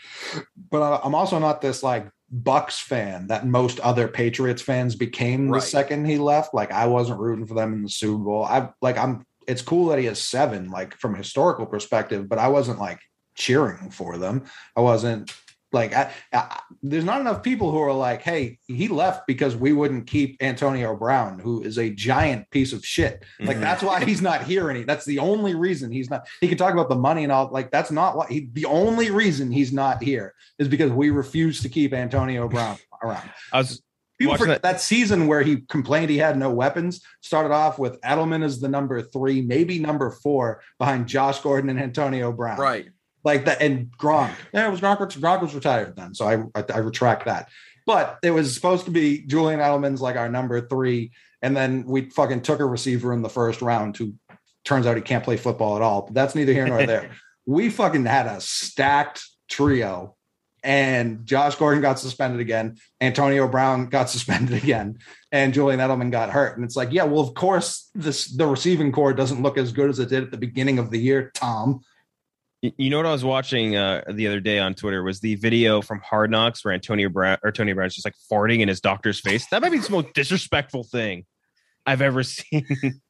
S6: but I'm also not this like Bucks fan that most other Patriots fans became the second he left. Like, I wasn't rooting for them in the Super Bowl. It's cool that he has 7, like from a historical perspective, but I wasn't like cheering for them. I wasn't like, there's not enough people who are like, hey, he left because we wouldn't keep Antonio Brown, who is a giant piece of shit. Like, that's why he's not here. That's the only reason he's not. He can talk about the money and all. Like, that's not what the only reason he's not here is because we refuse to keep Antonio Brown around. People forget that season where he complained he had no weapons started off with Edelman as the number 3, maybe number 4 behind Josh Gordon and Antonio Brown.
S10: Right.
S6: Like that, and Gronk. Yeah, it was Gronk. Gronk was retired then, so I retract that. But it was supposed to be Julian Edelman's like our number 3, and then we fucking took a receiver in the first round who turns out he can't play football at all. But that's neither here nor there. We fucking had a stacked trio, and Josh Gordon got suspended again. Antonio Brown got suspended again, and Julian Edelman got hurt. And it's like, yeah, well, of course, the receiving core doesn't look as good as it did at the beginning of the year, Tom.
S7: You know what I was watching the other day on Twitter was the video from Hard Knocks where Tony Brown's just like farting in his doctor's face. That might be the most disrespectful thing I've ever seen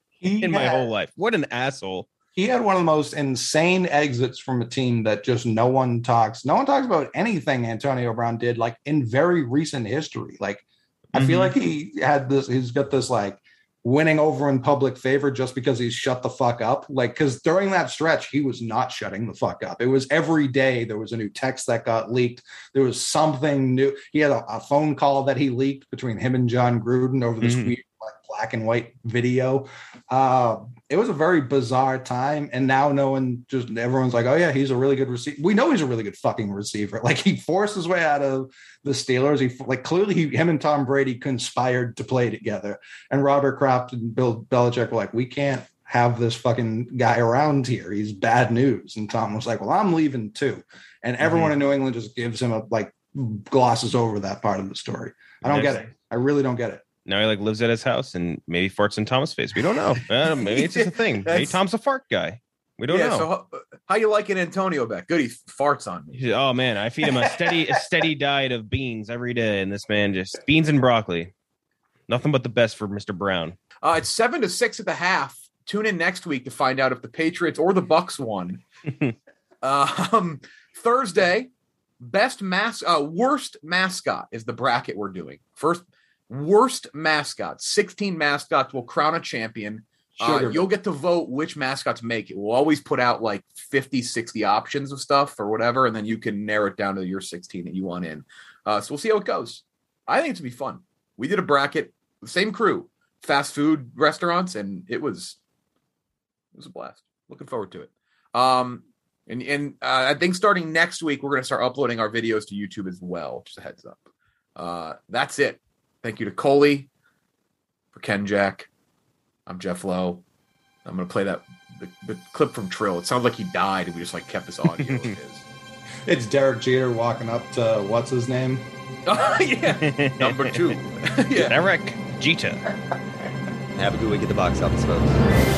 S7: in my whole life. What an asshole.
S6: He had one of the most insane exits from a team that just no one talks about anything Antonio Brown did like in very recent history. Like, I feel like he's got this like winning over in public favor just because he's shut the fuck up. Like, because during that stretch, he was not shutting the fuck up. It was every day there was a new text that got leaked. There was something new. He had a phone call that he leaked between him and John Gruden over this weird like black and white video. It was a very bizarre time. And now everyone's like, oh yeah, he's a really good receiver. We know he's a really good fucking receiver. Like, he forced his way out of the Steelers. Him and Tom Brady conspired to play together. And Robert Kraft and Bill Belichick were like, we can't have this fucking guy around here. He's bad news. And Tom was like, well, I'm leaving too. And everyone in New England just gives him glosses over that part of the story. I don't get it. I really don't get it.
S7: Now he like lives at his house and maybe farts in Tom's face. We don't know. Maybe it's just a thing. Maybe Tom's a fart guy. We don't know.
S10: So how you liking Antonio back? Good. He farts on me.
S7: Oh man, I feed him a steady diet of beans every day, and this man just beans and broccoli. Nothing but the best for Mr. Brown.
S10: It's 7-6 at the half. Tune in next week to find out if the Patriots or the Bucks won. Thursday, worst mascot is the bracket we're doing. First. Worst mascots. 16 mascots will crown a champion. You'll get to vote which mascots make it. We'll always put out like 50, 60 options of stuff or whatever, and then you can narrow it down to your 16 that you want in. So we'll see how it goes. I think it's going to be fun. We did a bracket, the same crew, fast food restaurants, and it was a blast. Looking forward to it. And I think starting next week, we're going to start uploading our videos to YouTube as well. Just a heads up. That's it. Thank you to Coley, for Ken Jack. I'm Jeff Lowe. I'm going to play the clip from Trill. It sounds like he died and we just kept this audio of his.
S6: It's Derek Jeter walking up to what's his name?
S10: Yeah, number 2.
S7: Yeah. Derek Jeter.
S11: Have a good week at the box office, folks.